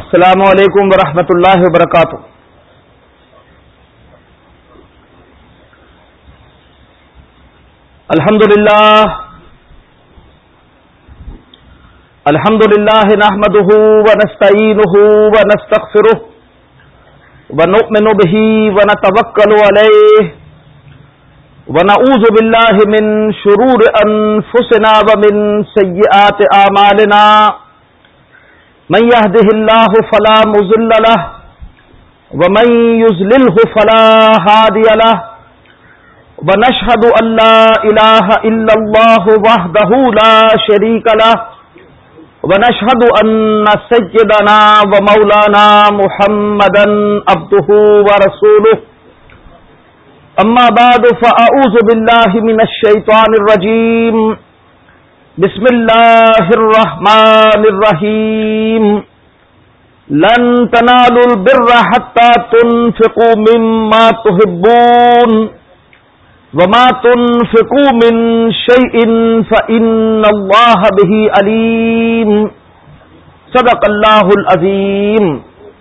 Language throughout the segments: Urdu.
السلام علیکم ورحمۃ اللہ وبرکاتہ. الحمد للہ نحمده ونستعینه ونستغفره ونؤمن به ونتوکل علیہ ونعوذ باللہ من شرور انفسنا ومن سیئات اعمالنا من يهده الله فلا مضل له ومن يضلله فلا هادي له ونشهد أن لا إله إلا الله وحده لا شريك له ونشهد أن سيدنا ومولانا محمدا عبده ورسوله. أما بعد فأعوذ بالله من الشيطان الرجيم. بسم اللہ الرحمن الرحیم. لن تنالوا البر حتى تنفقوا مما تحبون وما تنفقوا من شيء فإن الله به عليم. صدق اللہ العظیم.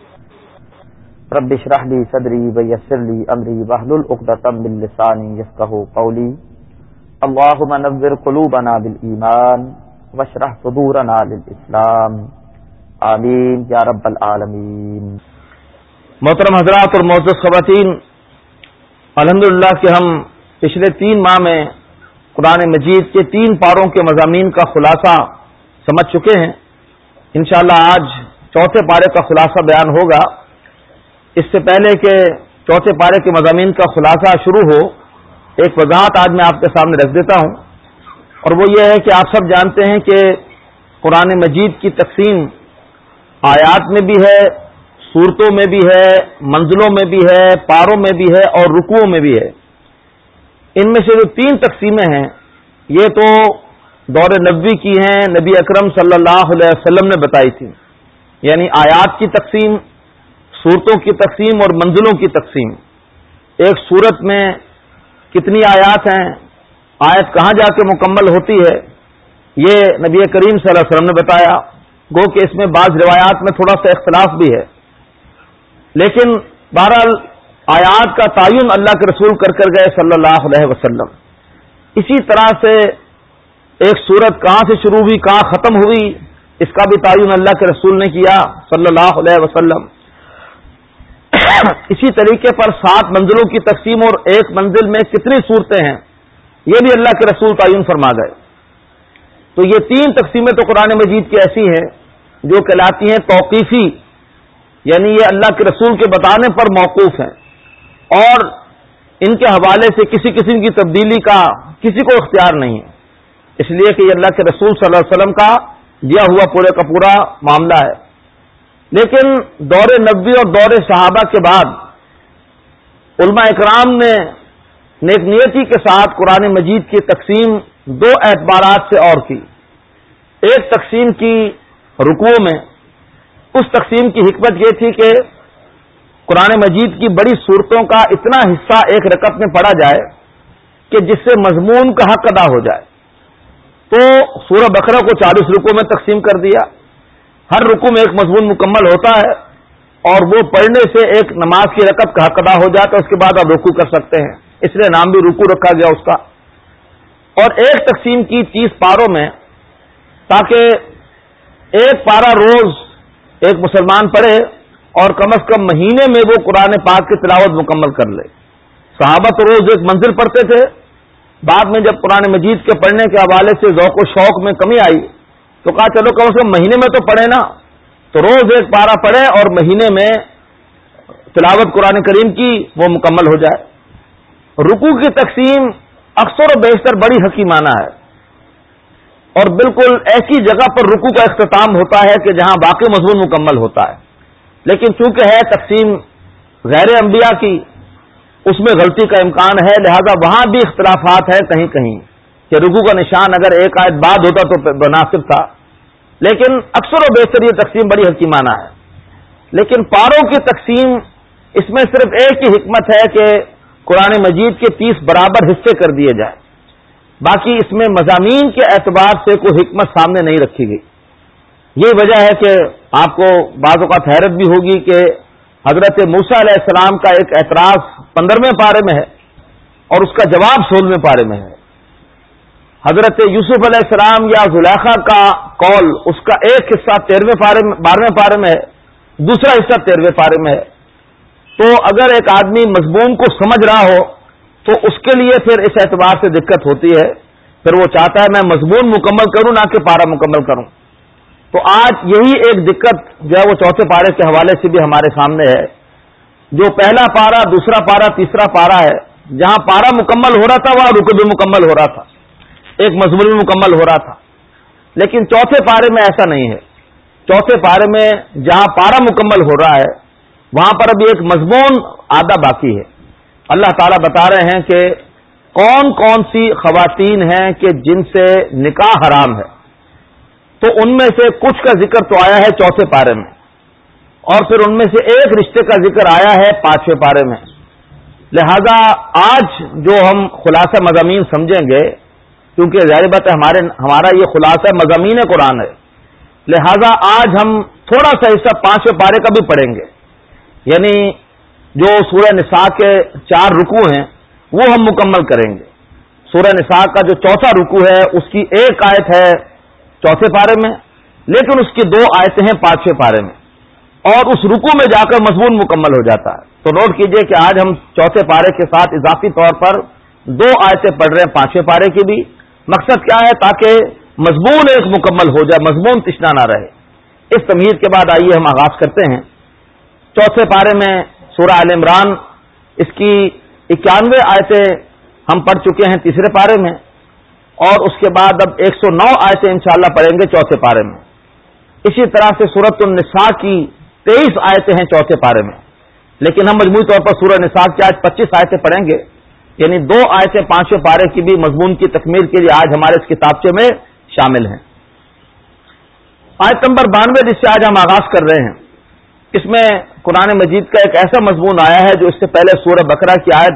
رب اشرح لي صدری ويسر لي امری واحلل عقدۃ من لسانی یفقهوا قولی. اللهم نور قلوبنا بالایمان واشرح صدورنا للاسلام. آمین یا رب العالمین. محترم حضرات اور معزز خواتین، الحمدللہ کہ ہم پچھلے 3 ماہ میں قرآن مجید کے 3 پاروں کے مضامین کا خلاصہ سمجھ چکے ہیں. انشاءاللہ آج 4تھے پارے کا خلاصہ بیان ہوگا. اس سے پہلے کہ 4تھے پارے کے مضامین کا خلاصہ شروع ہو، ایک وضاحت آج میں آپ کے سامنے رکھ دیتا ہوں، اور وہ یہ ہے کہ آپ سب جانتے ہیں کہ قرآن مجید کی تقسیم آیات میں بھی ہے، سورتوں میں بھی ہے، منزلوں میں بھی ہے، پاروں میں بھی ہے اور رکوعوں میں بھی ہے. ان میں سے جو 3 تقسیمیں ہیں یہ تو دور نبوی کی ہیں، نبی اکرم صلی اللہ علیہ وسلم نے بتائی تھی، یعنی آیات کی تقسیم، سورتوں کی تقسیم اور منزلوں کی تقسیم. ایک سورت میں کتنی آیات ہیں، آیت کہاں جا کے مکمل ہوتی ہے، یہ نبی کریم صلی اللہ علیہ وسلم نے بتایا. گو کہ اس میں بعض روایات میں تھوڑا سا اختلاف بھی ہے، لیکن بہرحال آیات کا تعین اللہ کے رسول کر گئے صلی اللہ علیہ وسلم. اسی طرح سے ایک سورت کہاں سے شروع ہوئی کہاں ختم ہوئی، اس کا بھی تعین اللہ کے رسول نے کیا صلی اللہ علیہ وسلم. اسی طریقے پر 7 منزلوں کی تقسیم اور ایک منزل میں کتنی صورتیں ہیں یہ بھی اللہ کے رسول تعین فرما گئے. تو یہ 3 تقسیمیں تو قرآن مجید کی ایسی ہیں جو کہلاتی ہیں توقیفی، یعنی یہ اللہ کے رسول کے بتانے پر موقوف ہیں اور ان کے حوالے سے کسی قسم کی تبدیلی کا کسی کو اختیار نہیں ہے، اس لیے کہ یہ اللہ کے رسول صلی اللہ علیہ وسلم کا دیا ہوا پورے کا پورا معاملہ ہے. لیکن دور نبوی اور دور صحابہ کے بعد علماء اکرام نے نیک نیتی کے ساتھ قرآن مجید کی تقسیم 2 اعتبارات سے اور کی. ایک تقسیم کی رکوع میں، اس تقسیم کی حکمت یہ تھی کہ قرآن مجید کی بڑی صورتوں کا اتنا حصہ ایک رکعت میں پڑھا جائے کہ جس سے مضمون کا حق ادا ہو جائے. تو سورہ بقرہ کو 40 رکوع میں تقسیم کر دیا. ہر رکوع میں ایک مضمون مکمل ہوتا ہے اور وہ پڑھنے سے ایک نماز کی رکعت کا حق ادا ہو جاتا ہے، اس کے بعد آپ رکوع کر سکتے ہیں، اس لیے نام بھی رکوع رکھا گیا اس کا. اور ایک تقسیم کی 30 پاروں میں، تاکہ ایک پارا روز ایک مسلمان پڑھے اور کم از کم مہینے میں وہ قرآن پاک کی تلاوت مکمل کر لے. صحابہ تو روز ایک منزل پڑھتے تھے، بعد میں جب قرآن مجید کے پڑھنے کے حوالے سے ذوق و شوق میں کمی آئی تو کہا چلو کم از کم مہینے میں تو پڑھے نا، تو روز ایک پارا پڑھے اور مہینے میں تلاوت قرآن کریم کی وہ مکمل ہو جائے. رکوع کی تقسیم اکثر و بیشتر بڑی حکیمانہ ہے اور بالکل ایسی جگہ پر رکوع کا اختتام ہوتا ہے کہ جہاں باقی مضمون مکمل ہوتا ہے. لیکن چونکہ ہے تقسیم غیر انبیاء کی، اس میں غلطی کا امکان ہے، لہذا وہاں بھی اختلافات ہیں کہیں کہیں کہ رکوع کا نشان اگر ایک آیت بعد ہوتا تو مناسب تھا، لیکن اکثر و بیشتر یہ تقسیم بڑی حکیمانہ ہے. لیکن پاروں کی تقسیم، اس میں صرف ایک ہی حکمت ہے کہ قرآن مجید کے 30 برابر حصے کر دیے جائیں، باقی اس میں مضامین کے اعتبار سے کوئی حکمت سامنے نہیں رکھی گئی. یہ وجہ ہے کہ آپ کو بعض اوقات حیرت بھی ہوگی کہ حضرت موسیٰ علیہ السلام کا ایک اعتراض 15ویں پارے میں ہے اور اس کا جواب 16ویں پارے میں ہے. حضرت یوسف علیہ السلام یا زلیخا کا قول اس کا ایک حصہ 12ویں پارے میں ہے, دوسرا حصہ 13ویں پارے میں ہے. تو اگر ایک آدمی مضمون کو سمجھ رہا ہو تو اس کے لیے پھر اس اعتبار سے دقت ہوتی ہے, پھر وہ چاہتا ہے میں مضمون مکمل کروں نہ کہ پارا مکمل کروں. تو آج یہی ایک دقت جو ہے وہ چوتھے پارے کے حوالے سے بھی ہمارے سامنے ہے. جو پہلا پارا, دوسرا پارا, تیسرا پارا ہے, جہاں پارا مکمل ہو رہا تھا وہاں رکو بھی مکمل ہو رہا تھا, ایک مضمون بھی مکمل ہو رہا تھا. لیکن چوتھے پارے میں ایسا نہیں ہے. چوتھے پارے میں جہاں پارا مکمل ہو رہا ہے وہاں پر ابھی ایک مضمون آدھا باقی ہے. اللہ تعالیٰ بتا رہے ہیں کہ کون کون سی خواتین ہیں کہ جن سے نکاح حرام ہے. تو ان میں سے کچھ کا ذکر تو آیا ہے چوتھے پارے میں, اور پھر ان میں سے ایک رشتے کا ذکر آیا ہے 5ویں پارے میں. لہذا آج جو ہم خلاصہ مضامین سمجھیں گے, کیونکہ ظاہر بات ہے ہمارا یہ خلاصہ مضامین قرآن ہے, لہذا آج ہم تھوڑا سا حصہ 5ویں پارے کا بھی پڑھیں گے. یعنی جو سورہ نساء کے 4 رکوع ہیں وہ ہم مکمل کریں گے. سورہ نساء کا جو چوتھا رکوع ہے اس کی ایک آیت ہے چوتھے پارے میں, لیکن اس کی 2 آیتیں ہیں 5ویں پارے میں, اور اس رکوع میں جا کر مضمون مکمل ہو جاتا ہے. تو نوٹ کیجئے کہ آج ہم چوتھے پارے کے ساتھ اضافی طور پر 2 آیتیں پڑھ رہے ہیں 5ویں پارے کی بھی. مقصد کیا ہے؟ تاکہ مضمون ایک مکمل ہو جائے, مضمون تشنا نہ رہے. اس تمہید کے بعد آئیے ہم آغاز کرتے ہیں. چوتھے پارے میں سورہ آل عمران, اس کی 91 آیتیں ہم پڑھ چکے ہیں تیسرے پارے میں, اور اس کے بعد اب 109 آیتیں انشاءاللہ پڑھیں گے چوتھے پارے میں. اسی طرح سے سورۃ النساء کی 23 آیتیں ہیں چوتھے پارے میں, لیکن ہم مجموعی طور پر سورہ نساء کی آج 25 آیتیں پڑھیں گے. یعنی 2 آیتیں 5ویں پارے کی بھی مضمون کی تکمیل کے لیے آج ہمارے اس کتابچے میں شامل ہیں. آیت نمبر 92 جس سے آج ہم آغاز کر رہے ہیں, اس میں قرآن مجید کا ایک ایسا مضمون آیا ہے جو اس سے پہلے سورہ بقرہ کی آیت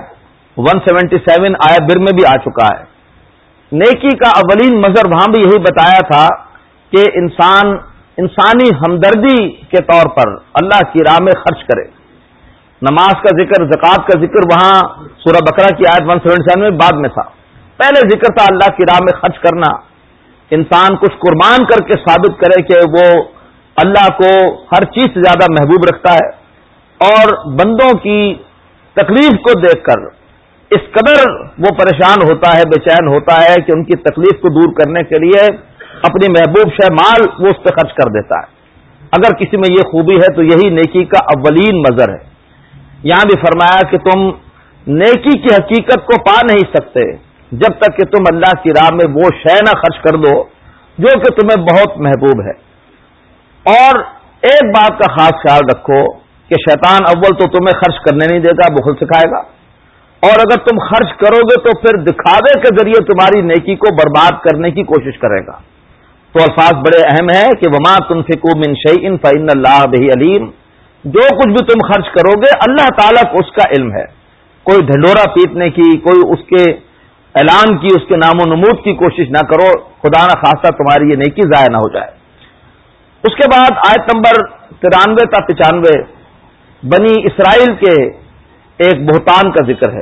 177 آیت بر میں بھی آ چکا ہے. نیکی کا اولین مظہر وہاں بھی یہی بتایا تھا کہ انسانی ہمدردی کے طور پر اللہ کی راہ میں خرچ کرے. نماز کا ذکر, زکوٰۃ کا ذکر وہاں سورہ بقرہ کی آیت 177 میں بعد میں تھا. پہلے ذکر تھا اللہ کی راہ میں خرچ کرنا, انسان کچھ قربان کر کے ثابت کرے کہ وہ اللہ کو ہر چیز سے زیادہ محبوب رکھتا ہے, اور بندوں کی تکلیف کو دیکھ کر اس قدر وہ پریشان ہوتا ہے, بے چین ہوتا ہے کہ ان کی تکلیف کو دور کرنے کے لیے اپنی محبوب شے مال وہ اس پہ خرچ کر دیتا ہے. اگر کسی میں یہ خوبی ہے تو یہی نیکی کا اولین مظہر ہے. یہاں بھی فرمایا کہ تم نیکی کی حقیقت کو پا نہیں سکتے جب تک کہ تم اللہ کی راہ میں وہ شے نہ خرچ کر دو جو کہ تمہیں بہت محبوب ہے. اور ایک بات کا خاص خیال رکھو کہ شیطان اول تو تمہیں خرچ کرنے نہیں دے گا, بخل سکھائے گا, اور اگر تم خرچ کرو گے تو پھر دکھاوے کے ذریعے تمہاری نیکی کو برباد کرنے کی کوشش کرے گا. تو الفاظ بڑے اہم ہیں کہ وما تنفقوا من شیء فإن اللہ بہ علیم. جو کچھ بھی تم خرچ کرو گے اللہ تعالیٰ کو اس کا علم ہے. کوئی ڈھنڈورا پیٹنے کی, کوئی اس کے اعلان کی, اس کے نام و نمود کی کوشش نہ کرو, خدا نہ خواستہ تمہاری یہ نیکی ضائع نہ ہو جائے. اس کے بعد آیت نمبر 93 تا 95 بنی اسرائیل کے ایک بہتان کا ذکر ہے.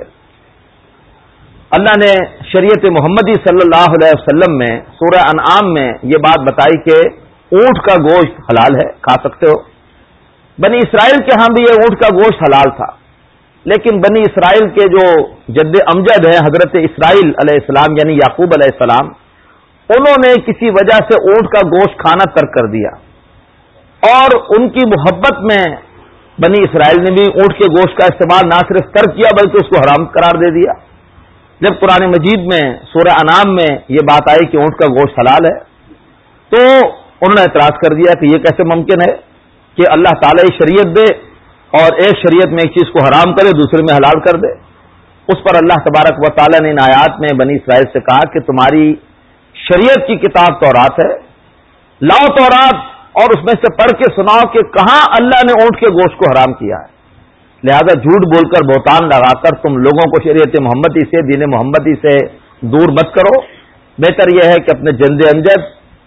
اللہ نے شریعت محمدی صلی اللہ علیہ وسلم میں سورہ انعام میں یہ بات بتائی کہ اونٹ کا گوشت حلال ہے, کھا سکتے ہو. بنی اسرائیل کے ہاں بھی یہ اونٹ کا گوشت حلال تھا, لیکن بنی اسرائیل کے جو جد امجد ہیں حضرت اسرائیل علیہ السلام یعنی یعقوب علیہ السلام, انہوں نے کسی وجہ سے اونٹ کا گوشت کھانا ترک کر دیا, اور ان کی محبت میں بنی اسرائیل نے بھی اونٹ کے گوشت کا استعمال نہ صرف ترک کیا بلکہ اس کو حرام قرار دے دیا. جب قرآن مجید میں سورہ انعام میں یہ بات آئی کہ اونٹ کا گوشت حلال ہے تو انہوں نے اعتراض کر دیا کہ یہ کیسے ممکن ہے کہ اللہ تعالیٰ شریعت دے اور ایک شریعت میں ایک چیز کو حرام کرے دوسرے میں حلال کر دے. اس پر اللہ تبارک و تعالیٰ نے ان آیات میں بنی اسرائیل سے کہا کہ تمہاری شریعت کی کتاب تورات ہے, لاؤ تورات اور اس میں سے پڑھ کے سناؤ کہ کہاں اللہ نے اونٹ کے گوشت کو حرام کیا ہے. لہذا جھوٹ بول کر بہتان لگا کر تم لوگوں کو شریعت محمدی سے, دین محمدی سے دور مت کرو. بہتر یہ ہے کہ اپنے جند امجد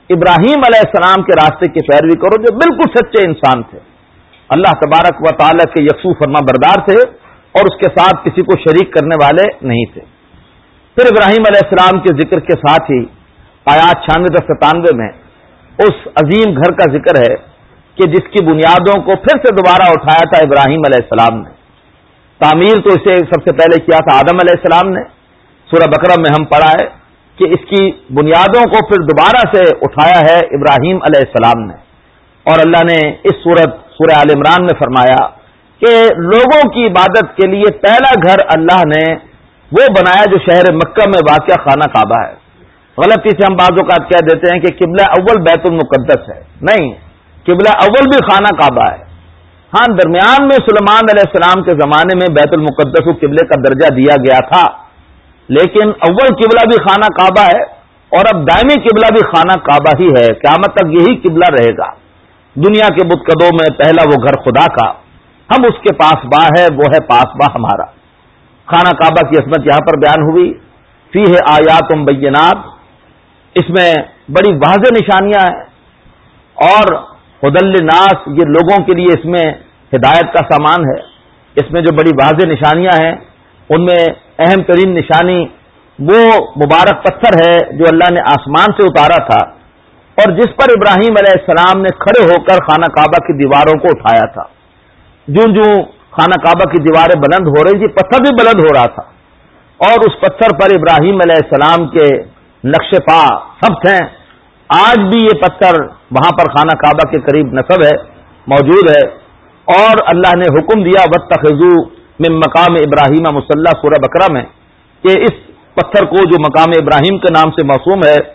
ابراہیم علیہ السلام کے راستے کی پیروی کرو جو بالکل سچے انسان تھے، اللہ تبارک و تعالیٰ کے یکسو فرما بردار تھے اور اس کے ساتھ کسی کو شریک کرنے والے نہیں تھے۔ پھر ابراہیم علیہ السلام کے ذکر کے ساتھ ہی آیات 96-97 میں اس عظیم گھر کا ذکر ہے کہ جس کی بنیادوں کو پھر سے دوبارہ اٹھایا تھا ابراہیم علیہ السلام نے۔ تعمیر تو اسے سب سے پہلے کیا تھا آدم علیہ السلام نے، سورہ بقرہ میں ہم پڑھا ہے کہ اس کی بنیادوں کو پھر دوبارہ سے اٹھایا ہے ابراہیم علیہ السلام نے۔ اور اللہ نے اس سورہ آل عمران میں فرمایا کہ لوگوں کی عبادت کے لیے پہلا گھر اللہ نے وہ بنایا جو شہر مکہ میں واقع خانہ کعبہ ہے۔ غلطی سے ہم بعض اوقات کہہ دیتے ہیں کہ قبلہ اول بیت المقدس ہے، نہیں، قبلہ اول بھی خانہ کعبہ ہے۔ ہاں، درمیان میں سلیمان علیہ السلام کے زمانے میں بیت المقدس کو قبلے کا درجہ دیا گیا تھا، لیکن اول قبلہ بھی خانہ کعبہ ہے اور اب دائمی قبلہ بھی خانہ کعبہ ہی ہے، قیامت تک یہی قبلہ رہے گا۔ دنیا کے بت قدوں میں پہلا وہ گھر خدا کا، ہم اس کے پاس با ہے، وہ ہے پاس با ہمارا۔ خانہ کعبہ کی عظمت یہاں پر بیان ہوئی، فیہ آیات بینات، اس میں بڑی واضح نشانیاں ہیں، اور ہدی للناس، یہ لوگوں کے لیے اس میں ہدایت کا سامان ہے۔ اس میں جو بڑی واضح نشانیاں ہیں ان میں اہم ترین نشانی وہ مبارک پتھر ہے جو اللہ نے آسمان سے اتارا تھا اور جس پر ابراہیم علیہ السلام نے کھڑے ہو کر خانہ کعبہ کی دیواروں کو اٹھایا تھا۔ جوں جوں خانہ کعبہ کی دیواریں بلند ہو رہی تھی، پتھر بھی بلند ہو رہا تھا، اور اس پتھر پر ابراہیم علیہ السلام کے نقش پا ثبت ہیں۔ آج بھی یہ پتھر وہاں پر خانہ کعبہ کے قریب نصب ہے، موجود ہے، اور اللہ نے حکم دیا واتخذوا من مقام ابراہیم مصلی، سورہ بقرہ میں، کہ اس پتھر کو جو مقام ابراہیم کے نام سے موسوم ہے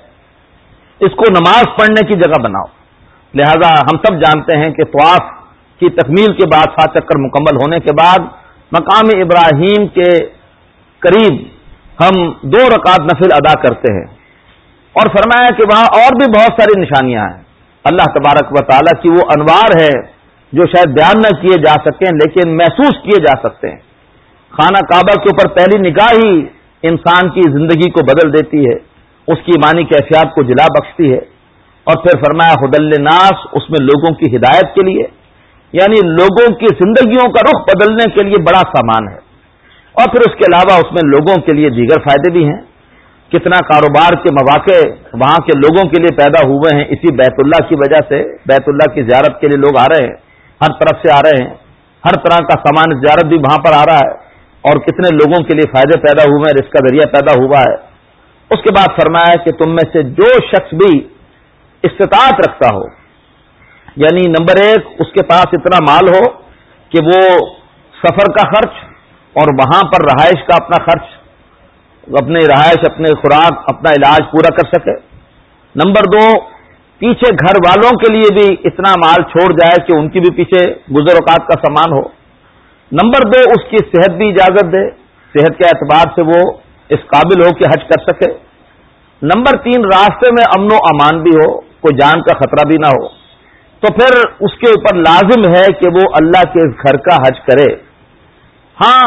اس کو نماز پڑھنے کی جگہ بناؤ۔ لہذا ہم سب جانتے ہیں کہ طواف کی تکمیل کے بعد 7 چکر مکمل ہونے کے بعد مقام ابراہیم کے قریب ہم 2 رکعت نفل ادا کرتے ہیں، اور فرمایا کہ وہاں اور بھی بہت ساری نشانیاں ہیں۔ اللہ تبارک و تعالیٰ کی وہ انوار ہے جو شاید بیان نہ کیے جا سکیں لیکن محسوس کیے جا سکتے ہیں۔ خانہ کعبہ کے اوپر پہلی نگاہ ہی انسان کی زندگی کو بدل دیتی ہے، اس کی ایمانی کیفیات کو جلا بخشتی ہے۔ اور پھر فرمایا ہدی للناس، اس میں لوگوں کی ہدایت کے لیے، یعنی لوگوں کی زندگیوں کا رخ بدلنے کے لیے بڑا سامان ہے، اور پھر اس کے علاوہ اس میں لوگوں کے لیے دیگر فائدے بھی ہیں۔ کتنا کاروبار کے مواقع وہاں کے لوگوں کے لیے پیدا ہوئے ہیں اسی بیت اللہ کی وجہ سے۔ بیت اللہ کی زیارت کے لیے لوگ آ رہے ہیں، ہر طرف سے آ رہے ہیں، ہر طرح کا سامان زیارت بھی وہاں پر آ رہا ہے، اور کتنے لوگوں کے لیے فائدے پیدا ہوئے ہیں، رزق کا ذریعہ پیدا ہوا ہے۔ اس کے بعد فرمایا کہ تم میں سے جو شخص بھی استطاعت رکھتا ہو، یعنی نمبر 1 اس کے پاس اتنا مال ہو کہ وہ سفر کا خرچ اور وہاں پر رہائش کا اپنا خرچ، اپنی رہائش، اپنے خوراک، اپنا علاج پورا کر سکے۔ نمبر 2 پیچھے گھر والوں کے لیے بھی اتنا مال چھوڑ جائے کہ ان کی بھی پیچھے گزر اوقات کا سامان ہو۔ نمبر 2 اس کی صحت بھی اجازت دے، صحت کے اعتبار سے وہ اس قابل ہو کہ حج کر سکے۔ نمبر 3 راستے میں امن و امان بھی ہو، کوئی جان کا خطرہ بھی نہ ہو، تو پھر اس کے اوپر لازم ہے کہ وہ اللہ کے اس گھر کا حج کرے۔ ہاں،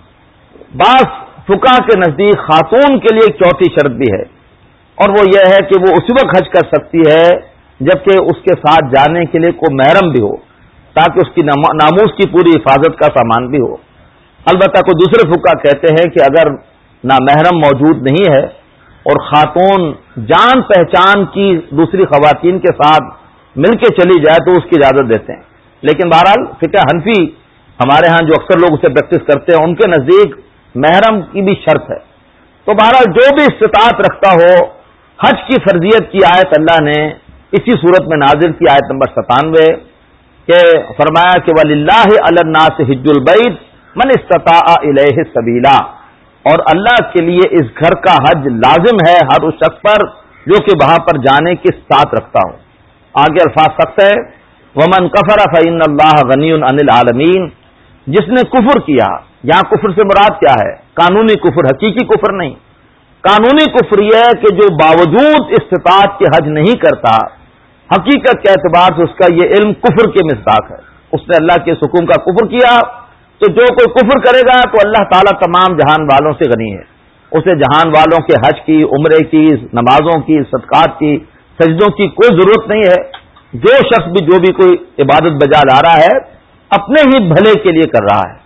بعض فقہا کے نزدیک خاتون کے لیے ایک چوتھی شرط بھی ہے، اور وہ یہ ہے کہ وہ اسی وقت حج کر سکتی ہے جبکہ اس کے ساتھ جانے کے لیے کوئی محرم بھی ہو، تاکہ اس کی ناموس کی پوری حفاظت کا سامان بھی ہو۔ البتہ کوئی دوسرے فقہا کہتے ہیں کہ اگر نامحرم موجود نہیں ہے اور خاتون جان پہچان کی دوسری خواتین کے ساتھ مل کے چلی جائے تو اس کی اجازت دیتے ہیں، لیکن بہرحال فقہ حنفی ہمارے ہاں جو اکثر لوگ اسے پریکٹس کرتے ہیں ان کے نزدیک محرم کی بھی شرط ہے۔ تو بہرحال جو بھی استطاعت رکھتا ہو، حج کی فرضیت کی آیت اللہ نے اسی صورت میں نازل کی، آیت نمبر 97، کہ فرمایا کہ وَلِلَّهِ عَلَى النَّاسِ حِجُّ الْبَيْتِ مَنِ اسْتَطَاعَ إِلَيْهِ سَبِيلًا، اور اللہ کے لیے اس گھر کا حج لازم ہے ہر اس شخص پر جو کہ وہاں پر جانے کی استطاعت رکھتا ہو۔ آگے الفاظ سخت ہے، وَمَنْ كَفَرَ فَإِنَّ اللَّهَ غَنِيٌّ عَنِ الْعَالَمِينَ، جس نے کفر کیا، یہاں کفر سے مراد کیا ہے؟ قانونی کفر، حقیقی کفر نہیں۔ قانونی کفر یہ ہے کہ جو باوجود استطاعت کے حج نہیں کرتا، حقیقت کے اعتبار سے اس کا یہ علم کفر کے مصداق ہے، اس نے اللہ کے حکم کا کفر کیا۔ تو جو کوئی کفر کرے گا تو اللہ تعالیٰ تمام جہان والوں سے غنی ہے، اسے جہان والوں کے حج کی، عمرے کی، نمازوں کی، صدقات کی سجدوں کی کوئی ضرورت نہیں ہے. جو شخص بھی جو بھی کوئی عبادت بجا لا رہا ہے اپنے ہی بھلے کے لیے کر رہا ہے.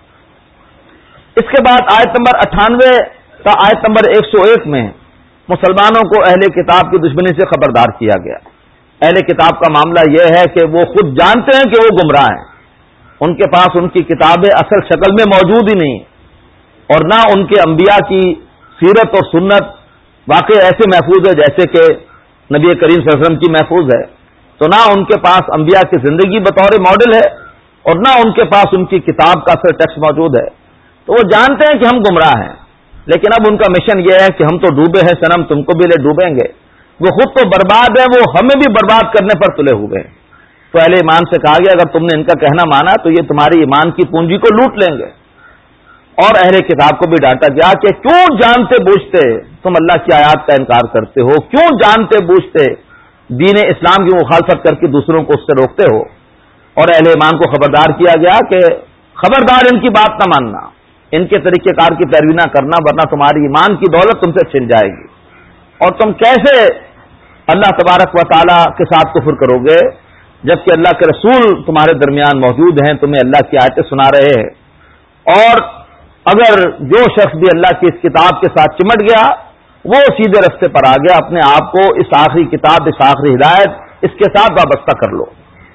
اس کے بعد آیت نمبر 98 تا آیت نمبر 101 میں مسلمانوں کو اہل کتاب کی دشمنی سے خبردار کیا گیا. اہل کتاب کا معاملہ یہ ہے کہ وہ خود جانتے ہیں کہ وہ گمراہ ہیں. ان کے پاس ان کی کتابیں اصل شکل میں موجود ہی نہیں، اور نہ ان کے انبیاء کی سیرت اور سنت واقعی ایسے محفوظ ہے جیسے کہ نبی کریم صلی اللہ علیہ وسلم کی محفوظ ہے. تو نہ ان کے پاس انبیاء کی زندگی بطور ماڈل ہے، اور نہ ان کے پاس ان کی کتاب کا اصل ٹیکسٹ موجود ہے. تو وہ جانتے ہیں کہ ہم گمراہ ہیں، لیکن اب ان کا مشن یہ ہے کہ ہم تو ڈوبے ہیں صنم، تم کو بھی لے ڈوبیں گے. وہ خود تو برباد ہے، وہ ہمیں بھی برباد کرنے پر تلے ہوئے ہیں. تو اہل ایمان سے کہا گیا اگر تم نے ان کا کہنا مانا تو یہ تمہاری ایمان کی پونجی کو لوٹ لیں گے. اور اہل کتاب کو بھی ڈانٹا گیا کہ کیوں جانتے بوجھتے تم اللہ کی آیات کا انکار کرتے ہو، کیوں جانتے بوجھتے دین اسلام کی مخالفت کر کے دوسروں کو اس سے روکتے ہو. اور اہل ایمان کو خبردار کیا گیا کہ خبردار ان کی بات نہ ماننا، ان کے طریقہ کار کی پیروی نہ کرنا، ورنہ تمہاری ایمان کی دولت تم سے چھن جائے گی. اور تم کیسے اللہ تبارک و تعالی کے ساتھ کفر کرو گے جبکہ اللہ کے رسول تمہارے درمیان موجود ہیں، تمہیں اللہ کی آیتیں سنا رہے ہیں. اور اگر جو شخص بھی اللہ کی اس کتاب کے ساتھ چمٹ گیا وہ سیدھے رستے پر آ گیا. اپنے آپ کو اس آخری کتاب، اس آخری ہدایت، اس کے ساتھ وابستہ کر لو.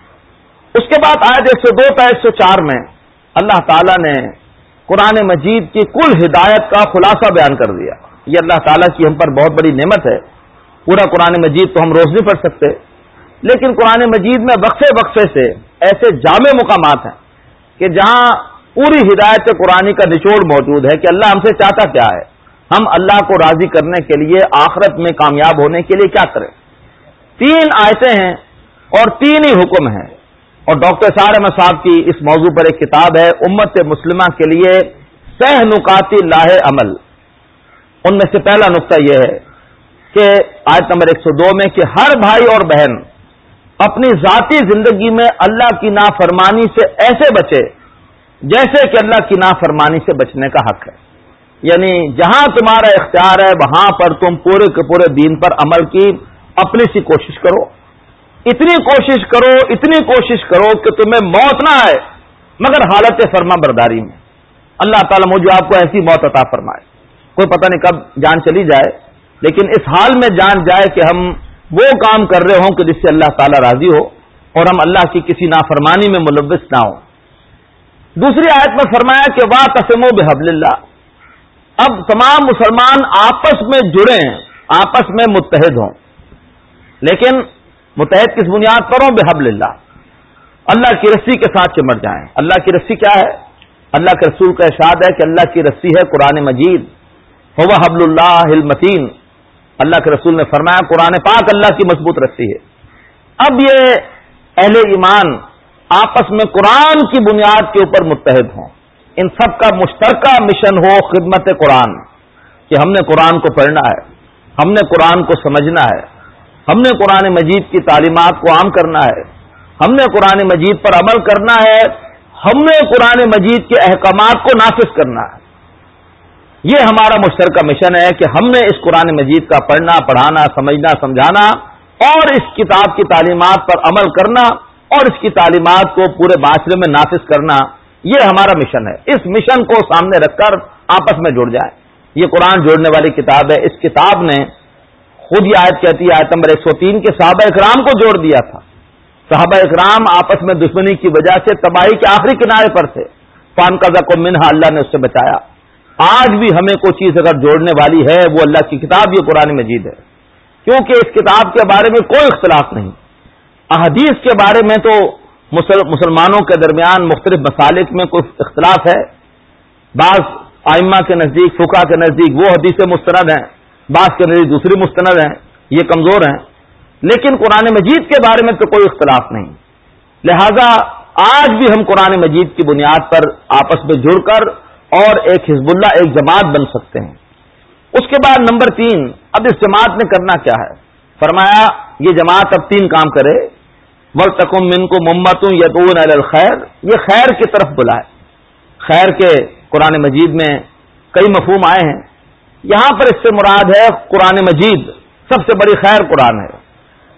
اس کے بعد آیت 102 تا 104 میں اللہ تعالیٰ نے قرآن مجید کی کل ہدایت کا خلاصہ بیان کر دیا. یہ اللہ تعالیٰ کی ہم پر بہت بڑی نعمت ہے. پورا قرآن مجید تو ہم روز نہیں پڑھ سکتے، لیکن قرآن مجید میں وقفے وقفے سے ایسے جامع مقامات ہیں کہ جہاں پوری ہدایت قرآنی کا نچوڑ موجود ہے کہ اللہ ہم سے چاہتا کیا ہے، ہم اللہ کو راضی کرنے کے لیے آخرت میں کامیاب ہونے کے لیے کیا کریں. 3 آیتیں ہیں اور 3 ہی حکم ہیں. اور ڈاکٹر سار احمد صاحب کی اس موضوع پر ایک کتاب ہے امت مسلمہ کے لیے سہ نکات لاہ عمل. ان میں سے پہلا نقطہ یہ ہے کہ آیت نمبر 102 میں کہ ہر بھائی اور بہن اپنی ذاتی زندگی میں اللہ کی نافرمانی سے ایسے بچے جیسے کہ اللہ کی نافرمانی سے بچنے کا حق ہے. یعنی جہاں تمہارا اختیار ہے وہاں پر تم پورے کے پورے دین پر عمل کی اپنی سی کوشش کرو. اتنی کوشش کرو کہ تمہیں موت نہ آئے مگر حالت فرما برداری میں. اللہ تعالیٰ مجھے آپ کو ایسی موت عطا فرمائے. کوئی پتہ نہیں کب جان چلی جائے، لیکن اس حال میں جان جائے کہ ہم وہ کام کر رہے ہوں کہ جس سے اللہ تعالیٰ راضی ہو اور ہم اللہ کی کسی نافرمانی میں ملوث نہ ہوں. دوسری آیت میں فرمایا کہ واعتصموا بحبل اللہ. اب تمام مسلمان آپس میں جڑیں، آپس میں متحد ہوں، لیکن متحد کس بنیاد پر ہوں؟ بحبل اللہ، اللہ کی رسی کے ساتھ چمٹ جائیں. اللہ کی رسی کیا ہے؟ اللہ کے رسول کا ارشاد ہے کہ اللہ کی رسی ہے قرآن مجید، هو حبل اللہ المتین. اللہ کے رسول نے فرمایا قرآن پاک اللہ کی مضبوط رسی ہے. اب یہ اہل ایمان آپس میں قرآن کی بنیاد کے اوپر متحد ہوں، ان سب کا مشترکہ مشن ہو خدمت قرآن، کہ ہم نے قرآن کو پڑھنا ہے، ہم نے قرآن کو سمجھنا ہے، ہم نے قرآن مجید کی تعلیمات کو عام کرنا ہے، ہم نے قرآن مجید پر عمل کرنا ہے، ہم نے قرآن مجید کے احکامات کو نافذ کرنا ہے. یہ ہمارا مشترکہ مشن ہے کہ ہم نے اس قرآن مجید کا پڑھنا، پڑھانا، سمجھنا، سمجھانا اور اس کتاب کی تعلیمات پر عمل کرنا اور اس کی تعلیمات کو پورے معاشرے میں نافذ کرنا. یہ ہمارا مشن ہے. اس مشن کو سامنے رکھ کر آپس میں جڑ جائیں. یہ قرآن جوڑنے والی کتاب ہے. اس کتاب نے خود یہ آیت کہتی ہے، آیت نمبر 103 کے صحابہ اکرام کو جوڑ دیا تھا. صحابہ اکرام آپس میں دشمنی کی وجہ سے تباہی کے آخری کنارے پر تھے. فانقذکم منہا، اللہ نے اس سے بچایا. آج بھی ہمیں کوئی چیز اگر جوڑنے والی ہے وہ اللہ کی کتاب، یہ قرآن مجید ہے، کیونکہ اس کتاب کے بارے میں کوئی اختلاف نہیں. احادیث کے بارے میں تو مسلمانوں کے درمیان مختلف مسالک میں کوئی اختلاف ہے. بعض ائمہ کے نزدیک، فقہا کے نزدیک وہ حدیثیں مستند ہیں، بعض کے نزدیک دوسری مستند ہیں، یہ کمزور ہیں. لیکن قرآن مجید کے بارے میں تو کوئی اختلاف نہیں. لہذا آج بھی ہم قرآن مجید کی بنیاد پر آپس میں جڑ کر اور ایک حزب اللہ، ایک جماعت بن سکتے ہیں. اس کے بعد نمبر 3، اب اس جماعت نے کرنا کیا ہے؟ فرمایا یہ جماعت اب 3 کام کرے. وَلْتَكُن مِّنكُمْ أُمَّةٌ يَدْعُونَ إِلَى الْخَيْرِ، یہ خیر کی طرف بلائے. خیر کے قرآن مجید میں کئی مفہوم آئے ہیں. یہاں پر اس سے مراد ہے قرآن مجید سب سے بڑی خیر قرآن ہے.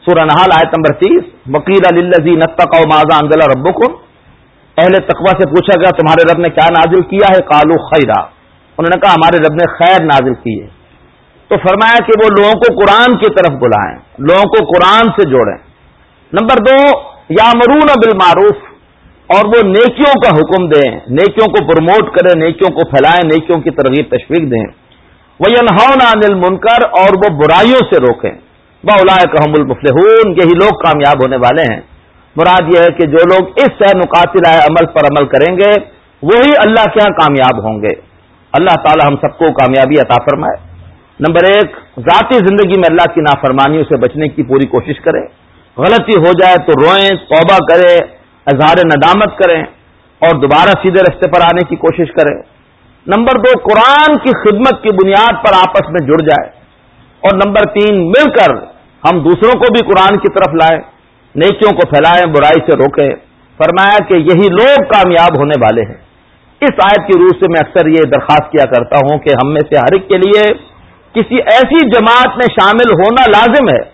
سورہ نحل آیت نمبر 30، وقیل للذین اتقوا ماذا انزل ربکم، اہل تقوی سے پوچھا گیا تمہارے رب نے کیا نازل کیا ہے؟ قالوا خیرا، انہوں نے کہا ہمارے رب نے خیر نازل کی ہے۔ تو فرمایا کہ وہ لوگوں کو قرآن کی طرف بلائیں، لوگوں کو قرآن سے جوڑیں۔ نمبر 2، یامرون بالمعروف، اور وہ نیکیوں کا حکم دیں، نیکیوں کو پروموٹ کریں، نیکیوں کو پھیلائیں، نیکیوں کی ترغیب تشویق دیں۔ وینہون عن المنکر، اور وہ برائیوں سے روکیں۔ واولئک هم المفلحون، یہی لوگ کامیاب ہونے والے ہیں۔ مراد یہ ہے کہ جو لوگ اس سے نقاطل عمل پر عمل کریں گے وہی اللہ کے ہاں کامیاب ہوں گے۔ اللہ تعالی ہم سب کو کامیابی عطا فرمائے۔ نمبر 1، ذاتی زندگی میں اللہ کی نافرمانیوں سے بچنے کی پوری کوشش کریں، غلطی ہو جائے تو روئیں، توبہ کریں، اظہار ندامت کریں اور دوبارہ سیدھے راستے پر آنے کی کوشش کریں۔ نمبر 2، قرآن کی خدمت کی بنیاد پر آپس میں جڑ جائے۔ اور نمبر 3، مل کر ہم دوسروں کو بھی قرآن کی طرف لائیں، نیکیوں کو پھیلائیں، برائی سے روکیں۔ فرمایا کہ یہی لوگ کامیاب ہونے والے ہیں۔ اس آیت کی روح سے میں اکثر یہ درخواست کیا کرتا ہوں کہ ہم میں سے ہر ایک کے لیے کسی ایسی جماعت میں شامل ہونا لازم ہے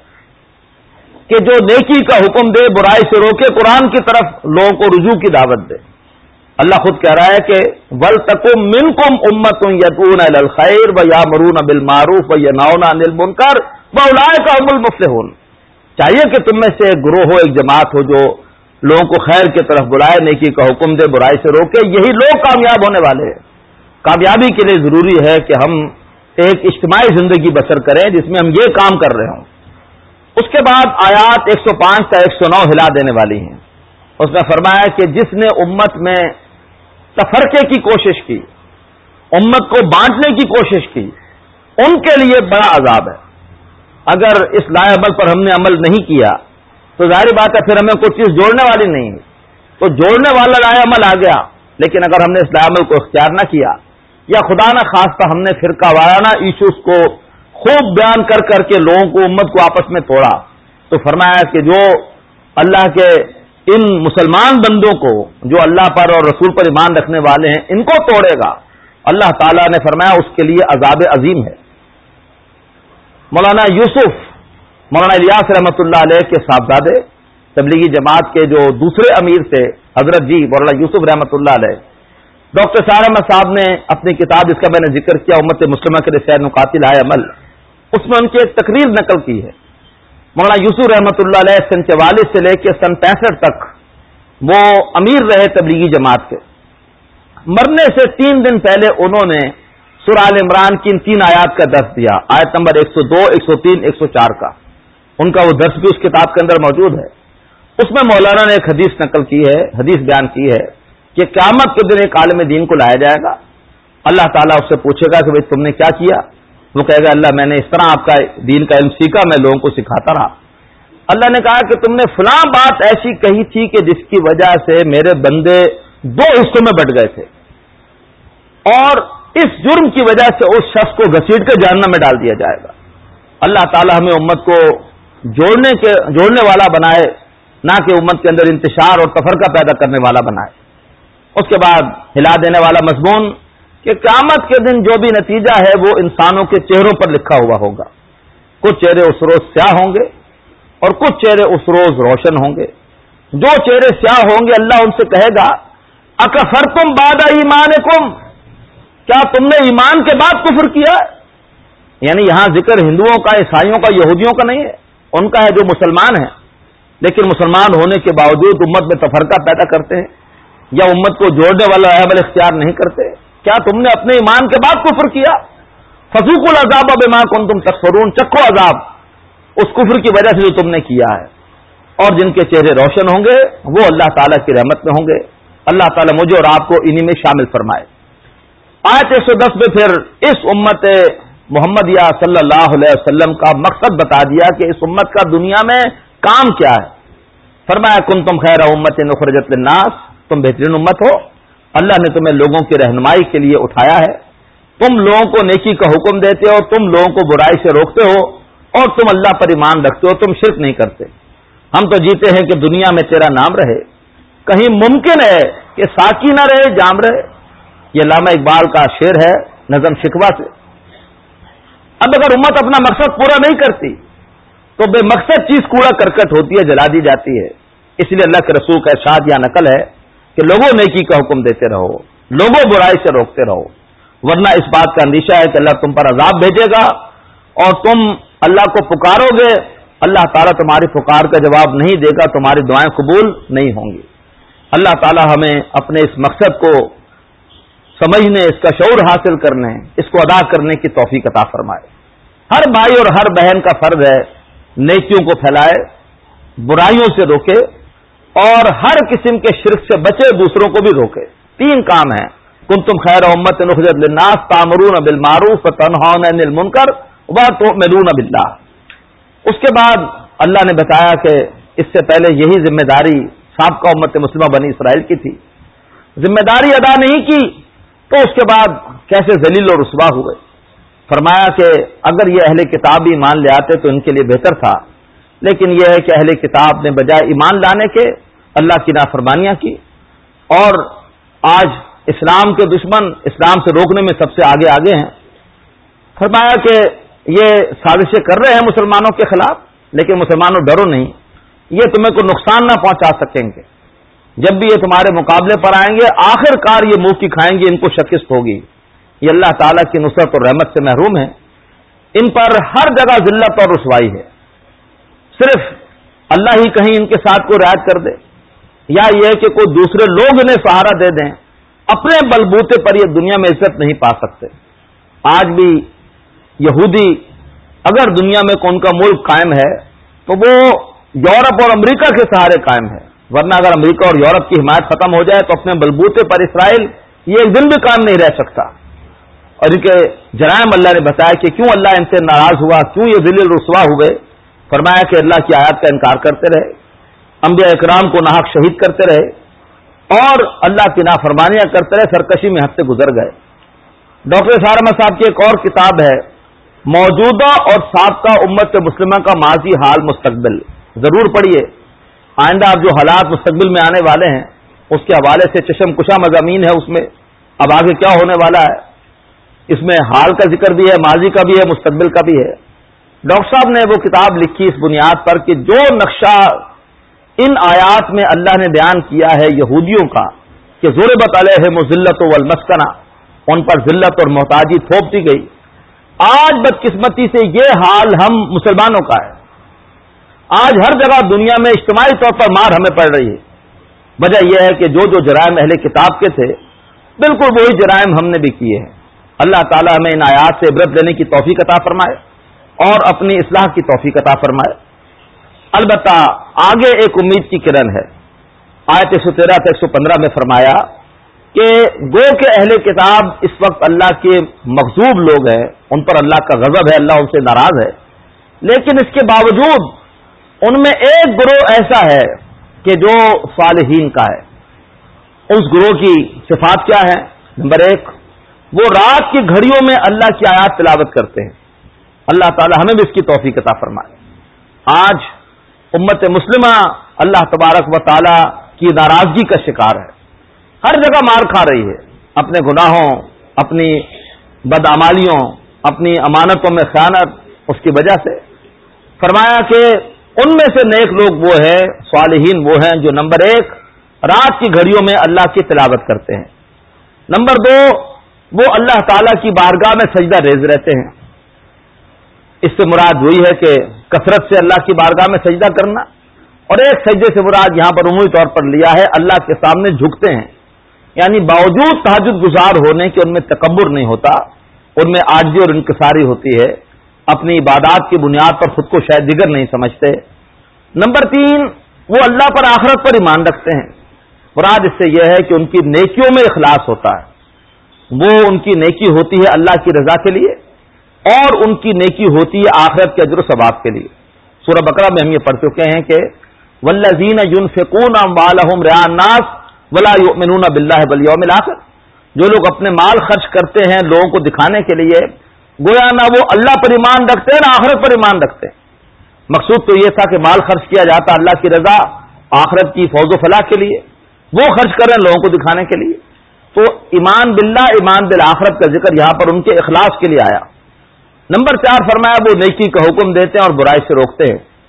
کہ جو نیکی کا حکم دے، برائی سے روکے، قرآن کی طرف لوگوں کو رجوع کی دعوت دے۔ اللہ خود کہہ رہا ہے کہ وَلْتَكُن مِّنكُمْ أُمَّةٌ يَدْعُونَ إِلَى الْخَيْرِ وَيَأْمُرُونَ بِالْمَعْرُوفِ وَيَنْهَوْنَ عَنِ الْمُنكَرِ وَأُولَٰئِكَ هُمُ الْمُفْلِحُونَ۔ چاہیے کہ تم میں سے ایک گروہ ہو، ایک جماعت ہو جو لوگوں کو خیر کی طرف بلائے، نیکی کا حکم دے، برائی سے روکے، یہی لوگ کامیاب ہونے والے ہیں۔ کامیابی کے لیے ضروری ہے کہ ہم ایک اجتماعی زندگی بسر کریں جس میں ہم یہ کام کر رہے ہوں۔ اس کے بعد آیات 105 تا 109 ہلا دینے والی ہیں۔ اس میں فرمایا کہ جس نے امت میں تفرقے کی کوشش کی، امت کو بانٹنے کی کوشش کی، ان کے لیے بڑا عذاب ہے۔ اگر اس لائے عمل پر ہم نے عمل نہیں کیا تو ظاہر بات ہے پھر ہمیں کوئی چیز جوڑنے والی نہیں ہے، تو جوڑنے والا لائے عمل آ گیا، لیکن اگر ہم نے اس لائے عمل کو اختیار نہ کیا یا خدا نہ خواستہ ہم نے فرقہ وارانہ ایشوز کو خوب بیان کر کر کے لوگوں کو، امت کو آپس میں توڑا، تو فرمایا کہ جو اللہ کے ان مسلمان بندوں کو جو اللہ پر اور رسول پر ایمان رکھنے والے ہیں ان کو توڑے گا، اللہ تعالیٰ نے فرمایا اس کے لیے عذاب عظیم ہے۔ مولانا یوسف، مولانا الیاس رحمۃ اللہ علیہ کے صاحبزادے، تبلیغی جماعت کے جو دوسرے امیر تھے حضرت جی مولانا یوسف رحمۃ اللہ علیہ، ڈاکٹر سعد احمد صاحب نے اپنی کتاب، جس کا میں نے ذکر کیا، امت مسلمہ کے سیر نقاطل عمل، اس میں ان کی ایک تقریر نقل کی ہے۔ مولانا یوسف رحمۃ اللہ علیہ سن 44 سے لے کے سن 65 تک وہ امیر رہے تبلیغی جماعت کے۔ مرنے سے 3 دن پہلے انہوں نے سورہ آل عمران کی ان 3 آیات کا درس دیا، آیت نمبر 102، 103، 104 کا۔ ان کا وہ درس بھی اس کتاب کے اندر موجود ہے۔ اس میں مولانا نے ایک حدیث نقل کی ہے، حدیث بیان کی ہے کہ قیامت کے دن ایک عالم دین کو لایا جائے گا، اللہ تعالیٰ اس سے پوچھے گا کہ بھئی تم نے کیا کیا؟ وہ کہے گا اللہ میں نے اس طرح آپ کا دین کا علم سیکھا، میں لوگوں کو سکھاتا رہا۔ اللہ نے کہا کہ تم نے فلاں بات ایسی کہی تھی کہ جس کی وجہ سے میرے بندے 2 حصوں میں بٹ گئے تھے، اور اس جرم کی وجہ سے اس شخص کو گھسیٹ کے جہنم میں ڈال دیا جائے گا۔ اللہ تعالی ہمیں امت کو جوڑنے والا بنائے، نہ کہ امت کے اندر انتشار اور تفرقہ پیدا کرنے والا بنائے۔ اس کے بعد ہلا دینے والا مضمون کہ قیامت کے دن جو بھی نتیجہ ہے وہ انسانوں کے چہروں پر لکھا ہوا ہوگا۔ کچھ چہرے اس روز سیاہ ہوں گے اور کچھ چہرے اس روز روشن ہوں گے۔ جو چہرے سیاہ ہوں گے اللہ ان سے کہے گا اکفرتم بعد ایمانکم، کیا تم نے ایمان کے بعد کفر کیا؟ یعنی یہاں ذکر ہندوؤں کا، عیسائیوں کا، یہودیوں کا نہیں ہے، ان کا ہے جو مسلمان ہیں، لیکن مسلمان ہونے کے باوجود امت میں تفرقہ پیدا کرتے ہیں یا امت کو جوڑنے والا عمل اختیار نہیں کرتے۔ کیا تم نے اپنے ایمان کے بعد کفر کیا؟ فذوقوا العذاب بما کنتم تکفرون، چکھو عذاب اس کفر کی وجہ سے جو تم نے کیا ہے۔ اور جن کے چہرے روشن ہوں گے وہ اللہ تعالیٰ کی رحمت میں ہوں گے۔ اللہ تعالیٰ مجھے اور آپ کو انہی میں شامل فرمائے۔ آیت 110 میں پھر اس امت محمدیہ صلی اللہ علیہ وسلم کا مقصد بتا دیا کہ اس امت کا دنیا میں کام کیا ہے۔ فرمایا کنتم خیر امت اخرجت للناس، تم بہترین امت ہو، اللہ نے تمہیں لوگوں کی رہنمائی کے لیے اٹھایا ہے، تم لوگوں کو نیکی کا حکم دیتے ہو، تم لوگوں کو برائی سے روکتے ہو، اور تم اللہ پر ایمان رکھتے ہو، تم شرک نہیں کرتے۔ ہم تو جیتے ہیں کہ دنیا میں تیرا نام رہے، کہیں ممکن ہے کہ ساقی نہ رہے جام رہے۔ یہ علامہ اقبال کا شعر ہے نظم شکوہ سے۔ اب اگر امت اپنا مقصد پورا نہیں کرتی تو بے مقصد چیز کوڑا کرکٹ ہوتی ہے، جلا دی جاتی ہے. اس لیے اللہ کے رسول کا ارشاد یا نقل ہے کہ لوگوں نیکی کا حکم دیتے رہو، لوگوں برائی سے روکتے رہو، ورنہ اس بات کا اندیشہ ہے کہ اللہ تم پر عذاب بھیجے گا اور تم اللہ کو پکارو گے، اللہ تعالیٰ تمہاری پکار کا جواب نہیں دے گا، تمہاری دعائیں قبول نہیں ہوں گی. اللہ تعالیٰ ہمیں اپنے اس مقصد کو سمجھنے، اس کا شعور حاصل کرنے، اس کو ادا کرنے کی توفیق عطا فرمائے. ہر بھائی اور ہر بہن کا فرض ہے نیکیوں کو پھیلائے، برائیوں سے روکے اور ہر قسم کے شرک سے بچے، دوسروں کو بھی روکے. 3 کام ہیں. کنتم خیر امت اخرجت للناس تأمرون بالمعروف وتنہون عن المنکر وتؤمنون باللہ. اس کے بعد اللہ نے بتایا کہ اس سے پہلے یہی ذمہ داری سابقہ امت مسلمہ بنی اسرائیل کی تھی، ذمہ داری ادا نہیں کی تو اس کے بعد کیسے ذلیل و رسوا ہوئے. فرمایا کہ اگر یہ اہل کتاب بھی ایمان لے آتے تو ان کے لیے بہتر تھا، لیکن یہ ہے کہ اہل کتاب نے بجائے ایمان لانے کے اللہ کی نافرمانیاں کی، اور آج اسلام کے دشمن اسلام سے روکنے میں سب سے آگے ہیں. فرمایا کہ یہ سازشیں کر رہے ہیں مسلمانوں کے خلاف، لیکن مسلمانوں ڈرو نہیں، یہ تمہیں کوئی نقصان نہ پہنچا سکیں گے. جب بھی یہ تمہارے مقابلے پر آئیں گے آخر کار یہ منہ کی کھائیں گے، ان کو شکست ہوگی. یہ اللہ تعالیٰ کی نصرت اور رحمت سے محروم ہے، ان پر ہر جگہ ذلت اور رسوائی ہے. صرف اللہ ہی کہیں ان کے ساتھ کوئی رعایت کر دے، یا یہ کہ کوئی دوسرے لوگ انہیں سہارا دے دیں، اپنے بلبوتے پر یہ دنیا میں عزت نہیں پا سکتے. آج بھی یہودی اگر دنیا میں ان کا ملک قائم ہے تو وہ یورپ اور امریکہ کے سہارے قائم ہے، ورنہ اگر امریکہ اور یورپ کی حمایت ختم ہو جائے تو اپنے بلبوتے پر اسرائیل یہ ایک دن بھی قائم نہیں رہ سکتا. اور ان کے جرائم اللہ نے بتایا کہ کیوں اللہ ان سے ناراض ہوا، کیوں یہ ذلیل رسوا ہوئے. فرمایا کہ اللہ کی آیات کا انکار کرتے رہے، انبیاء اکرام کو ناحق شہید کرتے رہے اور اللہ کی نافرمانیاں کرتے رہے، سرکشی میں حد سے گزر گئے. ڈاکٹر سارما صاحب کی ایک اور کتاب ہے موجودہ اور سابقہ امت مسلمہ کا ماضی حال مستقبل، ضرور پڑھیے. آئندہ اب جو حالات مستقبل میں آنے والے ہیں اس کے حوالے سے چشم کشا مضامین ہے. اس میں اب آگے کیا ہونے والا ہے، اس میں حال کا ذکر بھی ہے، ماضی کا بھی ہے، مستقبل کا بھی ہے. ڈاکٹر صاحب نے وہ کتاب لکھی اس بنیاد پر کہ جو نقشہ ان آیات میں اللہ نے بیان کیا ہے یہودیوں کا کہ ضربت علیہم الذلۃ والمسکنہ، ان پر ذلت اور محتاجی تھوپ دی گئی، آج بدقسمتی سے یہ حال ہم مسلمانوں کا ہے. آج ہر جگہ دنیا میں اجتماعی طور پر مار ہمیں پڑ رہی ہے. وجہ یہ ہے کہ جو جرائم اہل کتاب کے تھے بالکل وہی جرائم ہم نے بھی کیے ہیں. اللہ تعالیٰ ہمیں ان آیات سے عبرت لینے کی توفیق عطا فرمائے اور اپنی اصلاح کی توفیق عطا فرمائے. البتہ آگے ایک امید کی کرن ہے. آیت 113 سے 115 میں فرمایا کہ گو کہ اہل کتاب اس وقت اللہ کے مغضوب لوگ ہیں، ان پر اللہ کا غضب ہے، اللہ ان سے ناراض ہے، لیکن اس کے باوجود ان میں ایک گروہ ایسا ہے کہ جو صالحین کا ہے. اس گروہ کی صفات کیا ہے؟ نمبر 1، وہ رات کی گھڑیوں میں اللہ کی آیات تلاوت کرتے ہیں. اللہ تعالی ہمیں بھی اس کی توفیق عطا فرمائے. آج امت مسلمہ اللہ تبارک و تعالی کی ناراضگی کا شکار ہے، ہر جگہ مار کھا رہی ہے اپنے گناہوں، اپنی بدعمالیوں، اپنی امانتوں میں خیانت، اس کی وجہ سے. فرمایا کہ ان میں سے نیک لوگ وہ ہیں، صالحین وہ ہیں جو نمبر 1 رات کی گھڑیوں میں اللہ کی تلاوت کرتے ہیں. نمبر 2 وہ اللہ تعالی کی بارگاہ میں سجدہ ریز رہتے ہیں. اس سے مراد وہی ہے کہ کثرت سے اللہ کی بارگاہ میں سجدہ کرنا، اور ایک سجدے سے مراد یہاں پر عمومی طور پر لیا ہے اللہ کے سامنے جھکتے ہیں، یعنی باوجود تہجد گزار ہونے کے ان میں تکبر نہیں ہوتا، ان میں عاجزی اور انکساری ہوتی ہے، اپنی عبادات کی بنیاد پر خود کو شاید دیگر نہیں سمجھتے. نمبر 3 وہ اللہ پر آخرت پر ایمان رکھتے ہیں. مراد اس سے یہ ہے کہ ان کی نیکیوں میں اخلاص ہوتا ہے، وہ ان کی نیکی ہوتی ہے اللہ کی رضا کے لیے اور ان کی نیکی ہوتی ہے آخرت کے اجر و ثواب کے لیے. سورہ بقرہ میں ہم یہ پڑھ چکے ہیں کہ والذین ينفقون اموالهم رئاء الناس ولا يؤمنون باللہ والیوم الآخر، جو لوگ اپنے مال خرچ کرتے ہیں لوگوں کو دکھانے کے لیے، گویا نہ وہ اللہ پر ایمان رکھتے ہیں نہ آخرت پر ایمان رکھتے ہیں. مقصود تو یہ تھا کہ مال خرچ کیا جاتا اللہ کی رضا، آخرت کی فوز و فلاح کے لیے، وہ خرچ کر رہے ہیں لوگوں کو دکھانے کے لیے. تو ایمان باللہ، ایمان بالآخرت کا ذکر یہاں پر ان کے اخلاص کے لیے آیا. نمبر 4 فرمایا وہ نیکی کا حکم دیتے ہیں اور برائی سے روکتے ہیں.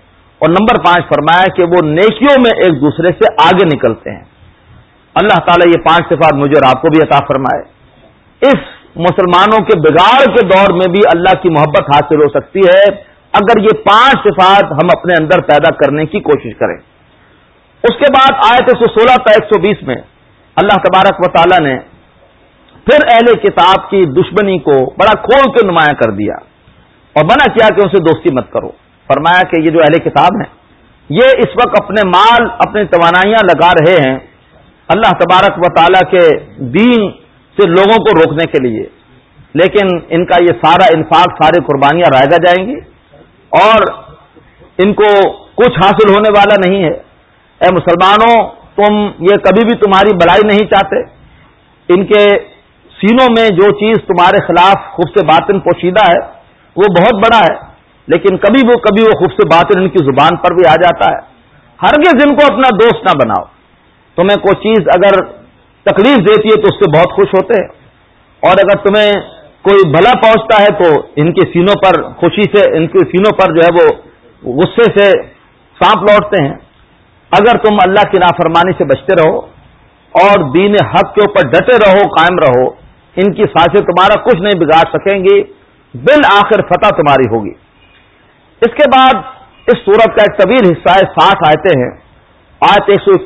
اور نمبر 5 فرمایا کہ وہ نیکیوں میں ایک دوسرے سے آگے نکلتے ہیں۔ اللہ تعالیٰ یہ 5 صفات مجھے اور آپ کو بھی عطا فرمائے۔ اس مسلمانوں کے بگاڑ کے دور میں بھی اللہ کی محبت حاصل ہو سکتی ہے اگر یہ 5 صفات ہم اپنے اندر پیدا کرنے کی کوشش کریں۔ اس کے بعد آیت 116 تا 120 میں اللہ تبارک و تعالیٰ نے پھر اہل کتاب کی دشمنی کو بڑا کھول کے نمایاں کر دیا اور منع کیا کہ ان سے دوستی مت کرو۔ فرمایا کہ یہ جو اہل کتاب ہیں یہ اس وقت اپنے مال اپنی توانائیاں لگا رہے ہیں اللہ تبارک و تعالیٰ کے دین سے لوگوں کو روکنے کے لیے، لیکن ان کا یہ سارا انفاق، ساری قربانیاں رائگا جائیں گی اور ان کو کچھ حاصل ہونے والا نہیں ہے۔ اے مسلمانوں، تم یہ کبھی بھی تمہاری بڑائی نہیں چاہتے۔ ان کے سینوں میں جو چیز تمہارے خلاف خبث باطن پوشیدہ ہے وہ بہت بڑا ہے، لیکن کبھی وہ خبث باطن ان کی زبان پر بھی آ جاتا ہے۔ ہرگز ان کو اپنا دوست نہ بناؤ۔ تمہیں کوئی چیز اگر تکلیف دیتی ہے تو اس سے بہت خوش ہوتے ہیں، اور اگر تمہیں کوئی بھلا پہنچتا ہے تو ان کے سینوں پر خوشی سے، ان کے سینوں پر جو ہے وہ غصے سے سانپ لوٹتے ہیں۔ اگر تم اللہ کی نافرمانی سے بچتے رہو اور دین حق کے اوپر ڈٹے رہو، قائم رہو، ان کی سازشیں تمہارا کچھ نہیں بگاڑ سکیں گی، بالآخر فتح تمہاری ہوگی۔ اس کے بعد اس سورت کا ایک طویل حصہ ہے، 60 آیتیں ہیں، آیت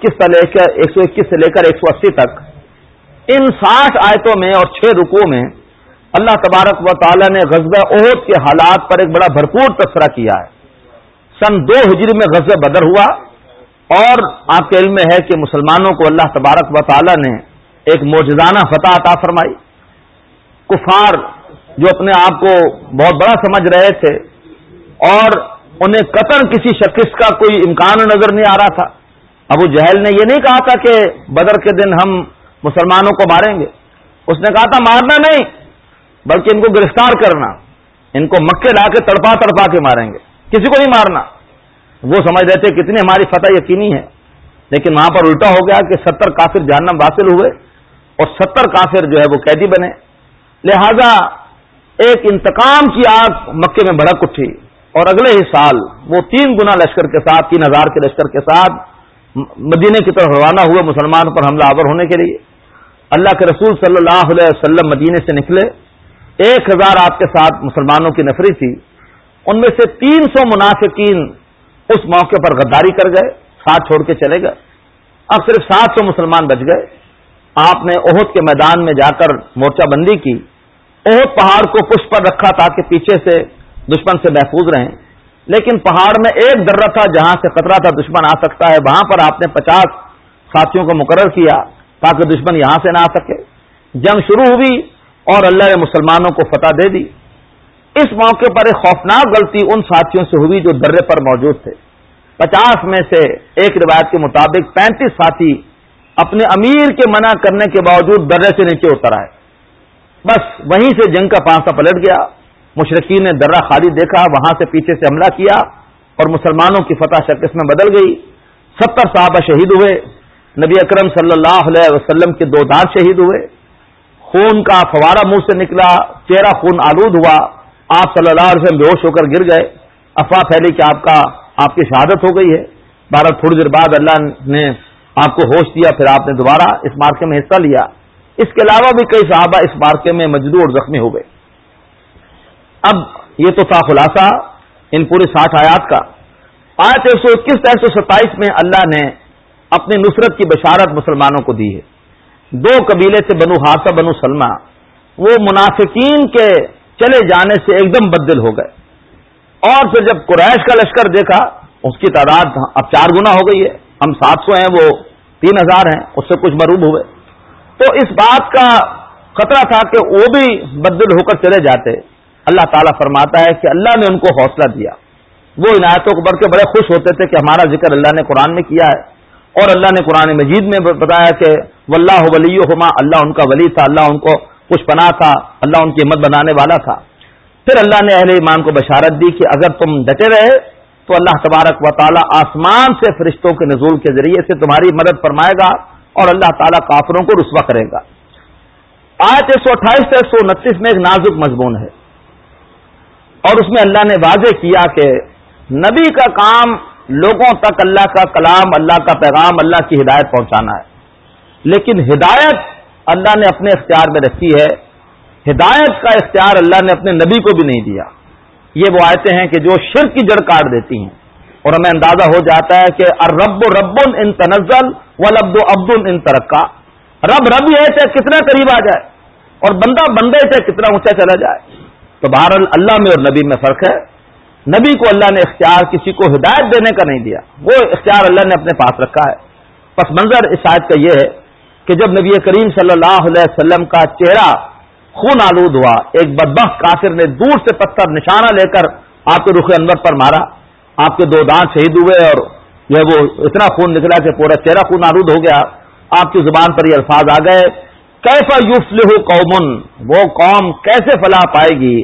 121 سے لے کر 180 تک۔ ان 60 آیتوں میں اور 6 رکوع میں اللہ تبارک و تعالی نے غزوہ احد کے حالات پر ایک بڑا بھرپور تبصرہ کیا ہے۔ سن 2 ہجری میں غزوہ بدر ہوا اور آپ کے علم میں ہے کہ مسلمانوں کو اللہ تبارک و تعالی نے ایک معجزانہ فتح عطا فرمائی۔ کفار جو اپنے آپ کو بہت بڑا سمجھ رہے تھے اور انہیں قطعاً کسی شخص کا کوئی امکان نظر نہیں آ رہا تھا، ابو جہل نے یہ نہیں کہا تھا کہ بدر کے دن ہم مسلمانوں کو ماریں گے، اس نے کہا تھا مارنا نہیں بلکہ ان کو گرفتار کرنا، ان کو مکے لا کے تڑپا کے ماریں گے، کسی کو نہیں مارنا۔ وہ سمجھ رہے تھے کتنی ہماری فتح یقینی ہے، لیکن وہاں پر الٹا ہو گیا کہ 70 کافر جہنم واصل ہوئے اور 70 کافر جو ہے وہ قیدی بنے۔ لہذا ایک انتقام کی آگ مکے میں بھڑک اٹھی اور اگلے ہی سال وہ 3 گنا لشکر کے ساتھ، 3000 کے لشکر کے ساتھ مدینے کی طرف روانہ ہوئے مسلمانوں پر حملہ آور ہونے کے لیے۔ اللہ کے رسول صلی اللہ علیہ وسلم مدینے سے نکلے، 1000 آپ کے ساتھ مسلمانوں کی نفری تھی، ان میں سے 300 منافقین اس موقع پر غداری کر گئے، ساتھ چھوڑ کے چلے گئے، اب صرف 700 مسلمان بچ گئے۔ آپ نے احد کے میدان میں جا کر مورچہ بندی کی، احد پہاڑ کو پشت پر رکھا تاکہ پیچھے سے دشمن سے محفوظ رہیں، لیکن پہاڑ میں ایک درہ تھا جہاں سے خطرہ تھا دشمن آ سکتا ہے، وہاں پر آپ نے 50 ساتھیوں کو مقرر کیا تاکہ دشمن یہاں سے نہ آ سکے۔ جنگ شروع ہوئی اور اللہ نے مسلمانوں کو فتح دے دی۔ اس موقع پر ایک خوفناک غلطی ان ساتھیوں سے ہوئی جو درے پر موجود تھے۔ 50 میں سے ایک روایت کے مطابق 35 ساتھی اپنے امیر کے منع کرنے کے باوجود درے سے نیچے اتر آئے۔ بس وہیں سے جنگ کا پانسا پلٹ گیا، مشرکین نے درہ خالی دیکھا، وہاں سے پیچھے سے حملہ کیا اور مسلمانوں کی فتح شکست میں بدل گئی۔ 70 صحابہ شہید ہوئے، نبی اکرم صلی اللہ علیہ وسلم کے 2 دانت شہید ہوئے، خون کا فوارہ منہ سے نکلا، چہرہ خون آلود ہوا، آپ صلی اللہ علیہ وسلم بے ہوش ہو کر گر گئے، افواہ پھیلی کہ آپ کی شہادت ہو گئی ہے۔ بہرحال تھوڑی دیر بعد اللہ نے آپ کو ہوش دیا، پھر آپ نے دوبارہ اس مارکے میں حصہ لیا۔ اس کے علاوہ بھی کئی صحابہ اس مارکے میں مجروح اور زخمی ہو گئے۔ اب یہ تو تھا خلاصہ ان پوری 60 آیات کا۔ آیت 121 تا 127 میں اللہ نے اپنی نصرت کی بشارت مسلمانوں کو دی ہے۔ 2 قبیلے سے بنو حارثہ بنو سلمہ وہ منافقین کے چلے جانے سے ایک دم بدل ہو گئے، اور پھر جب قریش کا لشکر دیکھا اس کی تعداد اب 4 گنا ہو گئی ہے، ہم 700 ہیں، وہ 3000 ہیں، اس سے کچھ مروب ہوئے، تو اس بات کا خطرہ تھا کہ وہ بھی بدل ہو کر چلے جاتے۔ اللہ تعالیٰ فرماتا ہے کہ اللہ نے ان کو حوصلہ دیا، وہ ان آیتوں کو پڑھ کے بڑے خوش ہوتے تھے کہ ہمارا ذکر اللہ نے قرآن میں کیا ہے، اور اللہ نے قرآن مجید میں بتایا کہ واللہ ولیہما، اللہ ان کا ولی تھا، اللہ ان کو خوش پناہ تھا، اللہ ان کی ہمت بنانے والا تھا۔ پھر اللہ نے اہل ایمان کو بشارت دی کہ اگر تم ڈٹے رہے تو اللہ تبارک و تعالیٰ آسمان سے فرشتوں کے نزول کے ذریعے سے تمہاری مدد فرمائے گا اور اللہ تعالیٰ کافروں کو رسوا کرے گا۔ آیت 128 سے 129 میں ایک نازک مضمون ہے، اور اس میں اللہ نے واضح کیا کہ نبی کا کام لوگوں تک اللہ کا کلام، اللہ کا پیغام، اللہ کی ہدایت پہنچانا ہے، لیکن ہدایت اللہ نے اپنے اختیار میں رکھی ہے، ہدایت کا اختیار اللہ نے اپنے نبی کو بھی نہیں دیا۔ یہ وہ آیتیں ہیں کہ جو شرک کی جڑ کاٹ دیتی ہیں، اور ہمیں اندازہ ہو جاتا ہے کہ الرب رب ان تنزل والعبد عبد ان ترقا، رب رب یہ چاہے کتنا قریب آ جائے اور بندہ بندہ چاہے کتنا اونچا چلا جائے۔ تو بہرحال اللہ میں اور نبی میں فرق ہے۔ نبی کو اللہ نے اختیار کسی کو ہدایت دینے کا نہیں دیا، وہ اختیار اللہ نے اپنے پاس رکھا ہے۔ پس منظر اس آیت کا یہ ہے کہ جب نبی کریم صلی اللہ علیہ وسلم کا چہرہ خون آلود ہوا، ایک بدبخت کافر نے دور سے پتھر نشانہ لے کر آپ کے رخ انور پر مارا، آپ کے 2 دانت شہید ہوئے اور جو ہے وہ اتنا خون نکلا کہ پورا چہرہ خون آلود ہو گیا، آپ کی زبان پر یہ الفاظ آ گئے، کیف یفلح قوم، وہ قوم کیسے فلاح پائے گی،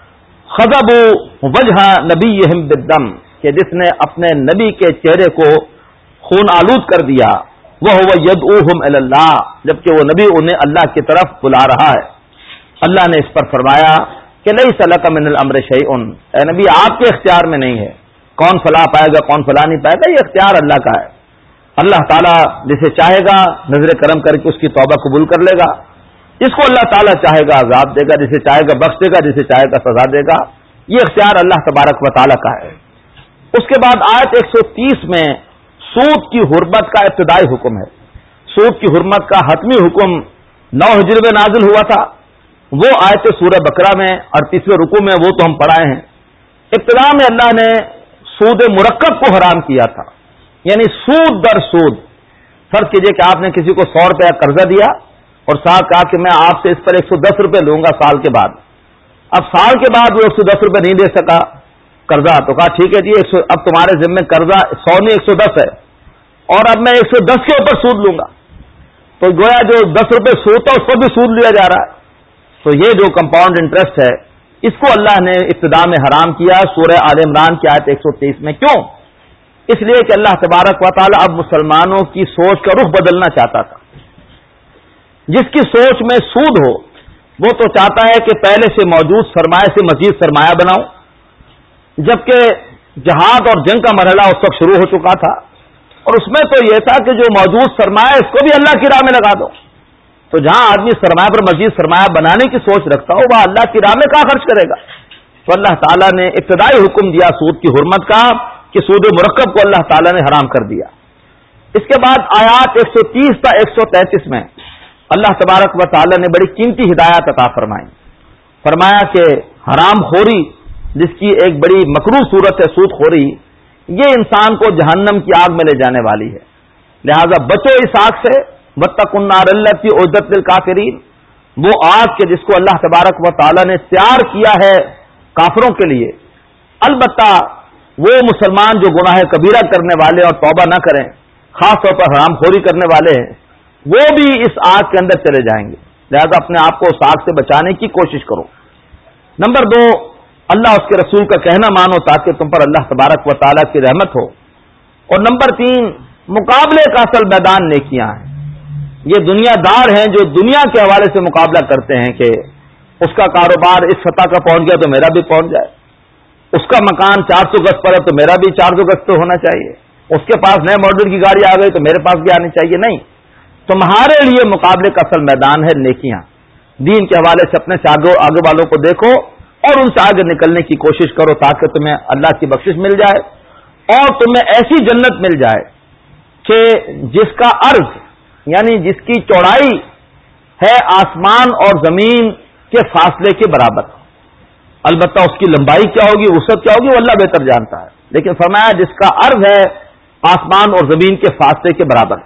خضبوا وجہ نبیہم بالدم، کہ جس نے اپنے نبی کے چہرے کو خون آلود کر دیا، وہو یدعوہم الی اللہ، جبکہ وہ نبی انہیں اللہ کی طرف بلا رہا ہے۔ اللہ نے اس پر فرمایا کہ لیس لک من الامر شیء، اے نبی آپ کے اختیار میں نہیں ہے کون فلاح پائے گا کون فلاح نہیں پائے گا، یہ اختیار اللہ کا ہے۔ اللہ تعالیٰ جسے چاہے گا نظر کرم کر کے اس کی توبہ قبول کر لے گا، جس کو اللہ تعالیٰ چاہے گا عذاب دے گا، جسے چاہے گا بخش دے گا، جسے چاہے گا سزا دے گا، یہ اختیار اللہ تبارک و تعالیٰ کا ہے۔ اس کے بعد آیت 130 میں سود کی حرمت کا ابتدائی حکم ہے۔ سود کی حرمت کا حتمی حکم 9 ہجری میں نازل ہوا تھا، وہ آیت سورہ بقرہ میں 38ویں رکوع میں وہ تو ہم پڑھائے ہیں۔ ابتدا میں اللہ نے سود مرکب کو حرام کیا تھا، یعنی سود در سود۔ فرض کیجئے کہ آپ نے کسی کو 100 روپیہ قرضہ دیا اور ساتھ کہا کہ میں آپ سے اس پر 110 روپے لوں گا سال کے بعد۔ اب سال کے بعد وہ 110 روپے نہیں دے سکا قرضہ، تو کہا ٹھیک ہے جی اب تمہارے ذمہ قرضہ 100 نہیں 110 ہے، اور اب میں 110 کے اوپر سود لوں گا، تو گویا جو 10 روپے سود تھا اس پر بھی سود لیا جا رہا ہے۔ تو یہ جو کمپاؤنڈ انٹرسٹ ہے اس کو اللہ نے ابتدا میں حرام کیا سورہ آل عمران کی آیت 123 میں۔ کیوں؟ اس لیے کہ اللہ تبارک و تعالی اب مسلمانوں کی سوچ کا رخ بدلنا چاہتا تھا۔ جس کی سوچ میں سود ہو وہ تو چاہتا ہے کہ پہلے سے موجود سرمایہ سے مزید سرمایہ بناؤ، جبکہ جہاد اور جنگ کا مرحلہ اس وقت شروع ہو چکا تھا، اور اس میں تو یہ تھا کہ جو موجود سرمایہ اس کو بھی اللہ کی راہ میں لگا دو۔ تو جہاں آدمی سرمایہ پر مزید سرمایہ بنانے کی سوچ رکھتا ہو وہ اللہ کی راہ میں کہاں خرچ کرے گا؟ تو اللہ تعالیٰ نے ابتدائی حکم دیا سود کی حرمت کا کہ سود مرکب کو اللہ تعالیٰ نے حرام کر دیا۔ اس کے بعد آیات 130 تا 133 میں اللہ تبارک و تعالیٰ نے بڑی قیمتی ہدایات عطا فرمائی۔ فرمایا کہ حرام خوری جس کی ایک بڑی مکروہ صورت ہے سود خوری، یہ انسان کو جہنم کی آگ میں لے جانے والی ہے، لہذا بچو اس آگ سے، واتقوا النار التی اعدت للکافرین، وہ آگ کے جس کو اللہ تبارک و تعالیٰ نے تیار کیا ہے کافروں کے لیے۔ البتہ وہ مسلمان جو گناہ کبیرہ کرنے والے اور توبہ نہ کریں، خاص طور پر حرام خوری کرنے والے ہیں، وہ بھی اس آگ کے اندر چلے جائیں گے، لہذا اپنے آپ کو اس آگ سے بچانے کی کوشش کرو۔ نمبر 2، اللہ اس کے رسول کا کہنا مانو تاکہ تم پر اللہ تبارک و تعالیٰ کی رحمت ہو۔ اور نمبر 3، مقابلے کا اصل میدان نیکیاں ہیں۔ یہ دنیا دار ہیں جو دنیا کے حوالے سے مقابلہ کرتے ہیں کہ اس کا کاروبار اس سطح کا پہنچ گیا تو میرا بھی پہنچ جائے، اس کا مکان 400 گز پر ہے تو میرا بھی 400 گز تو ہونا چاہیے، اس کے پاس نئے ماڈل کی گاڑی آ گئی تو میرے پاس بھی آنی چاہیے۔ نہیں، تمہارے لیے مقابلے کا اصل میدان ہے نیکیاں۔ دین کے حوالے سے اپنے سے آگے والوں کو دیکھو اور ان سے آگے نکلنے کی کوشش کرو تاکہ تمہیں اللہ کی بخشش مل جائے اور تمہیں ایسی جنت مل جائے کہ جس کا عرض یعنی جس کی چوڑائی ہے آسمان اور زمین کے فاصلے کے برابر۔ البتہ اس کی لمبائی کیا ہوگی، وسعت کیا ہوگی، وہ اللہ بہتر جانتا ہے، لیکن فرمایا جس کا عرض ہے آسمان اور زمین کے فاصلے کے برابر۔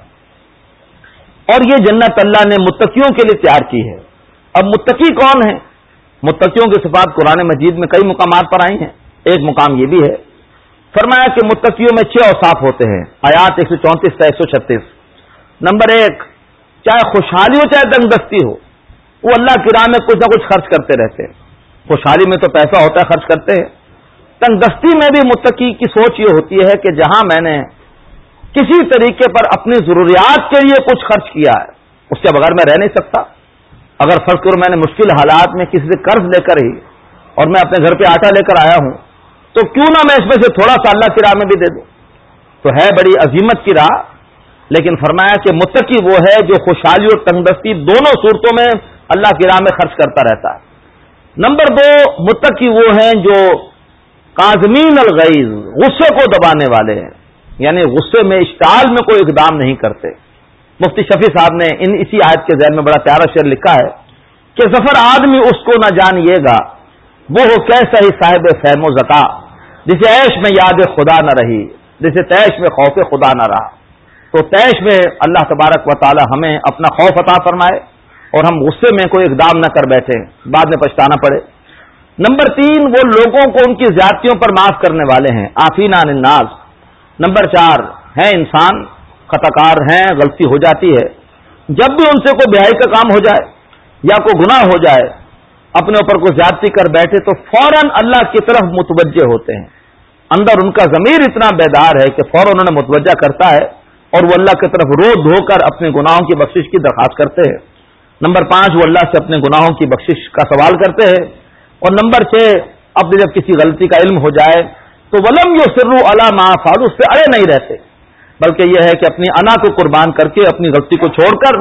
اور یہ جنت اللہ نے متقیوں کے لیے تیار کی ہے۔ اب متقی کون ہیں؟ متقیوں کی صفات قرآن مجید میں کئی مقامات پر آئی ہیں، ایک مقام یہ بھی ہے، فرمایا کہ متقیوں میں 6 اوصاف ہوتے ہیں، آیات 134 سے 136۔ نمبر 1، چاہے خوشحالی ہو چاہے تنگ دستی ہو، وہ اللہ کی راہ میں کچھ نہ کچھ خرچ کرتے رہتے ہیں۔ خوشحالی میں تو پیسہ ہوتا ہے خرچ کرتے ہیں، تنگ دستی میں بھی متقی کی سوچ یہ ہوتی ہے کہ جہاں میں نے کسی طریقے پر اپنی ضروریات کے لیے کچھ خرچ کیا ہے اس کے بغیر میں رہ نہیں سکتا۔ اگر فرض کرو میں نے مشکل حالات میں کسی سے قرض لے کر ہی اور میں اپنے گھر پہ آٹا لے کر آیا ہوں تو کیوں نہ میں اس میں سے تھوڑا سا اللہ کی راہ میں بھی دے دوں۔ تو ہے بڑی عظیمت کی راہ، لیکن فرمایا کہ متقی وہ ہے جو خوشحالی اور تنگدستی دونوں صورتوں میں اللہ کی راہ میں خرچ کرتا رہتا ہے۔ نمبر 2، متقی وہ ہیں جو کاظمین الغیظ، غصے کو دبانے والے ہیں، یعنی غصے میں اشتعال میں کوئی اقدام نہیں کرتے۔ مفتی شفیع صاحب نے اسی آیت کے ذیل میں بڑا پیارا شعر لکھا ہے کہ ظفر آدمی اس کو نہ جانیے گا، وہ ہو کیسا ہی صاحب فہم و ذکا، جسے عیش میں یاد خدا نہ رہی، جسے تیش میں خوف خدا نہ رہا۔ تو تیش میں اللہ تبارک و تعالی ہمیں اپنا خوف عطا فرمائے اور ہم غصے میں کوئی اقدام نہ کر بیٹھیں، بعد میں پچھتانا پڑے۔ نمبر 3، وہ لوگوں کو ان کی زیادتیوں پر معاف کرنے والے ہیں، عافین عن الناس۔ نمبر 4، ہیں انسان، خطا کار ہیں، غلطی ہو جاتی ہے، جب بھی ان سے کوئی بیائی کا کام ہو جائے یا کوئی گناہ ہو جائے، اپنے اوپر کوئی زیادتی کر بیٹھے تو فوراً اللہ کی طرف متوجہ ہوتے ہیں، اندر ان کا ضمیر اتنا بیدار ہے کہ فوراً انہیں متوجہ کرتا ہے اور وہ اللہ کی طرف رو دھو کر اپنے گناہوں کی بخشش کی درخواست کرتے ہیں۔ نمبر 5، وہ اللہ سے اپنے گناہوں کی بخشش کا سوال کرتے ہیں۔ اور نمبر 6، اب جب کسی غلطی کا علم ہو جائے تو ولم یصروا علی ما فعلوا، اس سے اڑے نہیں رہتے، بلکہ یہ ہے کہ اپنی انا کو قربان کر کے اپنی غلطی کو چھوڑ کر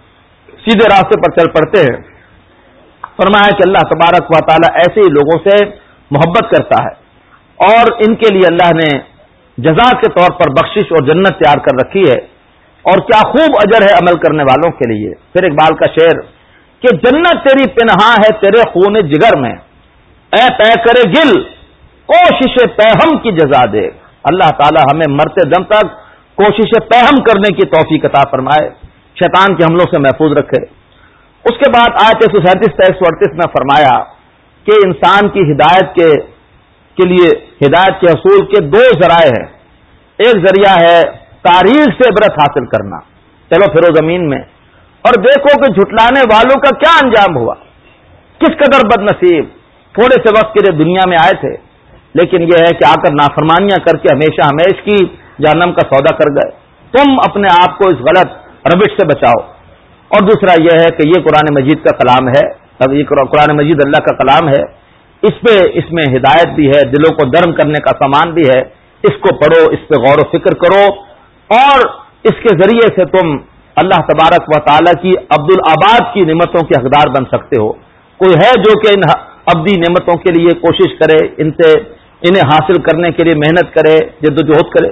سیدھے راستے پر چل پڑتے ہیں۔ فرمایا کہ اللہ تبارک و تعالی ایسے ہی لوگوں سے محبت کرتا ہے اور ان کے لیے اللہ نے جزا کے طور پر بخشش اور جنت تیار کر رکھی ہے، اور کیا خوب اجر ہے عمل کرنے والوں کے لیے۔ پھر اقبال کا شعر کہ جنت تیری پنہاں ہے تیرے خون جگر میں، اے پے کرے گل کوشش پہم کی جزا دے۔ اللہ تعالی ہمیں مرتے دم تک کوشش پہم کرنے کی توفیق عطا فرمائے، شیطان کے حملوں سے محفوظ رکھے۔ اس کے بعد آیت 137 سے 138 میں فرمایا کہ انسان کی ہدایت کے لیے ہدایت کے حصول کے 2 ذرائع ہیں۔ ایک ذریعہ ہے تاریخ سے عبرت حاصل کرنا، چلو پھرو زمین میں اور دیکھو کہ جھٹلانے والوں کا کیا انجام ہوا، کس قدر بد نصیب، تھوڑے سے وقت کے لیے دنیا میں آئے تھے، لیکن یہ ہے کہ آ کر نافرمانیاں کر کے ہمیشہ ہمیش کی جہنم کا سودا کر گئے۔ تم اپنے آپ کو اس غلط روش سے بچاؤ۔ اور دوسرا یہ ہے کہ یہ قرآن مجید کا کلام ہے، اب یہ قرآن مجید اللہ کا کلام ہے، اس میں ہدایت بھی ہے، دلوں کو نرم کرنے کا سامان بھی ہے، اس کو پڑھو، اس پہ غور و فکر کرو، اور اس کے ذریعے سے تم اللہ تبارک و تعالی کی عبدالآباد کی نعمتوں کے حقدار بن سکتے ہو۔ کوئی ہے جو کہ ان ابدی نعمتوں کے لیے کوشش کرے، انہیں حاصل کرنے کے لیے محنت کرے، جدوجہد کرے۔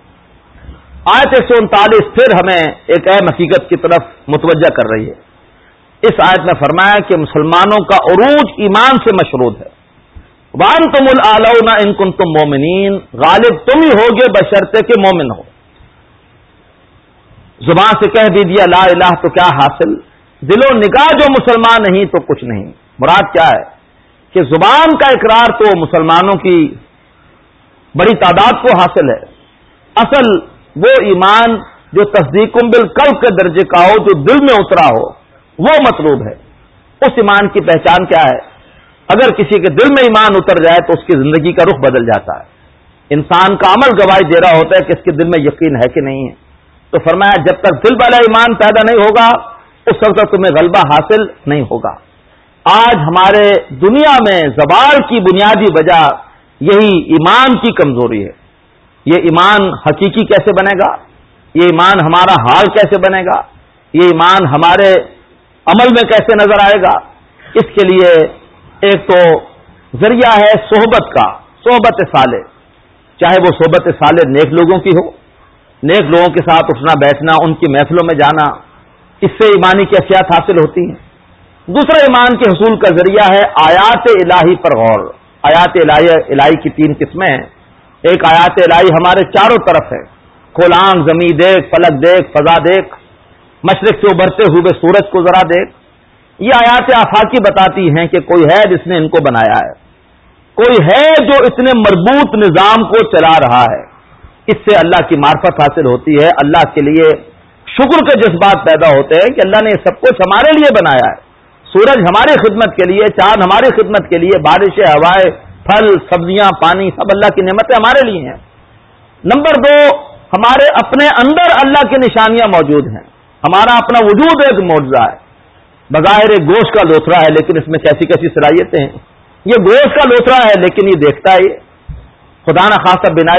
آیت 139 پھر ہمیں ایک اہم حقیقت کی طرف متوجہ کر رہی ہے۔ اس آیت میں فرمایا کہ مسلمانوں کا عروج ایمان سے مشروط ہے۔ وَأَنْتُمُ الْأَعْلَوْنَ إِن كُنتُم مُؤْمِنِينَ، غالب تم ہی ہوگے بشرطے کہ مومن ہو۔ زبان سے کہہ بھی دیا لا الہ تو کیا حاصل، دل و نگاہ جو مسلمان نہیں تو کچھ نہیں۔ مراد کیا ہے کہ زبان کا اقرار تو مسلمانوں کی بڑی تعداد کو حاصل ہے، اصل وہ ایمان جو تصدیق بالقلب کے درجے کا ہو، جو دل میں اترا ہو، وہ مطلوب ہے۔ اس ایمان کی پہچان کیا ہے؟ اگر کسی کے دل میں ایمان اتر جائے تو اس کی زندگی کا رخ بدل جاتا ہے، انسان کا عمل گواہی دے رہا ہوتا ہے کہ اس کے دل میں یقین ہے کہ نہیں ہے۔ تو فرمایا جب تک دل والا ایمان پیدا نہیں ہوگا اس وقت تک تمہیں غلبہ حاصل نہیں ہوگا۔ آج ہمارے دنیا میں زوال کی بنیادی وجہ یہی ایمان کی کمزوری ہے۔ یہ ایمان حقیقی کیسے بنے گا؟ یہ ایمان ہمارا حال کیسے بنے گا؟ یہ ایمان ہمارے عمل میں کیسے نظر آئے گا؟ اس کے لیے ایک تو ذریعہ ہے صحبت کا، صحبت صالح، چاہے وہ صحبت صالح نیک لوگوں کی ہو، نیک لوگوں کے ساتھ اٹھنا بیٹھنا، ان کی محفلوں میں جانا، اس سے ایمانی کیفیات حاصل ہوتی ہیں۔ دوسرا ایمان کے حصول کا ذریعہ ہے آیات الہی پر غور۔ آیات الہی کی 3 قسمیں ہیں۔ ایک آیات الہی ہمارے چاروں طرف ہے، کھول آنکھ، زمین دیکھ، فلک دیکھ، فضا دیکھ، مشرق سے ابھرتے ہوئے سورج کو ذرا دیکھ۔ یہ آیات آفاقی بتاتی ہیں کہ کوئی ہے جس نے ان کو بنایا ہے، کوئی ہے جو اتنے مربوط نظام کو چلا رہا ہے۔ اس سے اللہ کی معرفت حاصل ہوتی ہے، اللہ کے لیے شکر کے جذبات پیدا ہوتے ہیں کہ اللہ نے یہ سب کچھ ہمارے لیے بنایا ہے۔ سورج ہماری خدمت کے لیے، چاند ہماری خدمت کے لیے، بارشیں، ہوائیں، پھل، سبزیاں، پانی، سب اللہ کی نعمتیں ہمارے لیے ہیں۔ نمبر 2، ہمارے اپنے اندر اللہ کی نشانیاں موجود ہیں۔ ہمارا اپنا وجود ایک معجزہ ہے، بظاہر ایک گوشت کا لوتھڑا ہے لیکن اس میں کیسی کیسی صلاحیتیں ہیں۔ یہ گوشت کا لوتھڑا ہے لیکن یہ دیکھتا ہے، خدا نہ خواستہ بینائی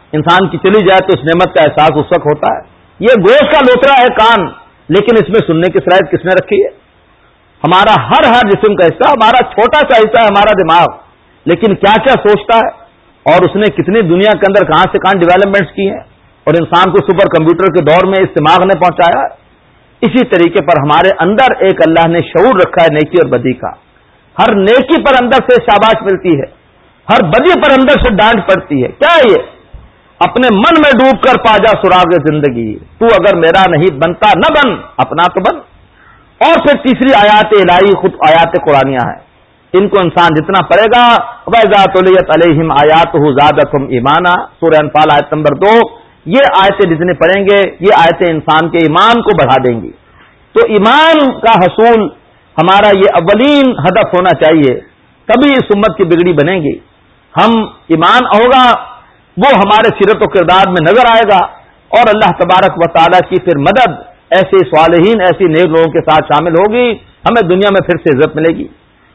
انسان کی چلی جائے تو اس نعمت کا احساس اس وقت ہوتا ہے. یہ گوشت کا لوترا ہے کان، لیکن اس میں سننے کی صلاحیت کس نے رکھی ہے؟ ہمارا ہر جسم کا حصہ، ہمارا چھوٹا سا حصہ ہے ہمارا دماغ، لیکن کیا کیا سوچتا ہے، اور اس نے کتنی دنیا کے اندر کہاں سے کہاں ڈیولپمنٹس کی ہیں، اور انسان کو سپر کمپیوٹر کے دور میں اس دماغ نے پہنچایا. اسی طریقے پر ہمارے اندر ایک اللہ نے شعور رکھا ہے نیکی اور بدی کا. ہر نیکی پر اندر سے شاباش ملتی ہے، ہر بدی پر اندر سے ڈانٹ پڑتی ہے. کیا ہے یہ؟ اپنے من میں ڈوب کر پا جا سراغ زندگی، تو اگر میرا نہیں بنتا نہ بن، اپنا تو بن. اور پھر تیسری آیات الہی خود آیات قرآنیہ ہیں، ان کو انسان جتنا پڑھے گا. وَإِذَا تُلِيَتْ عَلَيْهِمْ آيَاتُهُ زَادَتْهُمْ إِيمَانًا، سورہ انفال آیت نمبر 2. یہ آیتیں جتنے پڑھیں گے یہ آیتیں انسان کے ایمان کو بڑھا دیں گی. تو ایمان کا حصول ہمارا یہ اولین ہدف ہونا چاہیے، تبھی اس امت کی بگڑی بنے گی. ہم ایمان ہوگا وہ ہمارے سیرت و کردار میں نظر آئے گا، اور اللہ تبارک و تعالیٰ کی پھر مدد ایسے صالحین ایسی نیک لوگوں کے ساتھ شامل ہوگی، ہمیں دنیا میں پھر سے عزت ملے گی.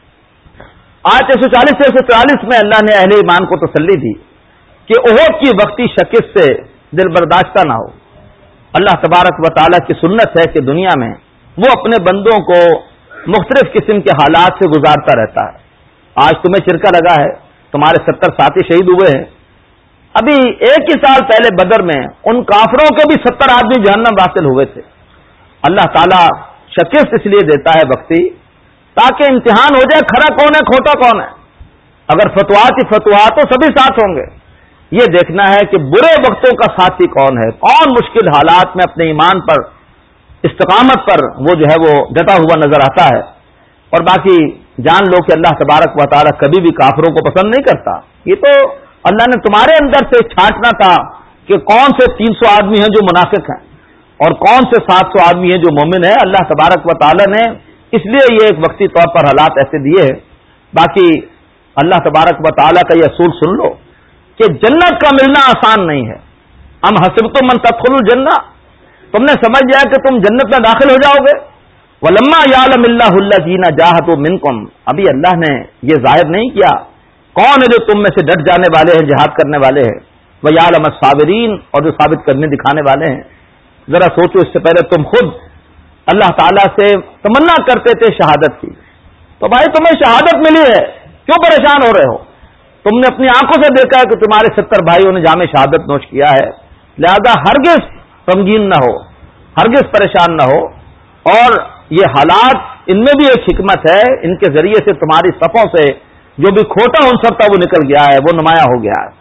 آیت 140 سے 144 میں اللہ نے اہل ایمان کو تسلی دی کہ احد کی وقتی شکست سے دل برداشتہ نہ ہو. اللہ تبارک و تعالیٰ کی سنت ہے کہ دنیا میں وہ اپنے بندوں کو مختلف قسم کے حالات سے گزارتا رہتا ہے. آج تمہیں چرکا لگا ہے، تمہارے 70 ساتھی شہید ہوئے ہیں. ابھی ایک ہی سال پہلے بدر میں ان کافروں کے بھی 70 آدمی جہنم واصل ہوئے تھے. اللہ تعالیٰ شکست اس لیے دیتا ہے وقتی، تاکہ امتحان ہو جائے کھرا کون ہے کھوٹا کون ہے. اگر فتوحات ہی فتوحات تو سبھی ساتھ ہوں گے. یہ دیکھنا ہے کہ برے وقتوں کا ساتھی کون ہے، کون مشکل حالات میں اپنے ایمان پر استقامت پر وہ جو ہے وہ ڈٹا ہوا نظر آتا ہے. اور باقی جان لو کہ اللہ تبارک و تعالیٰ کبھی بھی کافروں کو پسند نہیں کرتا. یہ تو اللہ نے تمہارے اندر سے چھانٹنا تھا کہ کون سے 300 آدمی ہیں جو منافق ہیں اور کون سے 700 آدمی ہیں جو مومن ہیں. اللہ تبارک و تعالیٰ نے اس لیے یہ ایک وقتی طور پر حالات ایسے دیے ہیں. باقی اللہ تبارک و تعالیٰ کا یہ اصول سن لو کہ جنت کا ملنا آسان نہیں ہے. ام حسبتم ان تدخلوا الجنہ، تم نے سمجھ لیا کہ تم جنت میں داخل ہو جاؤ گے. ولما یعلم اللہ الذین جاہدوا منکم، ابھی اللہ نے یہ ظاہر نہیں کیا کون ہے جو تم میں سے ڈٹ جانے والے ہیں، جہاد کرنے والے ہیں. ویعلم الصابرین، اور جو ثابت کرنے دکھانے والے ہیں. ذرا سوچو، اس سے پہلے تم خود اللہ تعالیٰ سے تمنا کرتے تھے شہادت کی، تو بھائی تمہیں شہادت ملی ہے، کیوں پریشان ہو رہے ہو؟ تم نے اپنی آنکھوں سے دیکھا ہے کہ تمہارے 70 بھائیوں نے جام شہادت نوش کیا ہے. لہذا ہرگز غمگین نہ ہو، ہرگز پریشان نہ ہو. اور یہ حالات ان میں بھی ایک حکمت ہے، ان کے ذریعے سے تمہاری صفوں سے جو بھی کھوٹا عنصر تھا وہ نکل گیا ہے، وہ نمایاں ہو گیا ہے.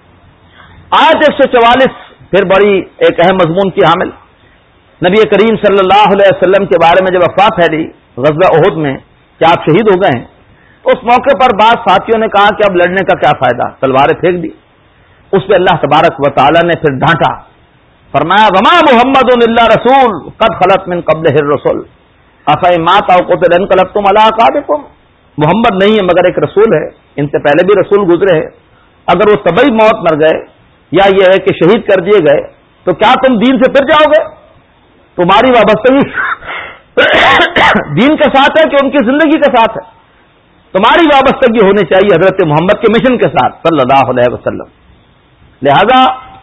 آیت 144 پھر بڑی ایک اہم مضمون کی حامل. نبی کریم صلی اللہ علیہ وسلم کے بارے میں جب افواہ پھیلی غزوہ احد میں کہ آپ شہید ہو گئے ہیں، تو اس موقع پر بعض ساتھیوں نے کہا کہ اب لڑنے کا کیا فائدہ، تلواریں پھینک دی. اس پہ اللہ تبارک و تعالی نے پھر ڈانٹا، فرمایا وما محمد الا رسول قد خلت من قبلہ الرسل افإن مات أو قتل انقلبتم على أعقابكم. محمد نہیں ہے مگر ایک رسول ہے، ان سے پہلے بھی رسول گزرے ہیں. اگر وہ طبعی موت مر گئے یا یہ ہے کہ شہید کر دیے گئے تو کیا تم دین سے پھر جاؤ گے؟ تمہاری وابستگی دین کے ساتھ ہے کہ ان کی زندگی کے ساتھ ہے؟ تمہاری وابستگی ہونی چاہیے حضرت محمد کے مشن کے ساتھ صلی اللہ علیہ وسلم. لہذا